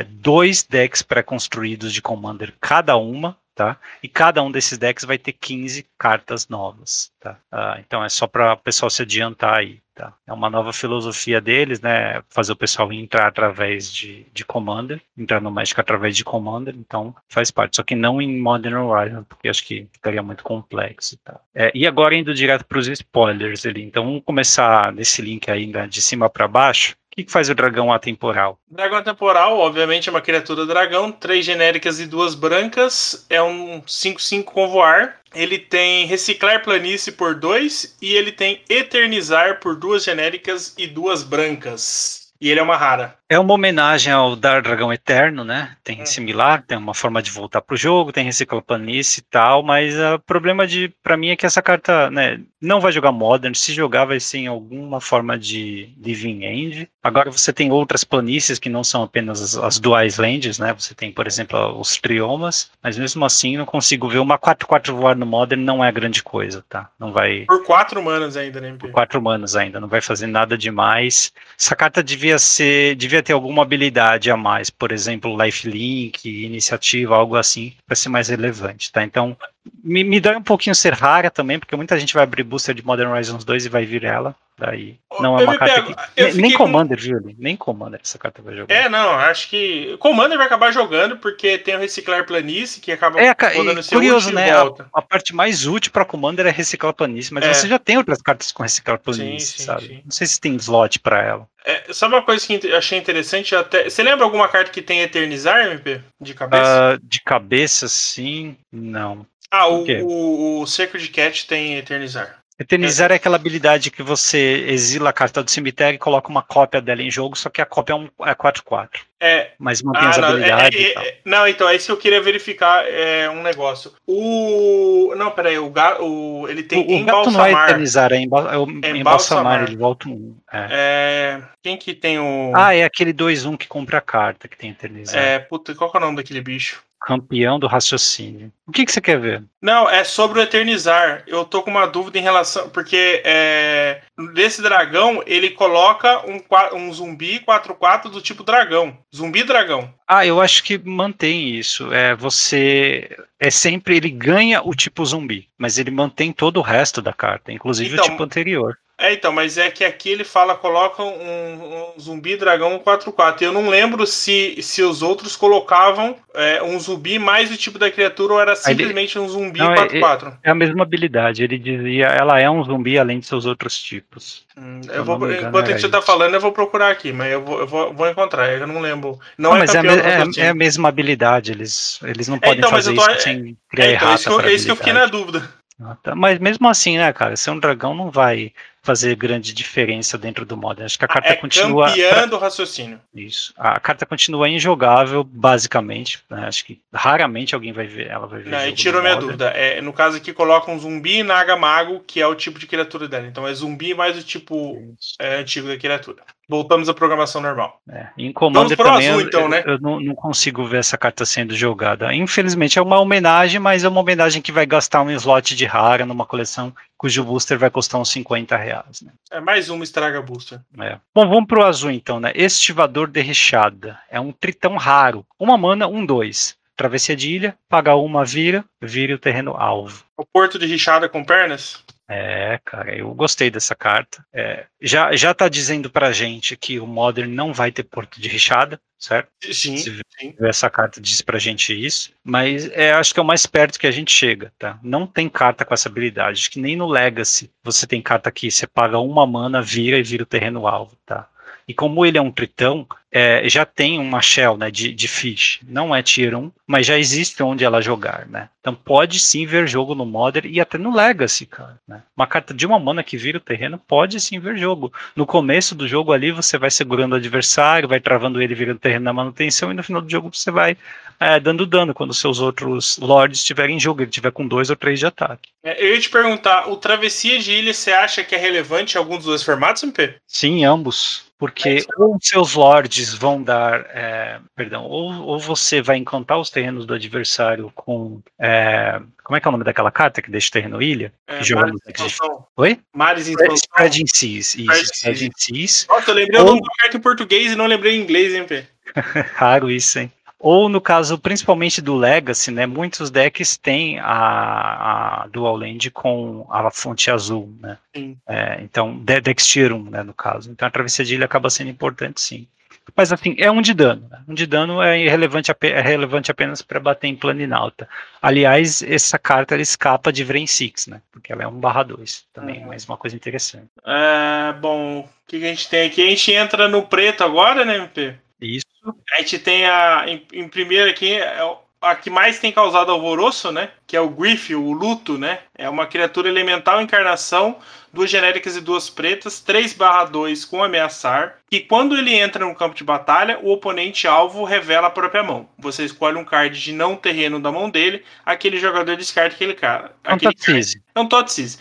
2 decks pré-construídos de Commander cada uma, tá? E cada um desses decks vai ter 15 cartas novas, tá? Então é só para o pessoal se adiantar aí, tá? É uma nova filosofia deles, né? Fazer o pessoal entrar através de Commander, entrar no Magic através de Commander, então faz parte. Só que não em Modern Horizons, porque acho que ficaria muito complexo, tá? E agora indo direto para os spoilers ali, então vamos começar nesse link aí, né, de cima para baixo. O que faz o dragão atemporal? Dragão atemporal, obviamente, é uma criatura dragão, 3 genéricas e 2 brancas, é um 5/5 com voar. Ele tem reciclar planície por 2 e ele tem eternizar por 2 genéricas e 2 brancas. E ele é uma rara. É uma homenagem ao Dar Dragão Eterno, né? Tem similar, tem uma forma de voltar pro jogo, tem recicla planície e tal, mas o problema pra mim é que essa carta, né, não vai jogar Modern, se jogar vai ser em alguma forma de Living End. Agora você tem outras planícies que não são apenas as duais lands, né? Você tem, por exemplo, os triomas, mas mesmo assim não consigo ver uma 4/4 voar no Modern, não é grande coisa, tá? Não vai... Por 4 manas ainda, né, MP? Por 4 manas ainda, não vai fazer nada demais. Essa carta devia ter alguma habilidade a mais, por exemplo, lifelink, iniciativa, algo assim, para ser mais relevante, tá? Então, me dá um pouquinho ser rara também, porque muita gente vai abrir booster de Modern Horizons 2 e vai vir ela, daí não é uma carta que... Nem Commander, viu? Nem Commander essa carta vai jogar. Não, acho que Commander vai acabar jogando, porque tem o reciclar planície, que acaba rodando esse curioso, né? A parte mais útil para Commander é reciclar planície, mas você já tem outras cartas com reciclar planície, sabe? Sim. Não sei se tem slot para ela. Sabe uma coisa que eu achei interessante? Você lembra alguma carta que tem eternizar, MP? De cabeça? De cabeça, sim. Não. O Sacred Cat tem eternizar. Eternizar é aquela habilidade que você exila a carta do cemitério e coloca uma cópia dela em jogo, só que a cópia é 4/4. Mas mantém as habilidades e tal. Não, então, é isso que eu queria verificar, um negócio. Não, peraí, ele tem o gato não é eternizar, é embalsamar, ele volta um. Quem que tem o... é aquele 2/1 que compra a carta, que tem eternizar. Puta, qual que é o nome daquele bicho? Campeão do raciocínio. O que você quer ver? Não, é sobre o eternizar. Eu tô com uma dúvida em relação... Porque desse dragão, ele coloca um zumbi 4/4 do tipo dragão. Zumbi dragão. Eu acho que mantém isso. Sempre ele ganha o tipo zumbi, mas ele mantém todo o resto da carta, inclusive o tipo anterior. Então, mas é que aqui ele fala, coloca um zumbi dragão 4/4. Eu não lembro se os outros colocavam um zumbi mais o tipo da criatura ou era simplesmente um zumbi 4/4. É a mesma habilidade. Ele dizia, ela é um zumbi além de seus outros tipos. Enquanto a gente tá falando, eu vou procurar aqui, mas eu vou encontrar. Eu não lembro. Mas é a mesma habilidade. Eles não podem fazer isso sem criar errata. É isso que eu fiquei na dúvida. Mas mesmo assim, né, cara, ser um dragão não vai fazer grande diferença dentro do modo. Acho que a carta continua. Campeã do raciocínio. Isso. A carta continua injogável, basicamente. Né? Acho que raramente alguém vai ver. Ela vai ver. Não, e tirou minha dúvida. No caso aqui, coloca um zumbi e Naga Mago, que é o tipo de criatura dela. Então é zumbi mais o tipo antigo da criatura. Voltamos à programação normal. Em Commander também, azul, então, né? Eu não consigo ver essa carta sendo jogada. Infelizmente é uma homenagem, mas é uma homenagem que vai gastar um slot de rara numa coleção cujo booster vai custar uns R$50. Né? Mais uma estraga booster. Bom, vamos pro azul então, né? Estivador de Rechada. É um tritão raro. 1 mana, 1/2. Travessia de ilha, paga uma, vire o terreno alvo. O Porto de Rechada com pernas? Cara, eu gostei dessa carta. Já tá dizendo pra gente que o Modern não vai ter Porto de Rechada, certo? Sim. Essa carta diz pra gente isso, mas acho que é o mais perto que a gente chega, tá? Não tem carta com essa habilidade, acho que nem no Legacy você tem carta aqui, você paga 1 mana, vira o terreno alvo, tá? E como ele é um tritão, já tem uma shell, né, de fish. Não é tier 1, mas já existe onde ela jogar, né? Então pode sim ver jogo no Modern e até no Legacy, cara. Né? Uma carta de 1 mana que vira o terreno pode sim ver jogo. No começo do jogo ali você vai segurando o adversário, vai travando ele virando o terreno na manutenção e no final do jogo você vai dando dano quando seus outros lords estiverem em jogo, ele estiver com 2 ou 3 de ataque. Eu ia te perguntar, o Travessia de Ilha você acha que é relevante em algum dos dois formatos, MP? Sim, ambos. Porque ou seus lords vão dar, ou você vai encantar os terrenos do adversário com, como é que é o nome daquela carta que deixa o terreno ilha? Oi? Mares em expansão. Spreading Seas, isso, Spreading Seas. Nossa, eu lembrei o nome da carta em português e não lembrei em inglês, hein, Pê? Raro isso, hein? Ou no caso, principalmente do Legacy, né, muitos decks têm a Dual Land com a fonte azul, né? Então, decks tier 1, né, no caso. Então a travessia de ilha acaba sendo importante, sim. Mas assim, é 1 de dano. Né? 1 de dano é relevante apenas para bater em Planinauta. Aliás, essa carta ela escapa de Vrain 6, né? Porque ela é 1/2 também, mais uma coisa interessante. Bom, o que a gente tem aqui? A gente entra no preto agora, né, MP? Isso. A gente tem em primeiro aqui, a que mais tem causado alvoroço, né? Que é o Griff, o Luto, né? É uma criatura elemental encarnação, 2 genéricas e 2 pretas, 3/2 com ameaçar. E quando ele entra no campo de batalha, o oponente alvo revela a própria mão. Você escolhe um card de não terreno da mão dele, aquele jogador descarta aquele cara. É um Totsize.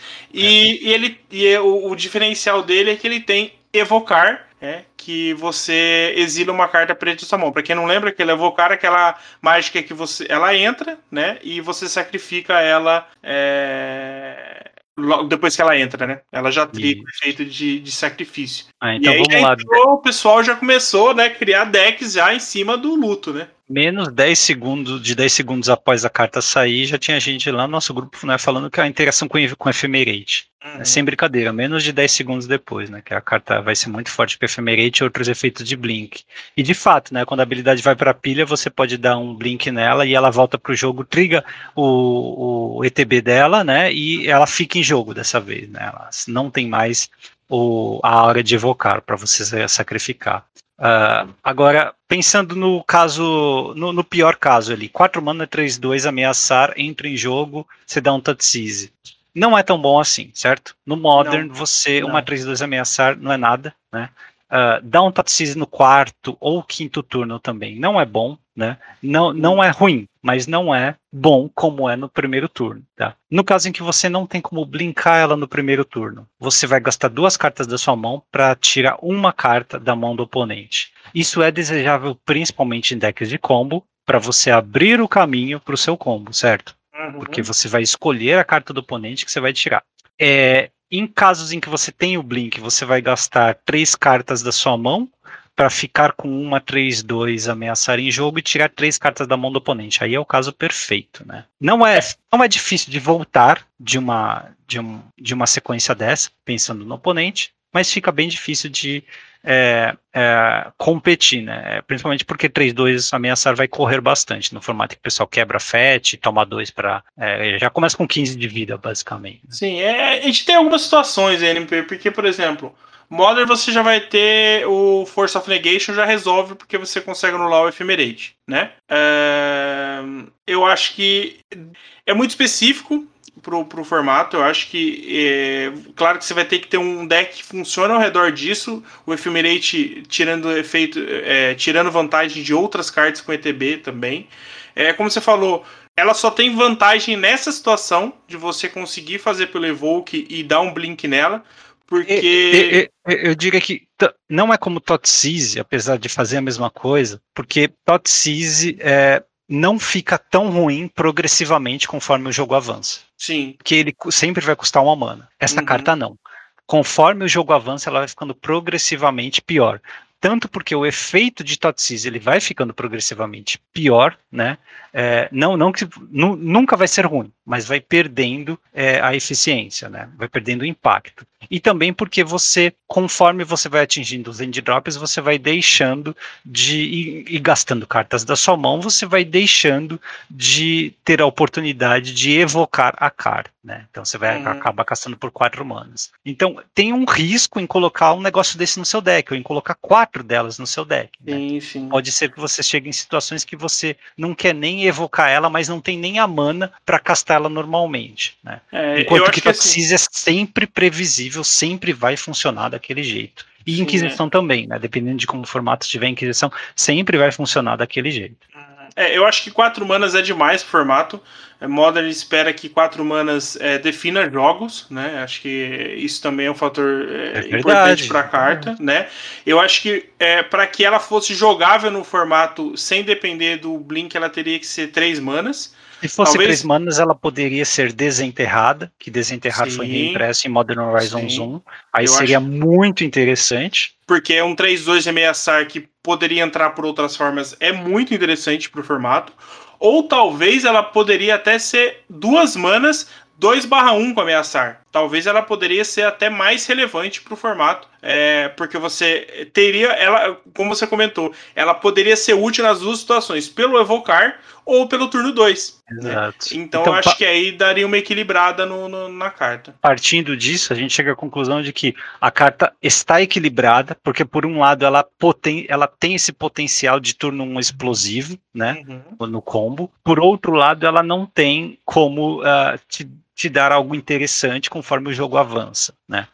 E o diferencial dele é que ele tem evocar, que você exila uma carta preta da sua mão. Pra quem não lembra, que ele evocar aquela mágica que ela entra, né? E você sacrifica ela depois que ela entra, né? Ela já tem o efeito de sacrifício. Então e aí vamos lá. O pessoal já começou, né, a criar decks já em cima do luto, né? Menos 10 segundos após a carta sair, já tinha gente lá no nosso grupo, né, falando que a interação com Ephemerate. Sem brincadeira, menos de 10 segundos depois, né? Que a carta vai ser muito forte para Ephemerate e outros efeitos de Blink. E de fato, né? Quando a habilidade vai para a pilha, você pode dar um Blink nela e ela volta para o jogo, triga o ETB dela, né? E ela fica em jogo dessa vez, né? Ela não tem mais a hora de evocar para você sacrificar. Agora, pensando no caso, no pior caso ali, 4 mana, 3/2, ameaçar, entra em jogo, você dá um Totsize. Não é tão bom assim, certo? No Modern, uma 3/2 ameaçar não é nada, né? Dá um Totsize no 4º ou 5º turno também. Não é bom, né? Não é ruim, mas não é bom como é no primeiro turno, tá? No caso em que você não tem como blinkar ela no primeiro turno, você vai gastar 2 cartas da sua mão para tirar uma carta da mão do oponente. Isso é desejável principalmente em decks de combo, para você abrir o caminho para o seu combo, certo? Porque você vai escolher a carta do oponente que você vai tirar. Em casos em que você tem o Blink, você vai gastar 3 cartas da sua mão para ficar com uma 3/2, ameaçar em jogo e tirar 3 cartas da mão do oponente. Aí é o caso perfeito, né? Não é difícil de voltar de uma sequência dessa, pensando no oponente, mas fica bem difícil de competir, né? Principalmente porque 3/2 ameaçar vai correr bastante, no formato que o pessoal quebra FET, toma 2 para... já começa com 15 de vida, basicamente. Sim, a gente tem algumas situações em NP, porque, por exemplo, Modern você já vai ter o Force of Negation, já resolve porque você consegue anular o Ephemerate, né? Eu acho que é muito específico pro formato. Eu acho que claro que você vai ter que ter um deck que funcione ao redor disso, o Ephemerate tirando efeito, tirando vantagem de outras cartas com ETB também. Como você falou, ela só tem vantagem nessa situação de você conseguir fazer pelo Evoke e dar um blink nela, porque... Eu diria que não é como Thoughtseize, apesar de fazer a mesma coisa, porque Thoughtseize não fica tão ruim progressivamente conforme o jogo avança. Sim. Porque ele sempre vai custar uma mana. Essa carta não. Conforme o jogo avança, ela vai ficando progressivamente pior. Tanto porque o efeito de Thoughtseize ele vai ficando progressivamente pior, né? Nunca vai ser ruim, mas vai perdendo a eficiência, né? Vai perdendo o impacto. E também porque conforme você vai atingindo os end drops, você vai deixando de ir gastando cartas da sua mão, você vai deixando de ter a oportunidade de evocar a carta, né? Então você vai acabar gastando por 4 manas. Então tem um risco em colocar um negócio desse no seu deck, ou em colocar 4 delas no seu deck. Sim, né? sim. Pode ser que você chegue em situações que você não quer nem evocar ela, mas não tem nem a mana para castar ela normalmente, né? Enquanto que Thoughtseize é sempre previsível, sempre vai funcionar daquele jeito. E Sim, Inquisição também, né? Dependendo de como o formato estiver, Inquisição sempre vai funcionar daquele jeito. Eu acho que 4 manas é demais pro formato. Modern espera que 4 manas defina jogos, né? Acho que isso também é um fator importante para a carta, né? Eu acho que para que ela fosse jogável no formato sem depender do Blink, ela teria que ser 3 manas. Se fosse 3 manas, ela poderia ser desenterrada, que desenterrar foi reimpresso em Modern Horizons 1. Aí seria muito interessante. Porque é um 3/2 de ameaçar que poderia entrar por outras formas, é muito interessante pro formato. Ou talvez ela poderia até ser 2 manas, 2/1 com ameaçar. Talvez ela poderia ser até mais relevante para o formato, porque você teria, ela, como você comentou, ela poderia ser útil nas duas situações, pelo evocar ou pelo turno 2. Exato. Né? Então eu acho que aí daria uma equilibrada na carta. Partindo disso, a gente chega à conclusão de que a carta está equilibrada, porque por um lado ela tem esse potencial de turno 1 explosivo, né, no combo. Por outro lado, ela não tem como te dar algo interessante conforme o jogo avança, né?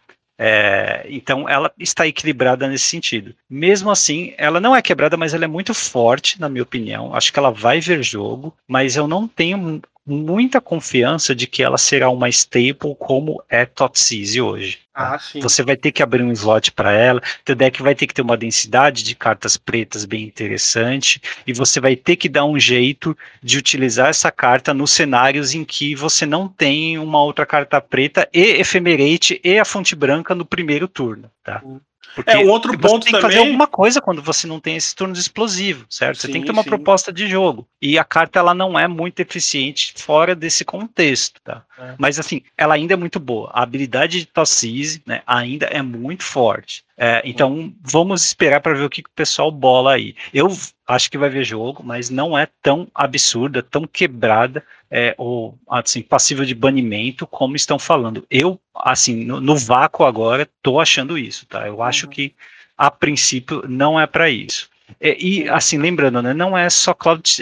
Então ela está equilibrada nesse sentido. Mesmo assim, ela não é quebrada, mas ela é muito forte, na minha opinião. Acho que ela vai ver jogo, mas eu não tenho muita confiança de que ela será uma staple como é Thoughtseize hoje. Tá? Você vai ter que abrir um slot para ela, teu deck vai ter que ter uma densidade de cartas pretas bem interessante, e você vai ter que dar um jeito de utilizar essa carta nos cenários em que você não tem uma outra carta preta e Ephemerate e a fonte branca no primeiro turno, tá? Porque um outro ponto tem que fazer alguma coisa quando você não tem esses turnos explosivos, certo? Você tem que ter uma proposta de jogo. E a carta ela não é muito eficiente fora desse contexto, tá? Mas assim, ela ainda é muito boa. A habilidade de Thoughtseize, né, ainda é muito forte. Então vamos esperar para ver o que o pessoal bola aí. Eu acho que vai ver jogo, mas não é tão absurda, tão quebrada, ou assim, passível de banimento como estão falando. Eu, assim, no vácuo agora, tô achando isso, tá? Eu acho que, a princípio, não é para isso. E, assim, lembrando, né, não é só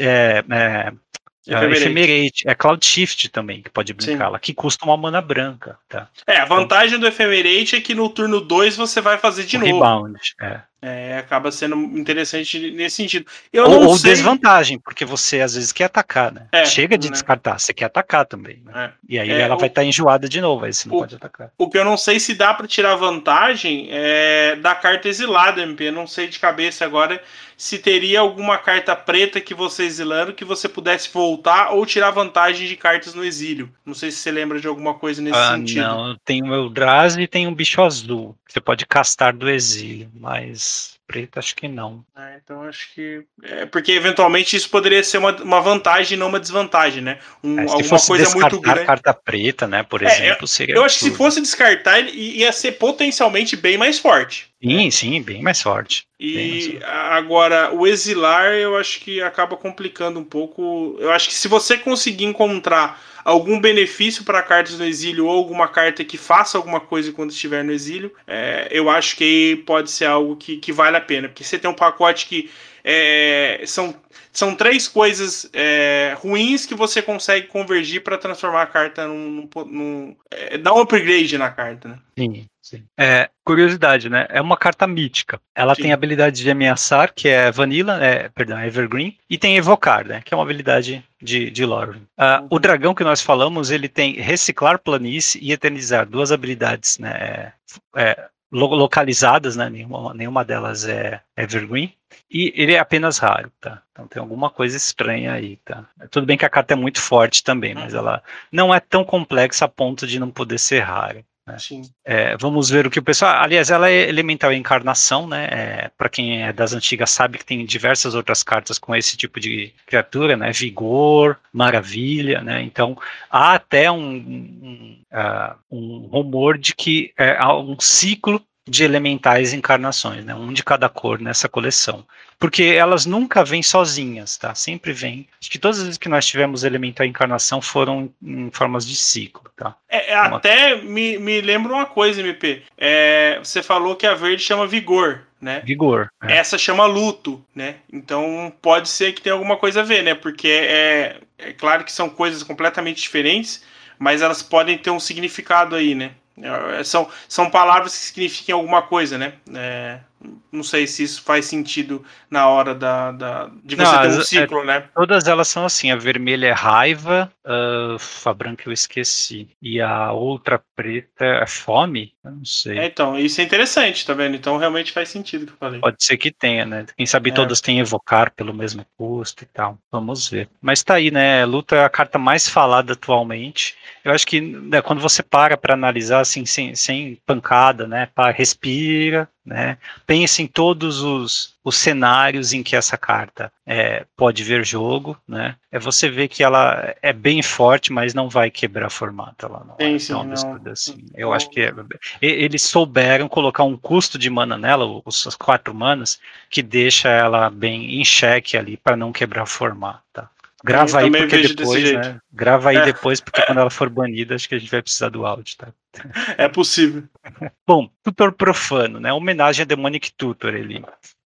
Ephemerate, Cloud Shift também, que pode brincá-la, que custa uma mana branca, tá? A vantagem do Ephemerate é que no turno 2 você vai fazer de novo. Rebound, acaba sendo interessante nesse sentido. Ou desvantagem, porque você às vezes quer atacar, né? Chega de descartar, você quer atacar também. Né? E aí ela vai estar enjoada de novo, aí você não pode atacar. O que eu não sei se dá para tirar vantagem é da carta exilada, MP. Eu não sei de cabeça agora se teria alguma carta preta que você exilando que você pudesse voltar ou tirar vantagem de cartas no exílio. Não sei se você lembra de alguma coisa nesse sentido. Não, tem o Eldrazi e tem um bicho azul. Você pode castar do exílio, mas preta, acho que não. Então acho que... porque eventualmente isso poderia ser uma vantagem, não uma desvantagem, né? Se alguma fosse coisa muito descartar grande. carta preta, né, por exemplo, seria eu acho que se absurdo. fosse descartar, ele ia ser potencialmente bem mais forte. Sim, bem mais forte. E agora, o exilar, eu acho que acaba complicando um pouco. Eu acho que se você conseguir encontrar algum benefício para cartas no exílio ou alguma carta que faça alguma coisa quando estiver no exílio, eu acho que pode ser algo que vale a pena. Porque você tem um pacote que são 3 coisas ruins que você consegue convergir para transformar a carta dar um upgrade na carta, né? Sim. Curiosidade, né? É uma carta mítica. Ela tem a habilidade de ameaçar, que é Vanilla, Evergreen, e tem Evocar, né? Que é uma habilidade de Lorwyn. O dragão que nós falamos, ele tem Reciclar Planície e Eternizar, 2 habilidades, né? Localizadas, né? Nenhuma delas é Evergreen. E ele é apenas raro, tá? Então tem alguma coisa estranha aí, tá? Tudo bem que a carta é muito forte também, mas ela não é tão complexa a ponto de não poder ser rara. Sim. Vamos ver o que o pessoal... Aliás, ela é elemental encarnação, né? Para quem é das antigas sabe que tem diversas outras cartas com esse tipo de criatura, né? Vigor, Maravilha, né? Então há até um rumor de que há um ciclo de elementais encarnações, né? Um de cada cor nessa coleção. Porque elas nunca vêm sozinhas, tá? Sempre vêm. Acho que todas as vezes que nós tivemos elemental encarnação foram em formas de ciclo, tá? Até me lembra uma coisa, MP. Você falou que a verde chama Vigor, né? Vigor. Essa chama Luto, né? Então pode ser que tenha alguma coisa a ver, né? Porque é claro que são coisas completamente diferentes, mas elas podem ter um significado aí, né? São palavras que significam alguma coisa, né? Não sei se isso faz sentido na hora de você ter um ciclo, né? Todas elas são assim. A vermelha é raiva, a branca eu esqueci. E a outra preta é fome? Eu não sei. Então, isso é interessante, tá vendo? Então realmente faz sentido o que eu falei. Pode ser que tenha, né? Quem sabe todas têm evocar pelo mesmo custo e tal. Vamos ver. Mas tá aí, né? Luta é a carta mais falada atualmente. Eu acho que quando você para analisar assim, sem pancada, né? Respira, né? Pensa em todos os cenários em que essa carta pode ver jogo, né? Você vê que ela é bem forte, mas não vai quebrar formato. Ela não é tão absurda assim. Eu acho que eles souberam colocar um custo de mana nela, as 4 manas, que deixa ela bem em xeque ali para não quebrar formato. Tá? Grava aí porque depois, né? Grava aí depois, porque quando ela for banida, acho que a gente vai precisar do áudio, tá? É possível. Bom, Tutor Profano, né? Homenagem a Demonic Tutor ali.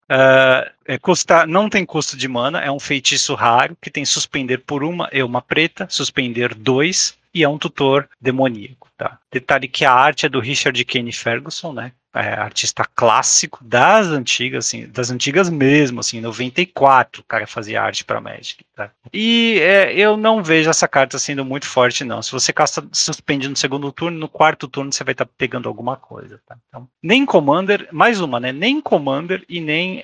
Não tem custo de mana, é um feitiço raro que tem suspender por uma preta, suspender 2 e é um tutor demoníaco, tá? Detalhe que a arte é do Richard Kane Ferguson, né? Artista clássico das antigas, assim, das antigas mesmo, assim, 94 o cara fazia arte para Magic, tá? E eu não vejo essa carta sendo muito forte, não. Se você casta suspende no segundo turno, no quarto turno você vai estar pegando alguma coisa, tá? Então, nem Commander, mais uma, né? Nem Commander e nem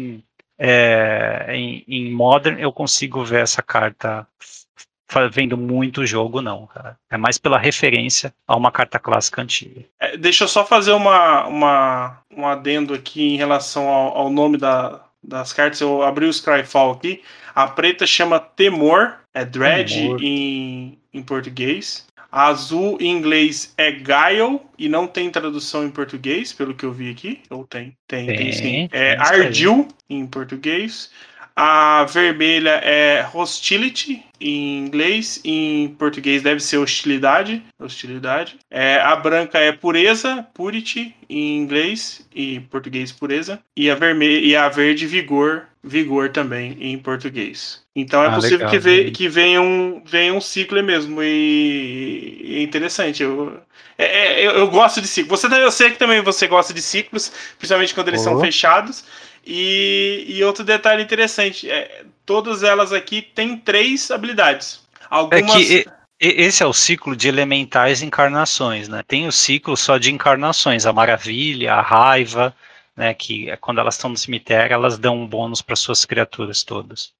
em Modern eu consigo ver essa carta vendo muito jogo, não, cara. É mais pela referência a uma carta clássica antiga. Deixa eu só fazer um adendo aqui em relação ao nome das cartas. Eu abri o Scryfall aqui. A preta chama Temor, Dread em português. A azul em inglês é Guile e não tem tradução em português, pelo que eu vi aqui. Ou tem sim. Ardil em português. A vermelha é Hostility em inglês, em português deve ser hostilidade. A branca é Pureza, Purity em inglês e em português Pureza. E a verde Vigor também em português. Então é possível legal, que venha um ciclo mesmo e é interessante. Eu gosto de ciclos. Eu sei que também você gosta de ciclos, principalmente quando eles são fechados. E outro detalhe interessante, todas elas aqui têm 3 habilidades. Esse é o ciclo de elementais encarnações, né? Tem o ciclo só de encarnações, a maravilha, a raiva, né, que quando elas estão no cemitério, elas dão um bônus para suas criaturas todas.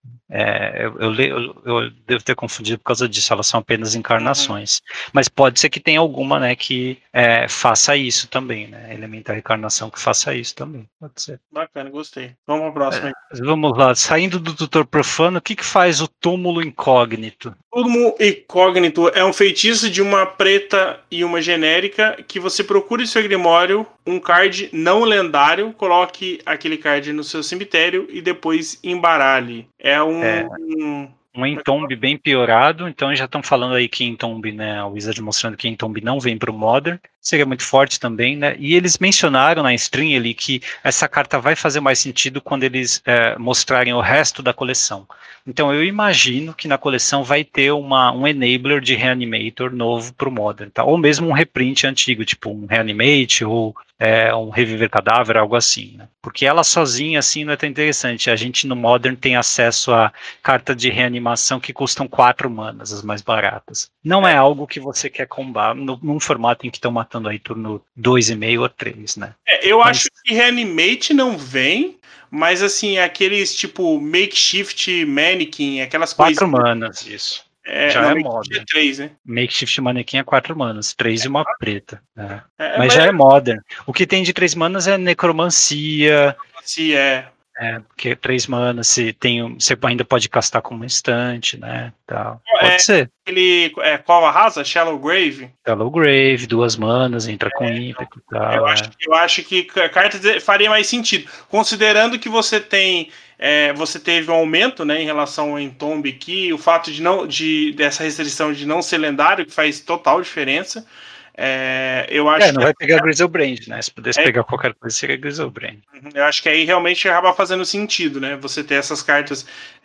Eu devo ter confundido por causa disso, elas são apenas encarnações. Mas pode ser que tenha alguma, né, que faça isso também, né? Elementar Encarnação que faça isso também. Pode ser. Bacana, gostei. Vamos para a próxima. Vamos lá, saindo do Tutor Profano, o que faz o Túmulo Incógnito? Túmulo Incógnito é um feitiço de uma preta e uma genérica que você procura em seu grimório um card não lendário, coloque aquele card no seu cemitério e depois embaralhe. Um Entomb bem piorado, então já estão falando aí que Entomb, né, o Wizard mostrando que Entomb não vem para o Modern, seria muito forte também, né, e eles mencionaram na stream ali que essa carta vai fazer mais sentido quando eles mostrarem o resto da coleção. Então eu imagino que na coleção vai ter um enabler de Reanimator novo para o Modern, tá? Ou mesmo um reprint antigo, tipo um Reanimate ou um Reviver Cadáver, algo assim, né? Porque ela sozinha assim não é tão interessante. A gente no Modern tem acesso a carta de reanimação que custam 4 manas, as mais baratas. Não é algo que você quer combar num formato em que estão matando aí turno 2,5 ou 3, né? Acho que Reanimate não vem, mas assim, aqueles tipo Makeshift Mannequin, aquelas coisas. 4 manas, isso. Já é Modern. 3, né? Makeshift Mannequin é 4 manas, 3 e uma preta. Né? Mas já é Modern. O que tem de 3 manas é Necromancia. Porque 3 manas você ainda pode castar como instante, né? Tal. Pode ser. Qual a raça? Shallow Grave? Shallow Grave, 2 manas, entra com ímpeto e tal. Eu acho que a carta faria mais sentido. Considerando que você teve um aumento, né, em relação ao Entomb aqui, o fato dessa restrição de não ser lendário, que faz total diferença. Eu acho não vai pegar Griselbrand, né? Se pudesse pegar qualquer coisa, seria Griselbrand. Eu acho que aí realmente acaba fazendo sentido, né? Você ter essas cartas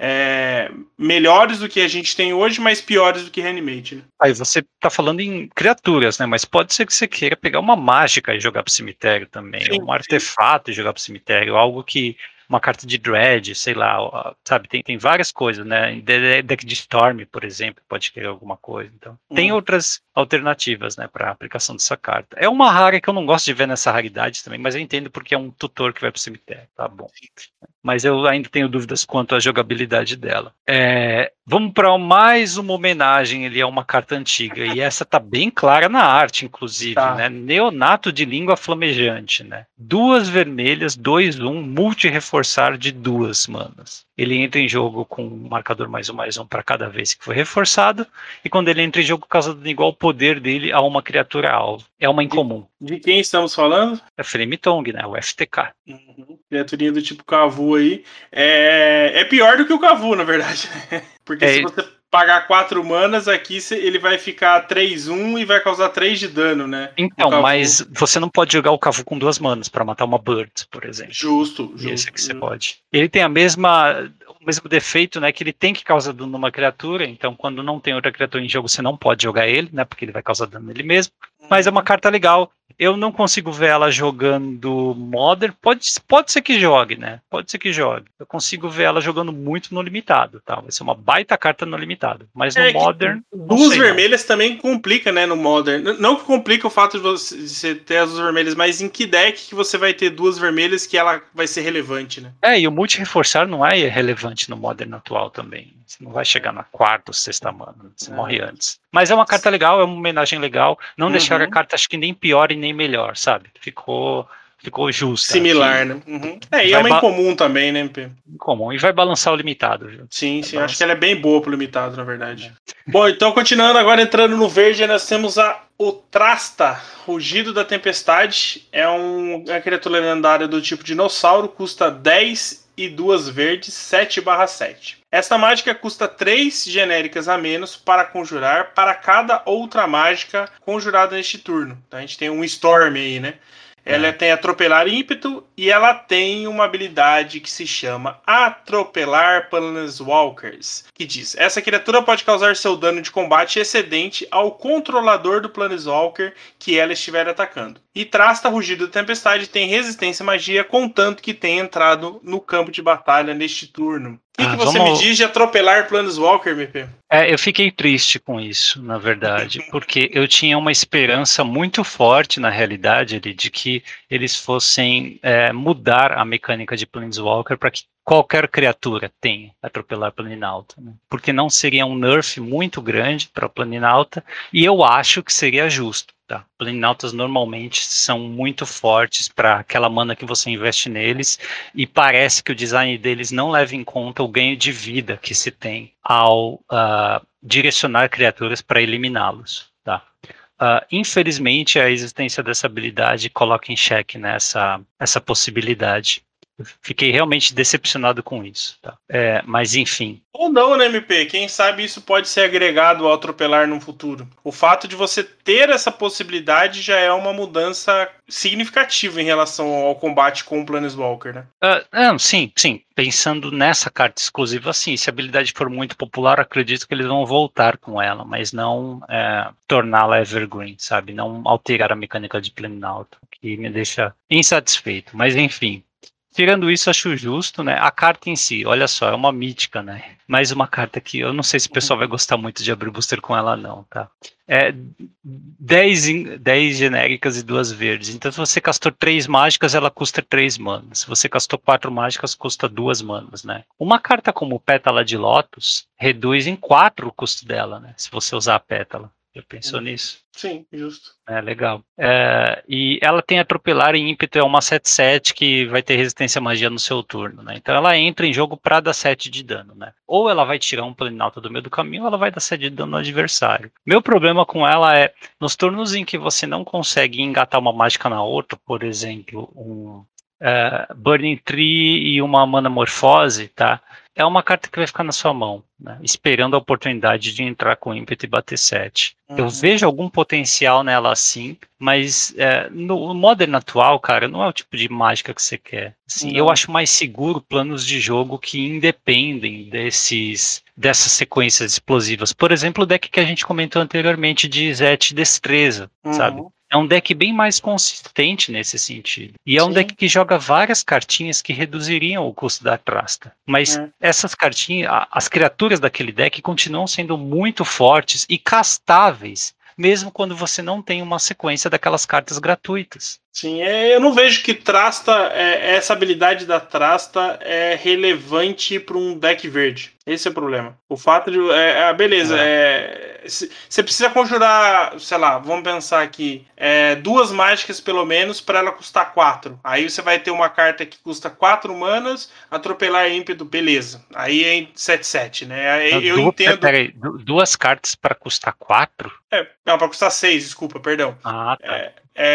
melhores do que a gente tem hoje, mas piores do que Reanimate, né? Aí você tá falando em criaturas, né? Mas pode ser que você queira pegar uma mágica e jogar pro cemitério também, Sim, um artefato e jogar pro cemitério, algo que uma carta de Dread, sei lá, sabe, tem várias coisas, né? Deck de Storm, por exemplo, pode querer alguma coisa. Então, tem outras alternativas, né, para aplicação dessa carta. É uma rara que eu não gosto de ver nessa raridade também, mas eu entendo porque é um tutor que vai pro cemitério, tá bom. Mas eu ainda tenho dúvidas quanto à jogabilidade dela. Vamos para mais uma homenagem ali a uma carta antiga, e essa tá bem clara na arte, inclusive, né? Neonato de Língua Flamejante, né? 2 vermelhas, 2/1, multi-reforçar de 2 manas. Ele entra em jogo com um marcador +1/+1 para cada vez que foi reforçado, e quando ele entra em jogo, causa dano igual o poder dele a uma criatura alvo. É uma incomum. De quem estamos falando? É Flame Tongue, né? O FTK. Criaturinha do tipo Kavu aí. É pior do que o Kavu, na verdade. Porque se você pagar 4 manas, aqui ele vai ficar 3/1 e vai causar 3 de dano, né? Então, mas você não pode jogar o Kavu com 2 manas para matar uma Bird, por exemplo. Justo. Esse aqui você pode. Ele tem o mesmo defeito, né? Que ele tem que causar dano numa criatura, então quando não tem outra criatura em jogo, você não pode jogar ele, né? Porque ele vai causar dano nele mesmo. Mas é uma carta legal. Eu não consigo ver ela jogando Modern. Pode ser que jogue, né? Pode ser que jogue. Eu consigo ver ela jogando muito no limitado, tá? Vai ser uma baita carta no limitado. Mas no Modern... 2 vermelhas também complica, né? No Modern. Não que complica o fato de você ter as 2 vermelhas, mas em que deck que você vai ter 2 vermelhas que ela vai ser relevante, né? E o multi-reforçar não é relevante no Modern atual também. Você não vai chegar na 4ª ou 6ª mana. Você morre antes. Mas é uma carta legal, é uma homenagem legal. Não deixaram a carta, acho que nem pior e nem melhor, sabe? Ficou justa. Similar, né? E é uma incomum também, né, MP? Incomum. E vai balançar o limitado. Viu? Sim, acho que ela é bem boa pro limitado, na verdade. Bom, então continuando, agora entrando no verde, nós temos o Trasta, Rugido da Tempestade. É uma criatura lendária do tipo dinossauro, custa 10 e 2 verdes, 7/7. Esta mágica custa 3 genéricas a menos para conjurar para cada outra mágica conjurada neste turno. Então a gente tem um Storm aí, né? Ela tem Atropelar Ímpeto e ela tem uma habilidade que se chama Atropelar Planeswalkers, que diz: essa criatura pode causar seu dano de combate excedente ao controlador do Planeswalker que ela estiver atacando. E Trasta, Rugido da Tempestade, tem resistência à magia, contanto que tenha entrado no campo de batalha neste turno. O que você me diz de atropelar Planeswalker, MP? Eu fiquei triste com isso, na verdade, porque eu tinha uma esperança muito forte, na realidade, de que eles fossem mudar a mecânica de Planeswalker para que qualquer criatura tenha atropelar Planinauta, né? Porque não seria um nerf muito grande para Planinauta, e eu acho que seria justo. Tá? Planinautas normalmente são muito fortes para aquela mana que você investe neles, e parece que o design deles não leva em conta o ganho de vida que se tem ao direcionar criaturas para eliminá-los. Tá? Infelizmente, a existência dessa habilidade coloca em xeque, né, essa possibilidade. Fiquei realmente decepcionado com isso. Tá? Mas enfim. Ou não, né, MP? Quem sabe isso pode ser agregado ao atropelar no futuro. O fato de você ter essa possibilidade já é uma mudança significativa em relação ao combate com o Planeswalker, né? Sim. Pensando nessa carta exclusiva, sim. Se a habilidade for muito popular, acredito que eles vão voltar com ela, mas não torná-la evergreen, sabe? Não alterar a mecânica de Planinauta, que me deixa insatisfeito. Mas enfim. Tirando isso, acho justo, né? A carta em si, olha só, é uma mítica, né? Mais uma carta que eu não sei se o pessoal vai gostar muito de abrir booster com ela, não, tá? 10 genéricas e 2 verdes. Então, se você castou 3 mágicas, ela custa 3 manas. Se você castou 4 mágicas, custa 2 manas, né? Uma carta como Pétala de Lotus reduz em 4 o custo dela, né? Se você usar a pétala. Já pensou nisso? Sim, justo. Legal. E ela tem atropelar em ímpeto, é uma 7/7 que vai ter resistência à magia no seu turno, né? Então ela entra em jogo para dar 7 de dano, né? Ou ela vai tirar um Planinauta do meio do caminho, ou ela vai dar 7 de dano no adversário. Meu problema com ela é, nos turnos em que você não consegue engatar uma mágica na outra, por exemplo, um Burning Tree e uma Manamorfose, tá? É uma carta que vai ficar na sua mão, né? Esperando a oportunidade de entrar com ímpeto e bater 7. Eu vejo algum potencial nela assim, mas no Modern atual, cara, não é o tipo de mágica que você quer. Assim, eu acho mais seguro planos de jogo que independem dessas sequências explosivas. Por exemplo, o deck que a gente comentou anteriormente de Zet Destreza, sabe? É um deck bem mais consistente nesse sentido. E é um deck que joga várias cartinhas que reduziriam o custo da Trasta. Mas essas cartinhas, as criaturas daquele deck continuam sendo muito fortes e castáveis, mesmo quando você não tem uma sequência daquelas cartas gratuitas. Sim, eu não vejo que Trasta, essa habilidade da Trasta é relevante para um deck verde. Esse é o problema. O fato de... beleza, você precisa conjurar, sei lá, vamos pensar aqui, 2 mágicas pelo menos para ela custar 4. Aí você vai ter uma carta que custa 4 manas, atropelar ímpeto, beleza. Aí é 7/7, né? Eu entendo... Peraí, 2 cartas para custar 4? Não, para custar 6, desculpa, perdão. Ah, tá.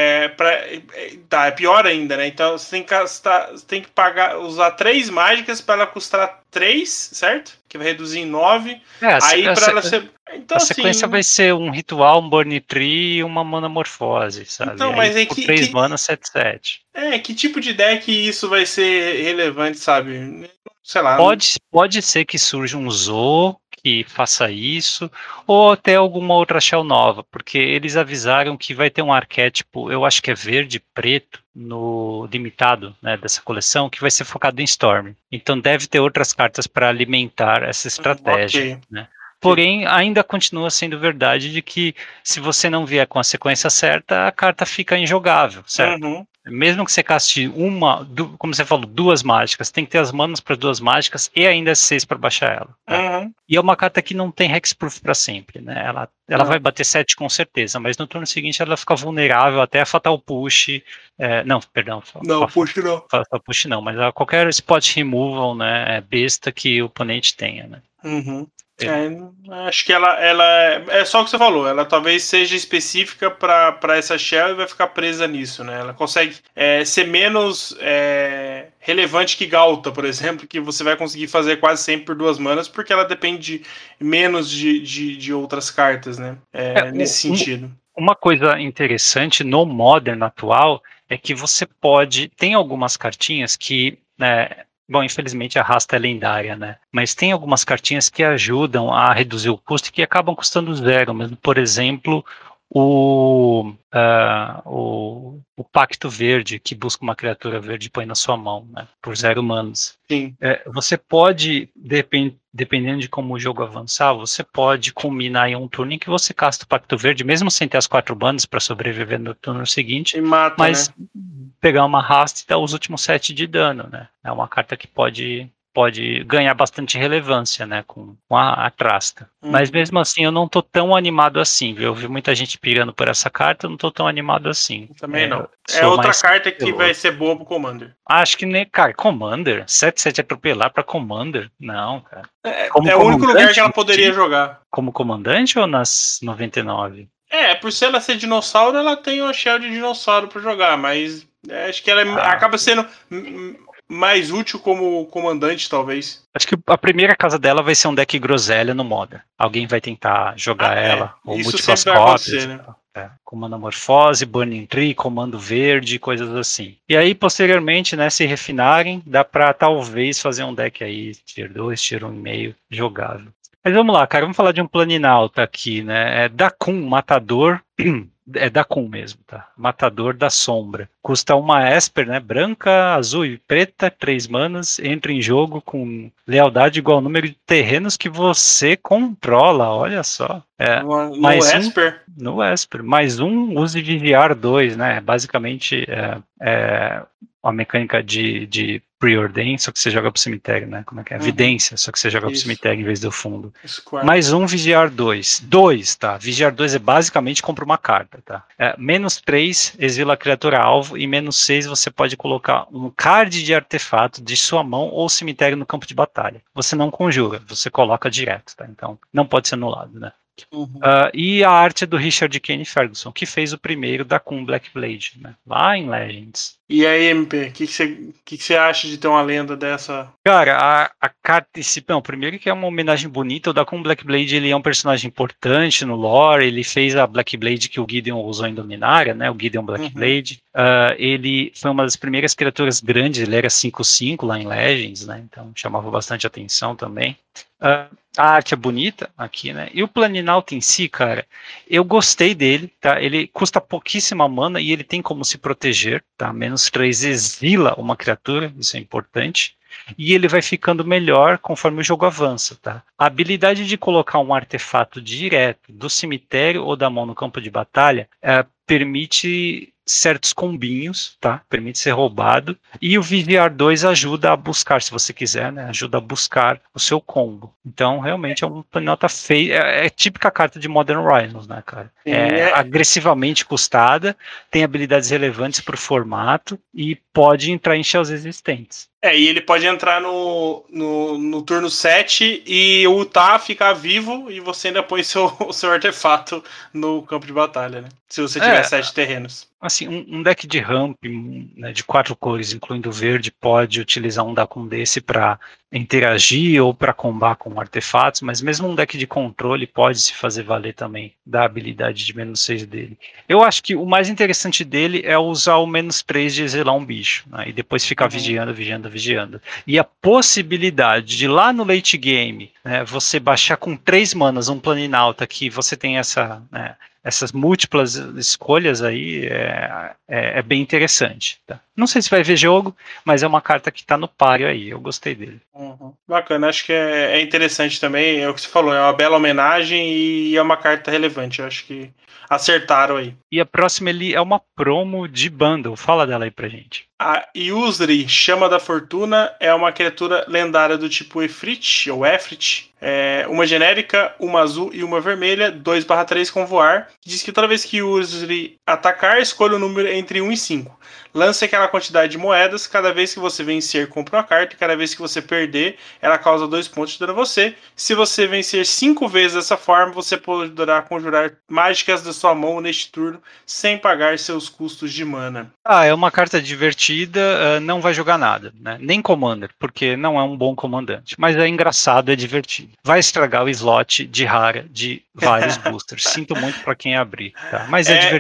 É pior ainda, né? Então você tem que usar 3 mágicas para ela custar 3, certo? Que vai reduzir em 9. Aí para ela ser. Então, a sequência vai ser um ritual, um Burning Tree e uma Manamorfose, sabe? Então, mas por 3 manas, 7/7. Que tipo de deck isso vai ser relevante, sabe? Sei lá. Pode ser que surja um Zoo que faça isso, ou até alguma outra shell nova, porque eles avisaram que vai ter um arquétipo, eu acho que é verde e preto, no limitado, né, dessa coleção, que vai ser focado em Storm. Então deve ter outras cartas para alimentar essa estratégia, né? Porém, ainda continua sendo verdade de que se você não vier com a sequência certa, a carta fica injogável, certo? Mesmo que você caste como você falou, 2 mágicas, tem que ter as manas para 2 mágicas e ainda 6 para baixar ela. Tá? E é uma carta que não tem hexproof para sempre, né? Ela vai bater 7 com certeza, mas no turno seguinte ela fica vulnerável até a Fatal Push. Push não. Fatal Push não, mas a qualquer spot removal, né, besta que o oponente tenha, né? Acho que ela é só o que você falou, ela talvez seja específica para essa shell e vai ficar presa nisso, né? Ela consegue ser menos relevante que Ghalta, por exemplo, que você vai conseguir fazer quase sempre por 2 manas, porque ela depende menos de outras cartas, né? Nesse sentido. Uma coisa interessante no Modern atual é que você tem algumas cartinhas que... Bom, infelizmente a rasta é lendária, né? Mas tem algumas cartinhas que ajudam a reduzir o custo e que acabam custando 0 mesmo. Por exemplo, o Pacto Verde, que busca uma criatura verde e põe na sua mão, né, por 0 manas. Sim. Você pode, dependendo de como o jogo avançar, você pode combinar em um turno em que você casta o Pacto Verde, mesmo sem ter as 4 manas para sobreviver no turno seguinte, E mata, mas né? pegar uma raça e dar os últimos 7 de dano, né? É uma carta que pode ganhar bastante relevância, né, com a Trasta. Mas mesmo assim eu não tô tão animado assim, viu? Eu vi muita gente pirando por essa carta, eu não tô tão animado assim. Também não. É Sou outra mais carta que piloto. vai ser boa pro Commander. Acho que nem, cara, Commander, 7/7 atropelar pra Commander? Não, cara. É o único lugar que ela poderia jogar. Como comandante ou nas 99? Por ser ela ser dinossauro, ela tem uma shell de dinossauro pra jogar, mas acho que ela acaba sendo mais útil como comandante, talvez. Acho que a primeira casa dela vai ser um deck groselha no Modern. Alguém vai tentar jogar ela, ou isso múltiplas sempre vai cópias. acontecer, né? Comando Amorfose, Burning Tree, Comando Verde, coisas assim. E aí, posteriormente, né, se refinarem, dá pra talvez fazer um deck aí, Tier 2, Tier 1,5, jogável. Mas vamos lá, cara, vamos falar de um Planinauta aqui, né? É Dakun, Matador. É Dakun mesmo, tá? Matador da Sombra. Custa uma Esper, né? Branca, azul e preta, 3 manas. Entra em jogo com lealdade igual ao número de terrenos que você controla. Olha só. No Esper? No Esper. Mais um, use Vigiar 2, né? Basicamente uma mecânica de Preordain, só que você joga pro cemitério, né? Como é que é? Vidência, só que você joga pro cemitério em vez do fundo. Mais um Vigiar 2. 2, tá? Vigiar 2 é basicamente compra uma carta, tá? -3, exila a criatura alvo, e -6 você pode colocar um card de artefato de sua mão ou cemitério no campo de batalha. Você não conjura, você coloca direto, tá? Então não pode ser anulado, né? E a arte é do Richard Kane Ferguson, que fez o primeiro da Kun Blackblade, né? Lá em Legends. E aí, MP, o que você acha de ter uma lenda dessa? Cara, a carta, primeiro que é uma homenagem bonita, o Dakun Blackblade, ele é um personagem importante no lore, ele fez a Blackblade que o Gideon usou em Dominária, né, o Gideon Blackblade. Ele foi uma das primeiras criaturas grandes, ele era 5/5 lá em Legends, né, então chamava bastante atenção também. A arte é bonita aqui, né? E o Planinauta em si, cara, eu gostei dele, tá? Ele custa pouquíssima mana e ele tem como se proteger, tá? -3 exila uma criatura, isso é importante. E ele vai ficando melhor conforme o jogo avança, tá? A habilidade de colocar um artefato direto do cemitério ou da mão no campo de batalha permite certos combinhos, tá? Permite ser roubado. E o Vigiar 2 ajuda a buscar, se você quiser, né? Ajuda a buscar o seu combo. Então, realmente é um Planinauta feio. É típica carta de Modern Rhinos, né, cara? Agressivamente custada, tem habilidades relevantes para o formato e pode entrar em shells existentes. E ele pode entrar no turno 7 e ultar, ficar vivo, e você ainda põe o seu artefato no campo de batalha, né? Se você tiver 7 terrenos. Assim, um deck de ramp, né, de 4 cores, incluindo verde, pode utilizar um Dakun desse para interagir ou para combar com artefatos, mas mesmo um deck de controle pode se fazer valer também da habilidade de -6 dele. Eu acho que o mais interessante dele é usar o -3 de exilar um bicho, né, e depois ficar vigiando. E a possibilidade de lá no late game, né, você baixar com 3 manas um Planinauta que você tem essas múltiplas escolhas aí é bem interessante. Tá? Não sei se vai ver jogo, mas é uma carta que está no páreo aí. Eu gostei dele. Bacana, acho que é interessante também. É o que você falou, é uma bela homenagem e é uma carta relevante. Eu acho que acertaram aí. E a próxima é uma promo de bundle. Fala dela aí pra gente. A Yuzri, Chama da Fortuna, é uma criatura lendária do tipo Efrit, ou Efrit. Uma genérica, uma azul e uma vermelha, 2/3 com voar. Diz que toda vez que Yuzri atacar, escolha o número entre 1 e 5. Lance aquela quantidade de moedas, cada vez que você vencer, compra uma carta, e cada vez que você perder, ela causa 2 pontos de dano a você. Se você vencer 5 vezes dessa forma, você poderá conjurar mágicas da sua mão neste turno, sem pagar seus custos de mana. É uma carta divertida, não vai jogar nada, né? Nem Commander, porque não é um bom comandante. Mas é engraçado, é divertido. Vai estragar o slot de rara de vários boosters. Sinto muito para quem abrir, tá? Mas é divertido.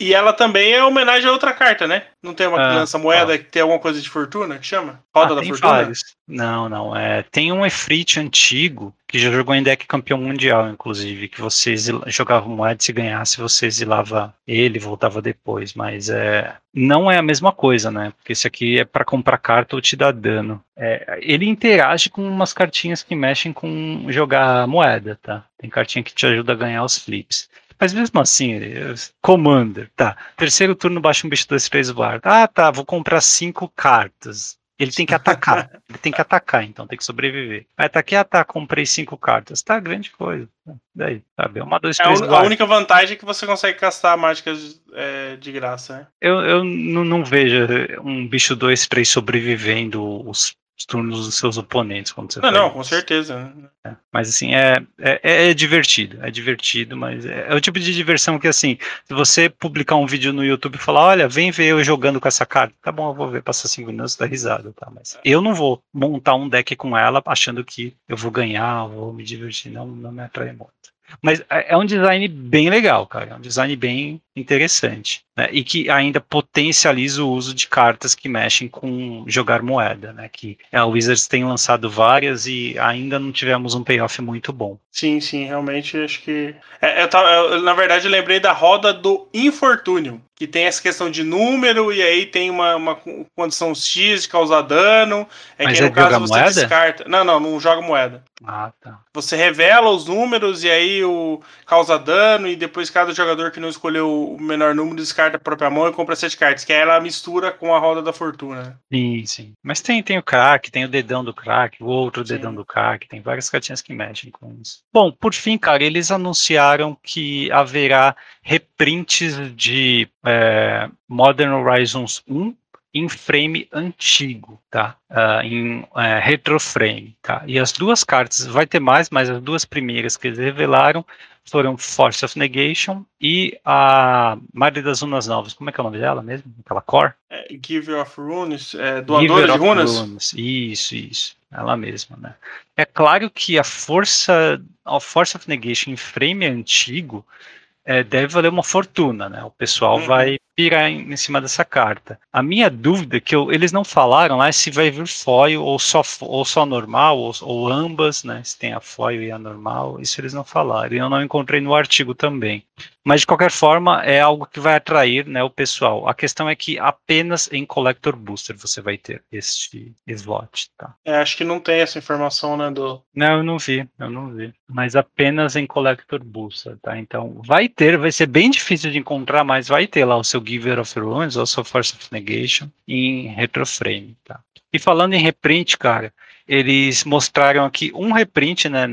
E ela também é homenagem a outra carta, né? Não tem uma que lança moeda que tem alguma coisa de fortuna que chama? Roda da tem Fortuna? Vários. Não. Tem um Efrit antigo que já jogou em deck campeão mundial, inclusive, que você jogava moeda, se ganhasse, você exilava ele, voltava depois. Mas não é a mesma coisa, né? Porque esse aqui é para comprar carta ou te dar dano. Ele interage com umas cartinhas que mexem com jogar moeda, tá? Tem cartinha que te ajuda a ganhar os flips. Mas mesmo assim, Commander, tá. Terceiro turno, baixa um bicho 2/3 guarda. Tá, vou comprar 5 cartas. Ele tem que atacar. Então tem que sobreviver. Aí tá aqui, comprei 5 cartas. Tá, grande coisa. Daí, sabe? 1, 2, 3 guarda. A única vantagem é que você consegue castar mágicas de graça, né? Eu não vejo um bicho 2/3 sobrevivendo os turnos dos seus oponentes quando você Não, com certeza. Mas assim, é divertido, mas é o tipo de diversão que, assim, se você publicar um vídeo no YouTube e falar, olha, vem ver eu jogando com essa carta, tá bom, eu vou ver, passar 5 minutos, dá risada, tá? Mas eu não vou montar um deck com ela achando que eu vou ganhar, vou me divertir, não me atrai muito. Mas é um design bem legal, cara. É um design bem interessante, né? E que ainda potencializa o uso de cartas que mexem com jogar moeda, né? Que a Wizards tem lançado várias e ainda não tivemos um payoff muito bom. Sim, realmente acho que... Eu, na verdade, lembrei da roda do Infortúnio, que tem essa questão de número e aí tem uma condição X de causar dano. Mas que no caso você moeda? descarta. Não joga moeda. Tá. Você revela os números e aí causa dano e depois cada jogador que não escolheu o menor número descarta a própria mão e compra 7 cartas, que aí ela mistura com a roda da fortuna. Sim. Mas tem o crack, tem o dedão do crack, o outro dedão do crack, tem várias cartinhas que mexem com isso. Bom, por fim, cara, eles anunciaram que haverá reprints de Modern Horizons 1 em frame antigo, tá? Em retroframe, tá? E as duas cartas, vai ter mais, mas as duas primeiras que eles revelaram foram Force of Negation e a Maria das Runas Novas. Como é que é o nome dela mesmo? Aquela core? Giver of Runes, doadora de runas? Isso. Ela mesma, né? É claro que a Force of Negation em frame antigo deve valer uma fortuna, né? O pessoal vai pirar em cima dessa carta. A minha dúvida é que eles não falaram lá se vai vir foil ou só normal, ou ambas, né? Se tem a foil e a normal, isso eles não falaram. E eu não encontrei no artigo também. Mas, de qualquer forma, é algo que vai atrair, né, o pessoal. A questão é que apenas em Collector Booster você vai ter este slot, tá? Acho que não tem essa informação, né, Não, eu não vi. Mas apenas em Collector Booster, tá? Então, vai ser bem difícil de encontrar, mas vai ter lá o seu Giver of Runes ou seu Force of Negation em retroframe, tá? E falando em reprint, cara, eles mostraram aqui um reprint, né,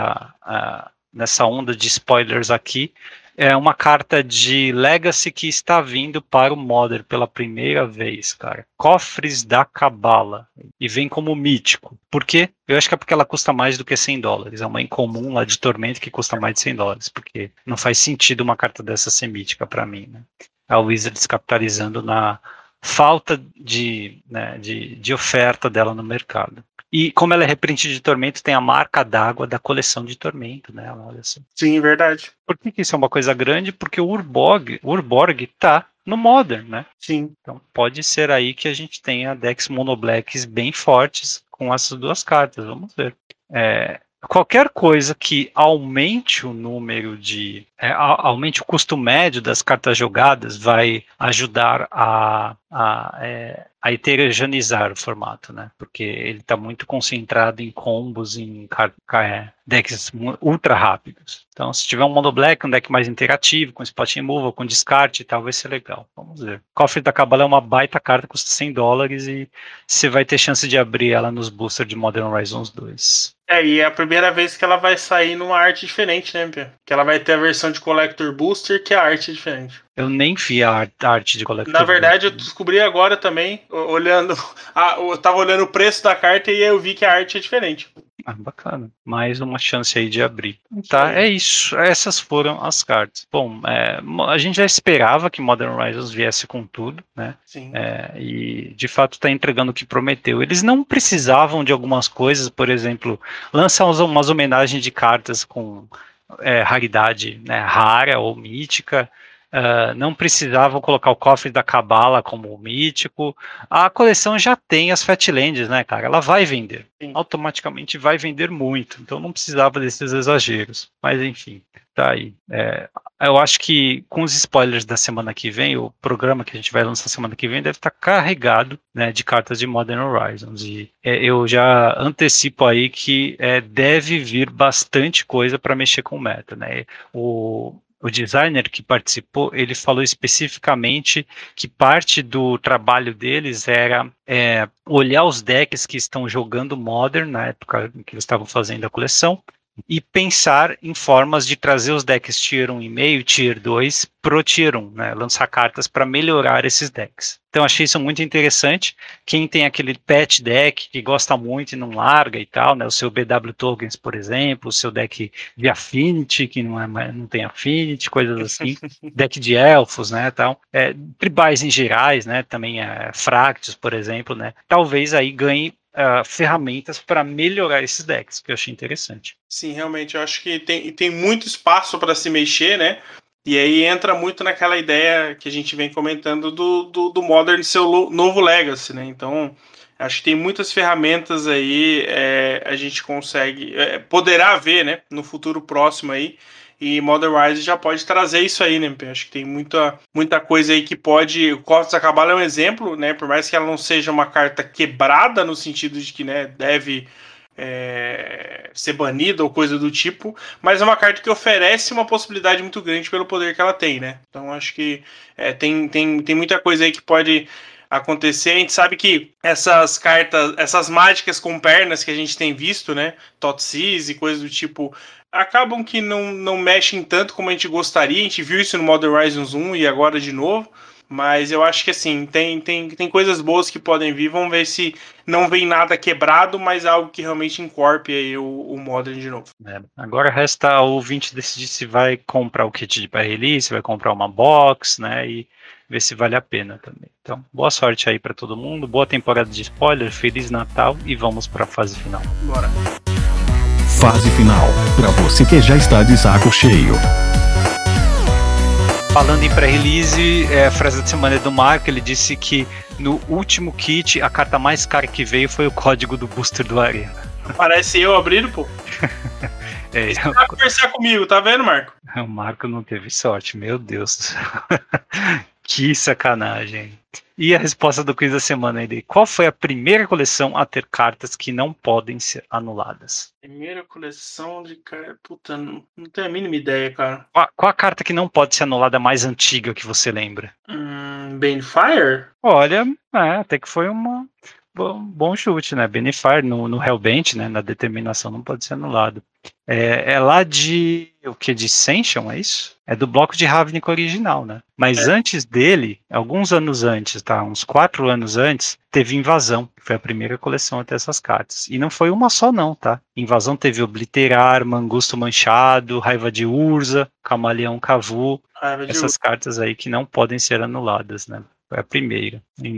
nessa onda de spoilers aqui. É uma carta de Legacy que está vindo para o Modern pela primeira vez, cara. Cofres da Cabala. E vem como mítico. Por quê? Eu acho que é porque ela custa mais do que $100. É uma incomum lá de Tormento que custa mais de $100. Porque não faz sentido uma carta dessa ser mítica para mim, né? A Wizards capitalizando na falta de oferta dela no mercado. E como ela é reprint de Tormento, tem a marca d'água da coleção de Tormento, né? Olha assim. Sim, verdade. Por que isso é uma coisa grande? Porque o Urborg tá no Modern, né? Sim. Então pode ser aí que a gente tenha decks monoblacks bem fortes com essas duas cartas, vamos ver. Qualquer coisa que aumente o número aumente o custo médio das cartas jogadas vai ajudar a heterogeneizar o formato, né? Porque ele está muito concentrado em combos, em decks ultra rápidos. Então, se tiver um mono black, um deck mais interativo, com spot removal, com descarte e tal, vai ser legal. Vamos ver. Cofre da Cabala é uma baita carta, custa $100 e você vai ter chance de abrir ela nos boosters de Modern Horizons 2. E é a primeira vez que ela vai sair numa arte diferente, né, Pia? Que ela vai ter a versão de Collector Booster, que a arte é diferente. Eu nem vi a arte de Collector Na verdade, Booster. Eu descobri agora também, olhando. Eu tava olhando o preço da carta e eu vi que a arte é diferente. Bacana. Mais uma chance aí de abrir. Tá, é isso. Essas foram as cartas. Bom, a gente já esperava que Modern Horizons viesse com tudo, né? Sim. E de fato está entregando o que prometeu. Eles não precisavam de algumas coisas, por exemplo, lançar umas homenagens de cartas com raridade, né, rara ou mítica. não precisavam colocar o cofre da Cabala como mítico. A coleção já tem as Fatlands, né, cara? Ela vai vender. Sim. Automaticamente vai vender muito. Então não precisava desses exageros. Mas enfim, tá aí. Eu acho que com os spoilers da semana que vem, o programa que a gente vai lançar semana que vem deve estar carregado, né, de cartas de Modern Horizons. E eu já antecipo aí que deve vir bastante coisa para mexer com o meta, né? O designer que participou, ele falou especificamente que parte do trabalho deles era olhar os decks que estão jogando Modern na época em que eles estavam fazendo a coleção e pensar em formas de trazer os decks Tier 1 e meio, Tier 2 pro Tier 1, né? Lançar cartas para melhorar esses decks. Então achei isso muito interessante. Quem tem aquele pet deck que gosta muito e não larga e tal, né? O seu BW Tokens, por exemplo, o seu deck de Affinity, que não tem Affinity, coisas assim. Deck de Elfos, né? Tal. Tribais em gerais, né? Também Fractus, por exemplo, né? Talvez aí ganhe ferramentas para melhorar esses decks, que eu achei interessante. Sim, realmente, eu acho que tem muito espaço para se mexer, né? E aí entra muito naquela ideia que a gente vem comentando do Modern ser o novo Legacy, né? Então, acho que tem muitas ferramentas aí, a gente consegue, poderá ver, né, no futuro próximo aí, e Modern Rise já pode trazer isso aí, né? Acho que tem muita coisa aí que pode... O Cofre da Cabala é um exemplo, né? Por mais que ela não seja uma carta quebrada no sentido de que, né, deve ser banida ou coisa do tipo, mas é uma carta que oferece uma possibilidade muito grande pelo poder que ela tem, né? Então acho que tem muita coisa aí que pode acontecer. A gente sabe que essas cartas, essas mágicas com pernas que a gente tem visto, né? Thoughtseizes e coisas do tipo, acabam que não mexem tanto como a gente gostaria. A gente viu isso no Modern Horizons 1 e agora de novo. Mas eu acho que assim, tem coisas boas que podem vir. Vamos ver se não vem nada quebrado, mas algo que realmente encorpe aí o Modern de novo. Agora resta ao ouvinte decidir se vai comprar o kit de pré-release, se vai comprar uma box, né? E ver se vale a pena também. Então, boa sorte aí para todo mundo. Boa temporada de spoiler, Feliz Natal e vamos para a fase final. Bora. Fase final, para você que já está de saco cheio. Falando em pré-release, a frase da semana é do Marco. Ele disse que no último kit, a carta mais cara que veio foi o código do booster do Arena. Parece eu abrindo, pô. Você vai conversar comigo, tá vendo, Marco? O Marco não teve sorte, meu Deus do céu. Que sacanagem. E a resposta do quiz da semana aí, qual foi a primeira coleção a ter cartas que não podem ser anuladas? Primeira coleção de cartas... Puta, não tenho a mínima ideia, cara. Qual a carta que não pode ser anulada mais antiga que você lembra? Banefire? Olha, até que foi uma... Bom chute, né? Banefire no Hellbent, né? Na determinação não pode ser anulado. É lá de... O que? De Ascension, é isso? É do bloco de Ravnica original, né? Mas antes dele, alguns anos antes, tá? Uns 4 anos antes, teve Invasão, que foi a primeira coleção a ter essas cartas. E não foi uma só não, tá? Invasão teve Obliterar, Mangusto Manchado, Raiva de Urza, Camaleão Cavu, essas cartas aí que não podem ser anuladas, né? Foi a primeira, em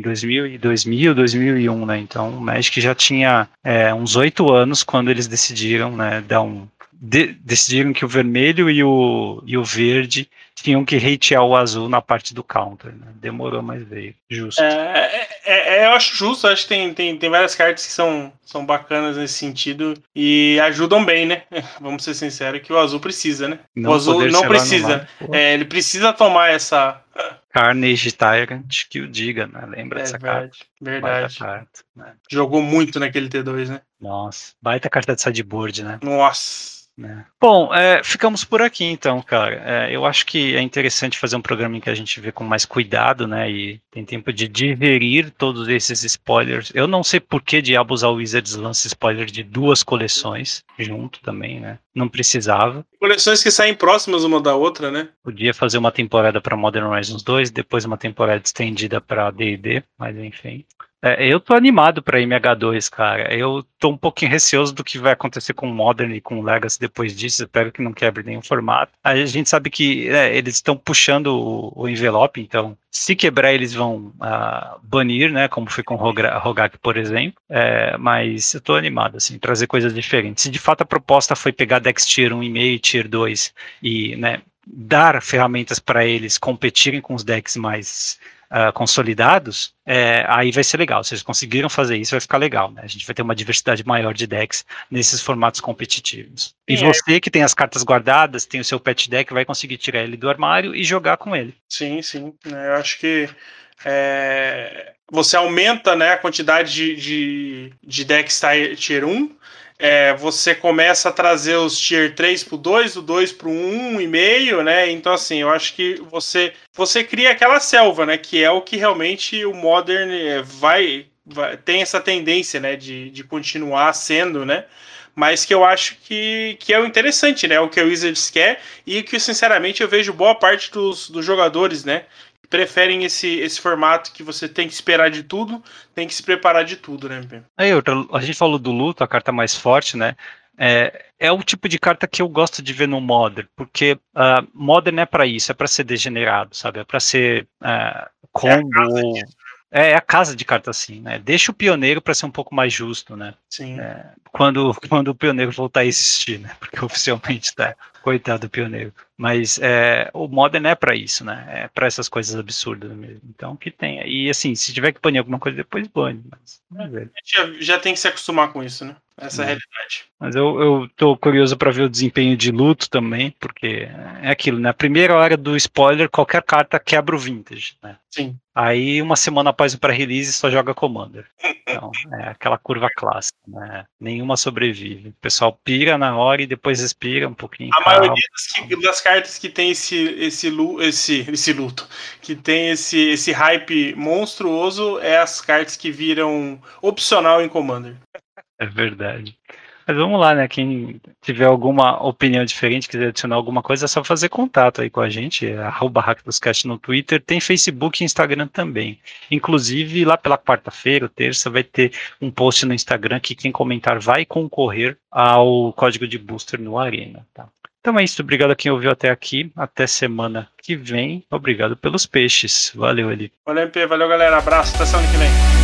2001, né? Então o Magic já tinha uns 8 anos quando eles decidiram, né, decidiram que o vermelho e o verde tinham que hatear o azul na parte do counter, né? Demorou, mas veio. Justo. Eu acho justo, acho que tem várias cartas que são bacanas nesse sentido e ajudam bem, né? Vamos ser sinceros que o azul precisa, né? O azul não precisa. Ele precisa tomar essa... Carnage Tyrant, que o diga, né? Lembra dessa carta? Verdade. Carta, né? Jogou muito naquele T2, né? Nossa, baita carta de sideboard, né? Nossa. Bom, ficamos por aqui então, cara. Eu acho que é interessante fazer um programa em que a gente vê com mais cuidado, né? E tem tempo de digerir todos esses spoilers. Eu não sei por que diabos a Wizards lança spoiler de 2 coleções junto também, né? Não precisava. Coleções que saem próximas uma da outra, né? Podia fazer uma temporada para Modern Horizons 2, depois uma temporada estendida para D&D, mas enfim. Eu tô animado pra MH2, cara. Eu tô um pouquinho receoso do que vai acontecer com o Modern e com o Legacy depois disso. Espero que não quebre nenhum formato. A gente sabe que eles estão puxando o envelope, então se quebrar eles vão banir, né? Como foi com o Rogak, por exemplo. Mas eu tô animado, assim, trazer coisas diferentes. Se de fato a proposta foi pegar decks Tier 1,5 e Tier 2 e, né, dar ferramentas para eles competirem com os decks mais consolidados, aí vai ser legal. Se eles conseguiram fazer isso, vai ficar legal, né? A gente vai ter uma diversidade maior de decks nesses formatos competitivos. E você que tem as cartas guardadas, tem o seu pet deck, vai conseguir tirar ele do armário e jogar com ele. Sim, sim. Eu acho que você aumenta, né, a quantidade de decks Tier 1, você começa a trazer os Tier 3 pro 2, o 2 pro 1,5, né? Então, assim, eu acho que você cria aquela selva, né? Que é o que realmente o Modern tem essa tendência, né? De continuar sendo, né? Mas que eu acho que é o interessante, né? O que a Wizards quer e que, sinceramente, eu vejo boa parte dos jogadores, né? Preferem esse formato que você tem que esperar de tudo, tem que se preparar de tudo, né, MP? A gente falou do luto, a carta mais forte, né? É o tipo de carta que eu gosto de ver no Modern, porque Modern é para isso, é para ser degenerado, sabe? É para ser combo. É a casa de carta assim, né? Deixa o pioneiro para ser um pouco mais justo, né? Sim. Quando o pioneiro voltar a existir, né? Porque oficialmente tá, coitado do pioneiro. Mas o Modern é para isso, né? É para essas coisas absurdas mesmo. Então que tenha. E assim, se tiver que banir alguma coisa depois, bane. Mas a gente já tem que se acostumar com isso, né? Essa é a realidade. Mas eu tô curioso para ver o desempenho de luto também, porque é aquilo, né? A primeira hora do spoiler, qualquer carta quebra o vintage, né? Sim. Aí, uma semana após o pré-release, só joga Commander. Então, é aquela curva clássica, né? Nenhuma sobrevive. O pessoal pira na hora e depois respira um pouquinho. A maioria das cartas que tem esse luto, que tem esse hype monstruoso, é as cartas que viram opcional em Commander. É verdade. Mas vamos lá, né? Quem tiver alguma opinião diferente, quiser adicionar alguma coisa, é só fazer contato aí com a gente. @HackDosCast no Twitter, tem Facebook e Instagram também. Inclusive, lá pela quarta-feira ou terça, vai ter um post no Instagram que quem comentar vai concorrer ao código de booster no Arena. Tá? Então é isso. Obrigado a quem ouviu até aqui. Até semana que vem. Obrigado pelos peixes. Valeu, Eli. Valeu, MP. Valeu, galera. Abraço. Até semana que vem.